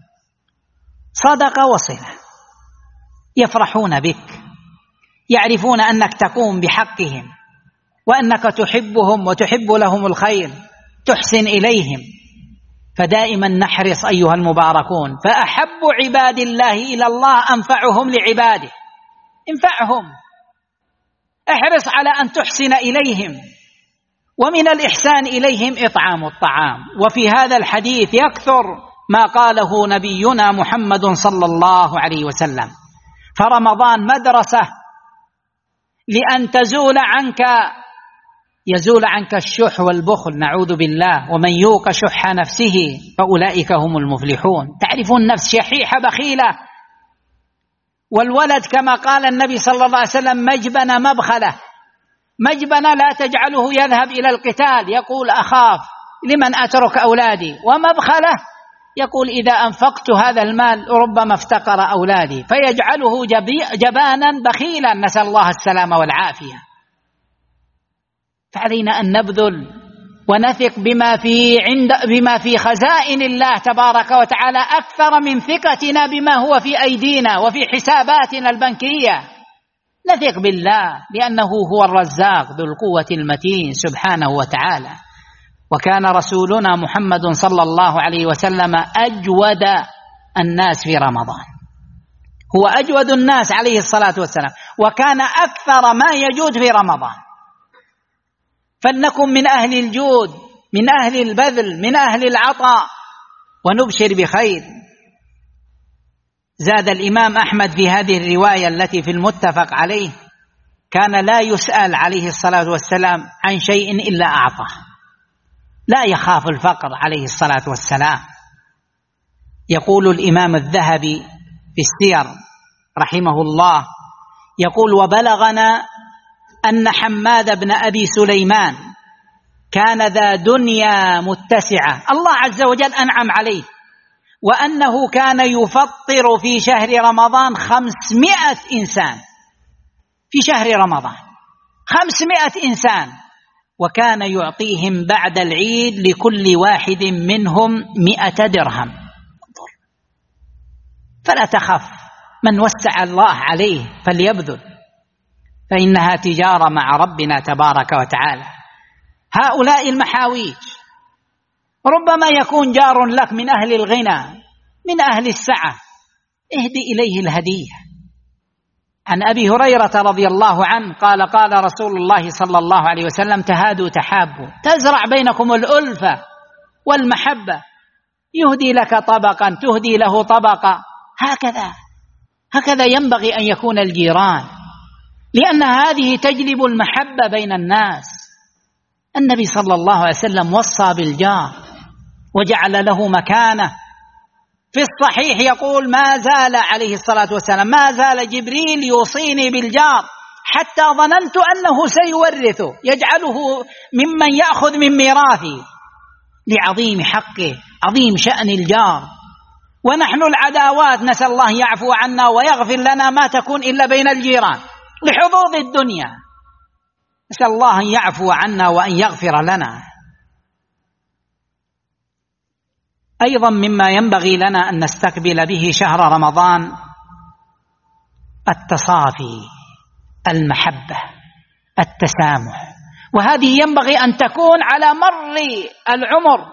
صدقة وصلة. يفرحون بك، يعرفون أنك تقوم بحقهم وأنك تحبهم وتحب لهم الخير، تحسن إليهم. فدائما نحرص أيها المباركون، فأحب عباد الله إلى الله أنفعهم لعباده. انفعهم، احرص على أن تحسن إليهم. ومن الإحسان إليهم إطعام الطعام. وفي هذا الحديث يكثر ما قاله نبينا محمد صلى الله عليه وسلم: فرمضان مدرسة لأن تزول عنك يزول عنك الشح والبخل، نعوذ بالله، ومن يوق شح نفسه فأولئك هم المفلحون. تعرفون النفس شحيحة بخيلة، والولد كما قال النبي صلى الله عليه وسلم مجبن مبخلة. مجبن لا تجعله يذهب إلى القتال، يقول أخاف لمن أترك أولادي، ومبخلة يقول إذا أنفقت هذا المال ربما افتقر أولادي، فيجعله جبانا بخيلا، نسأل الله السلامة والعافية. فعلينا أن نبذل ونثق بما في عند بما في خزائن الله تبارك وتعالى أكثر من ثقتنا بما هو في أيدينا وفي حساباتنا البنكية. نثق بالله لأنه هو الرزاق ذو القوة المتين سبحانه وتعالى. وكان رسولنا محمد صلى الله عليه وسلم أجود الناس في رمضان، هو أجود الناس عليه الصلاة والسلام، وكان أكثر ما يجود في رمضان. فلنكن من أهل الجود، من أهل البذل، من أهل العطاء، ونبشر بخير. زاد الإمام أحمد في هذه الرواية التي في المتفق عليه: كان لا يسأل عليه الصلاة والسلام عن شيء إلا أعطاه، لا يخاف الفقر عليه الصلاة والسلام. يقول الإمام الذهبي في السير رحمه الله، يقول: وبلغنا أن حماد بن أبي سليمان كان ذا دنيا متسعة، الله عز وجل أنعم عليه، وأنه كان يفطر في شهر رمضان خمسمائة إنسان، في شهر رمضان خمسمائة إنسان، وكان يعطيهم بعد العيد لكل واحد منهم مئة درهم. فلا تخف، من وسع الله عليه فليبذل، فإنها تجارة مع ربنا تبارك وتعالى. هؤلاء المحاويج ربما يكون جار لك من أهل الغنى، من أهل السعة، اهدي إليه الهدية. عن أبي هريرة رضي الله عنه قال: قال رسول الله صلى الله عليه وسلم: تهادوا تحابوا، تزرع بينكم الألفة والمحبة، يهدي لك طبقا تهدي له طبقا. هكذا هكذا ينبغي أن يكون الجيران، لأن هذه تجلب المحبة بين الناس. النبي صلى الله عليه وسلم وصى بالجار وجعل له مكانه. في الصحيح يقول: ما زال عليه الصلاة والسلام ما زال جبريل يوصيني بالجار حتى ظننت أنه سيورثه، يجعله ممن يأخذ من ميراثه، لعظيم حقه، عظيم شأن الجار. ونحن العداوات نسأل الله يعفو عنا ويغفر لنا ما تكون إلا بين الجيران لحظوظ الدنيا، نسأل الله أن يعفو عنا وأن يغفر لنا. أيضا مما ينبغي لنا أن نستقبل به شهر رمضان التصافي، المحبة، التسامح، وهذه ينبغي أن تكون على مر العمر،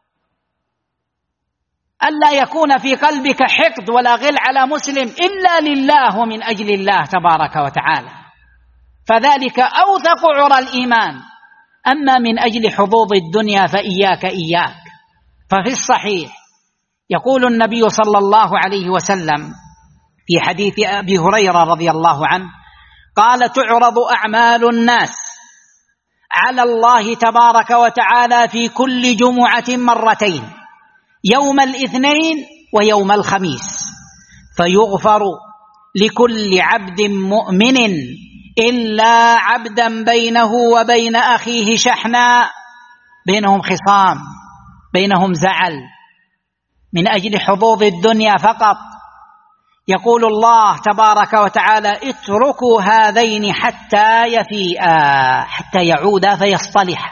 ألا يكون في قلبك حقد ولا غل على مسلم إلا لله ومن أجل الله تبارك وتعالى، فذلك أوثق عرى الإيمان. أما من أجل حظوظ الدنيا فإياك إياك. ففي الصحيح يقول النبي صلى الله عليه وسلم في حديث أبي هريرة رضي الله عنه قال: تعرض أعمال الناس على الله تبارك وتعالى في كل جمعة مرتين، يوم الاثنين ويوم الخميس، فيغفر لكل عبد مؤمن إلا عبدا بينه وبين أخيه شحناء، بينهم خصام، بينهم زعل من أجل حظوظ الدنيا فقط. يقول الله تبارك وتعالى: اتركوا هذين حتى يفيئا، حتى يعودا فيصطلحا.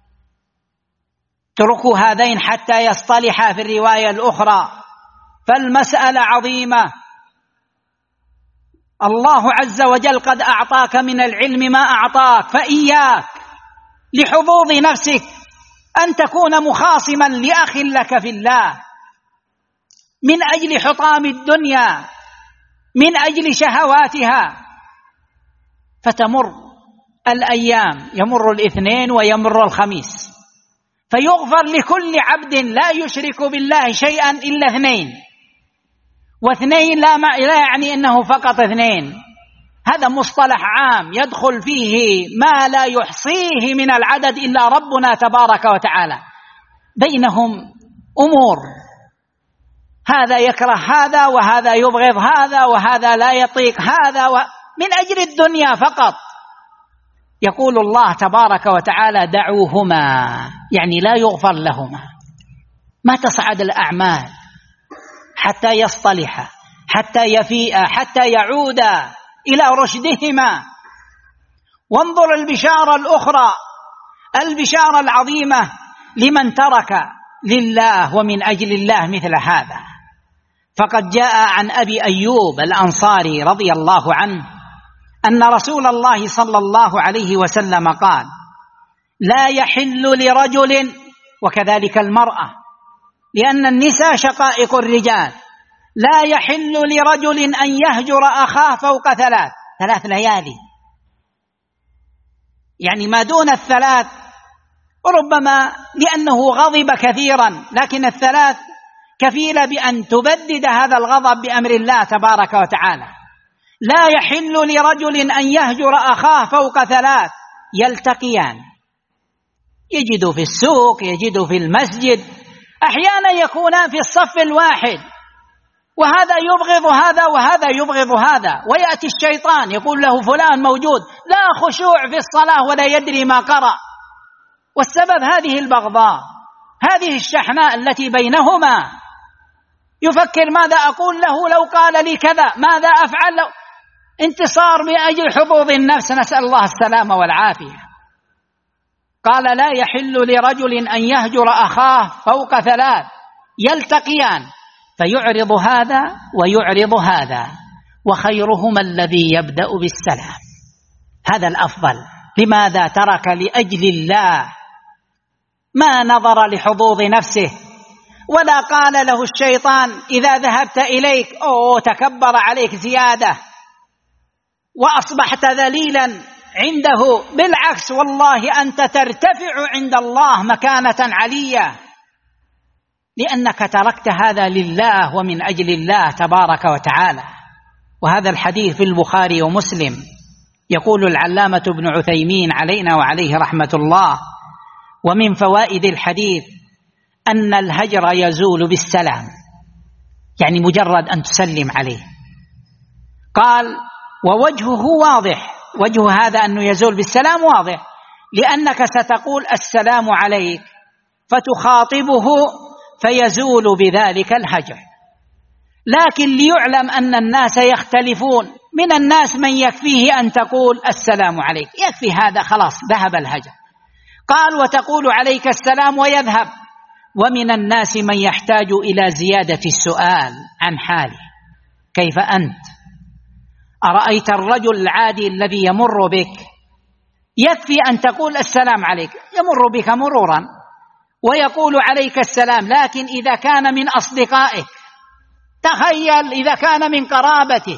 اتركوا هذين حتى يصطلحا في الرواية الأخرى. فالمسألة عظيمة. الله عز وجل قد أعطاك من العلم ما أعطاك، فإياك لحظوظ نفسك أن تكون مخاصما لأخ لك في الله من أجل حطام الدنيا، من أجل شهواتها، فتمر الأيام، يمر الاثنين ويمر الخميس، فيغفر لكل عبد لا يشرك بالله شيئا إلا اثنين. واثنين لا, لا يعني أنه فقط اثنين، هذا مصطلح عام يدخل فيه ما لا يحصيه من العدد إلا ربنا تبارك وتعالى. بينهم أمور، هذا يكره هذا، وهذا يبغض هذا، وهذا لا يطيق هذا، من أجل الدنيا فقط. يقول الله تبارك وتعالى دعوهما، يعني لا يغفر لهما، ما تصعد الأعمال حتى يصطلحا، حتى يفيئا، حتى يعودا إلى رشدهما. وانظر البشارة الأخرى، البشارة العظيمة لمن ترك لله ومن أجل الله مثل هذا. فقد جاء عن أبي أيوب الأنصاري رضي الله عنه أن رسول الله صلى الله عليه وسلم قال: لا يحل لرجل، وكذلك المرأة، لأن النساء شقائق الرجال، لا يحل لرجل أن يهجر أخاه فوق ثلاث ثلاث ليالي، يعني ما دون الثلاث، وربما لأنه غضب كثيرا، لكن الثلاث كفيلة بأن تبدد هذا الغضب بأمر الله تبارك وتعالى. لا يحل لرجل أن يهجر أخاه فوق ثلاث، يلتقيان، يجد في السوق، يجد في المسجد، أحيانا يكونان في الصف الواحد، وهذا يبغض هذا وهذا يبغض هذا، ويأتي الشيطان يقول له فلان موجود، لا خشوع في الصلاة ولا يدري ما قرأ. والسبب هذه البغضاء، هذه الشحناء التي بينهما. يفكر ماذا أقول له لو قال لي كذا، ماذا أفعل له، انتصار بأجل حظوظ النفس، نسأل الله السلامة والعافية. قال: لا يحل لرجل أن يهجر أخاه فوق ثلاث، يلتقيان فيعرض هذا ويعرض هذا، وخيرهما الذي يبدأ بالسلام، هذا الأفضل. لماذا؟ ترك لأجل الله، ما نظر لحظوظ نفسه، ولا قال له الشيطان إذا ذهبت إليك أوه تكبر عليك زيادة وأصبحت ذليلا عنده، بالعكس والله أنت ترتفع عند الله مكانة علية، لأنك تركت هذا لله ومن أجل الله تبارك وتعالى. وهذا الحديث في البخاري ومسلم. يقول العلامة ابن عثيمين علينا وعليه رحمة الله: ومن فوائد الحديث أن الهجر يزول بالسلام، يعني مجرد أن تسلم عليه. قال: ووجهه واضح، وجه هذا أنه يزول بالسلام واضح، لأنك ستقول السلام عليك فتخاطبه فيزول بذلك الهجر. لكن ليعلم أن الناس يختلفون، من الناس من يكفيه أن تقول السلام عليك، يكفي هذا خلاص ذهب الهجر. قال: وتقول عليك السلام ويذهب. ومن الناس من يحتاج إلى زيادة السؤال عن حاله، كيف أنت؟ أرأيت الرجل العادي الذي يمر بك، يكفي أن تقول السلام عليك، يمر بك مرورا ويقول عليك السلام. لكن إذا كان من أصدقائك، تخيل إذا كان من قرابته،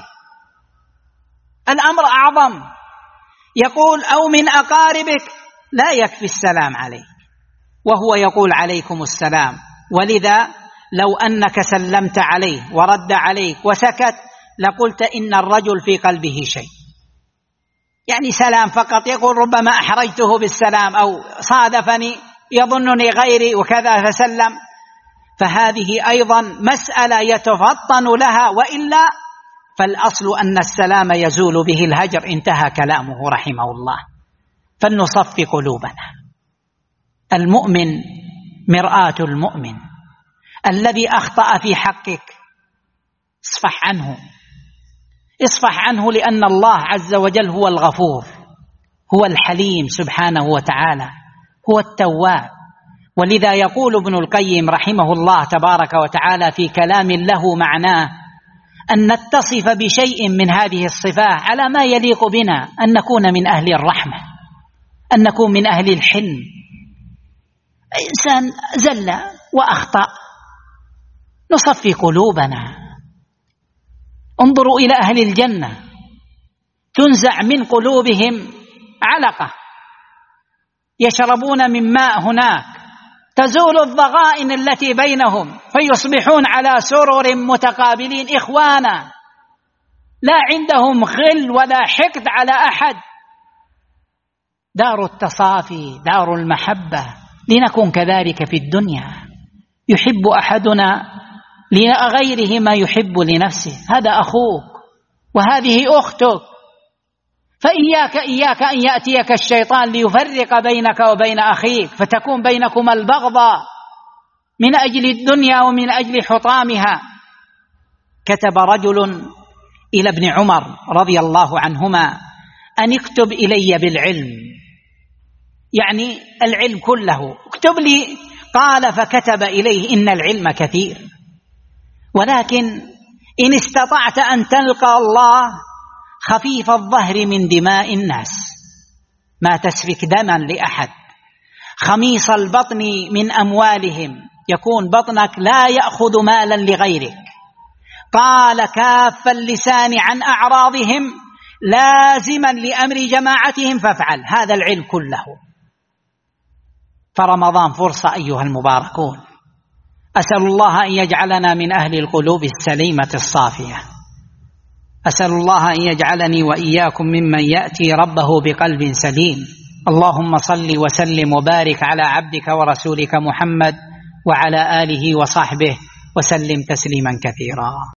الأمر أعظم. يقول: أو من أقاربك، لا يكفي السلام عليك وهو يقول عليكم السلام. ولذا لو أنك سلمت عليه ورد عليك وسكت لقلت إن الرجل في قلبه شيء، يعني سلام فقط، يقول ربما أحرجته بالسلام أو صادفني يظنني غيري وكذا فسلم. فهذه أيضا مسألة يتفطن لها، وإلا فالأصل أن السلام يزول به الهجر. انتهى كلامه رحمه الله. فلنصفي قلوبنا. المؤمن مرآة المؤمن، الذي أخطأ في حقك اصفح عنه، اصفح عنه، لأن الله عز وجل هو الغفور، هو الحليم سبحانه وتعالى، هو التواب. ولذا يقول ابن القيم رحمه الله تبارك وتعالى في كلام له معناه أن نتصف بشيء من هذه الصفات على ما يليق بنا، أن نكون من أهل الرحمة، أن نكون من أهل الحلم. إنسان زل وأخطأ، نصفي قلوبنا. انظروا إلى أهل الجنة، تنزع من قلوبهم علقة، يشربون من ماء هناك، تزول الضغائن التي بينهم، فيصبحون على سرر متقابلين إخوانا، لا عندهم غل ولا حقد على أحد. دار التصافي، دار المحبة، لنكن كذلك في الدنيا. يحب أحدنا لغيره ما يحب لنفسه، هذا أخوك وهذه أختك. فإياك إياك أن يأتيك الشيطان ليفرق بينك وبين أخيك، فتكون بينكما البغضاء من أجل الدنيا ومن أجل حطامها. كتب رجل إلى ابن عمر رضي الله عنهما أن اكتب إلي بالعلم، يعني العلم كله اكتب لي. قال فكتب إليه إن العلم كثير، ولكن إن استطعت أن تلقى الله خفيف الظهر من دماء الناس، ما تسفك دما لأحد، خميص البطن من أموالهم، يكون بطنك لا يأخذ مالا لغيرك. قال كاف اللسان عن أعراضهم لازما لأمر جماعتهم فافعل. هذا العلم كله. فرمضان فرصة أيها المباركون، أسأل الله أن يجعلنا من أهل القلوب السليمة الصافية. أسأل الله أن يجعلني وإياكم ممن يأتي ربه بقلب سليم. اللهم صل وسلم وبارك على عبدك ورسولك محمد وعلى آله وصحبه وسلم تسليما كثيرا.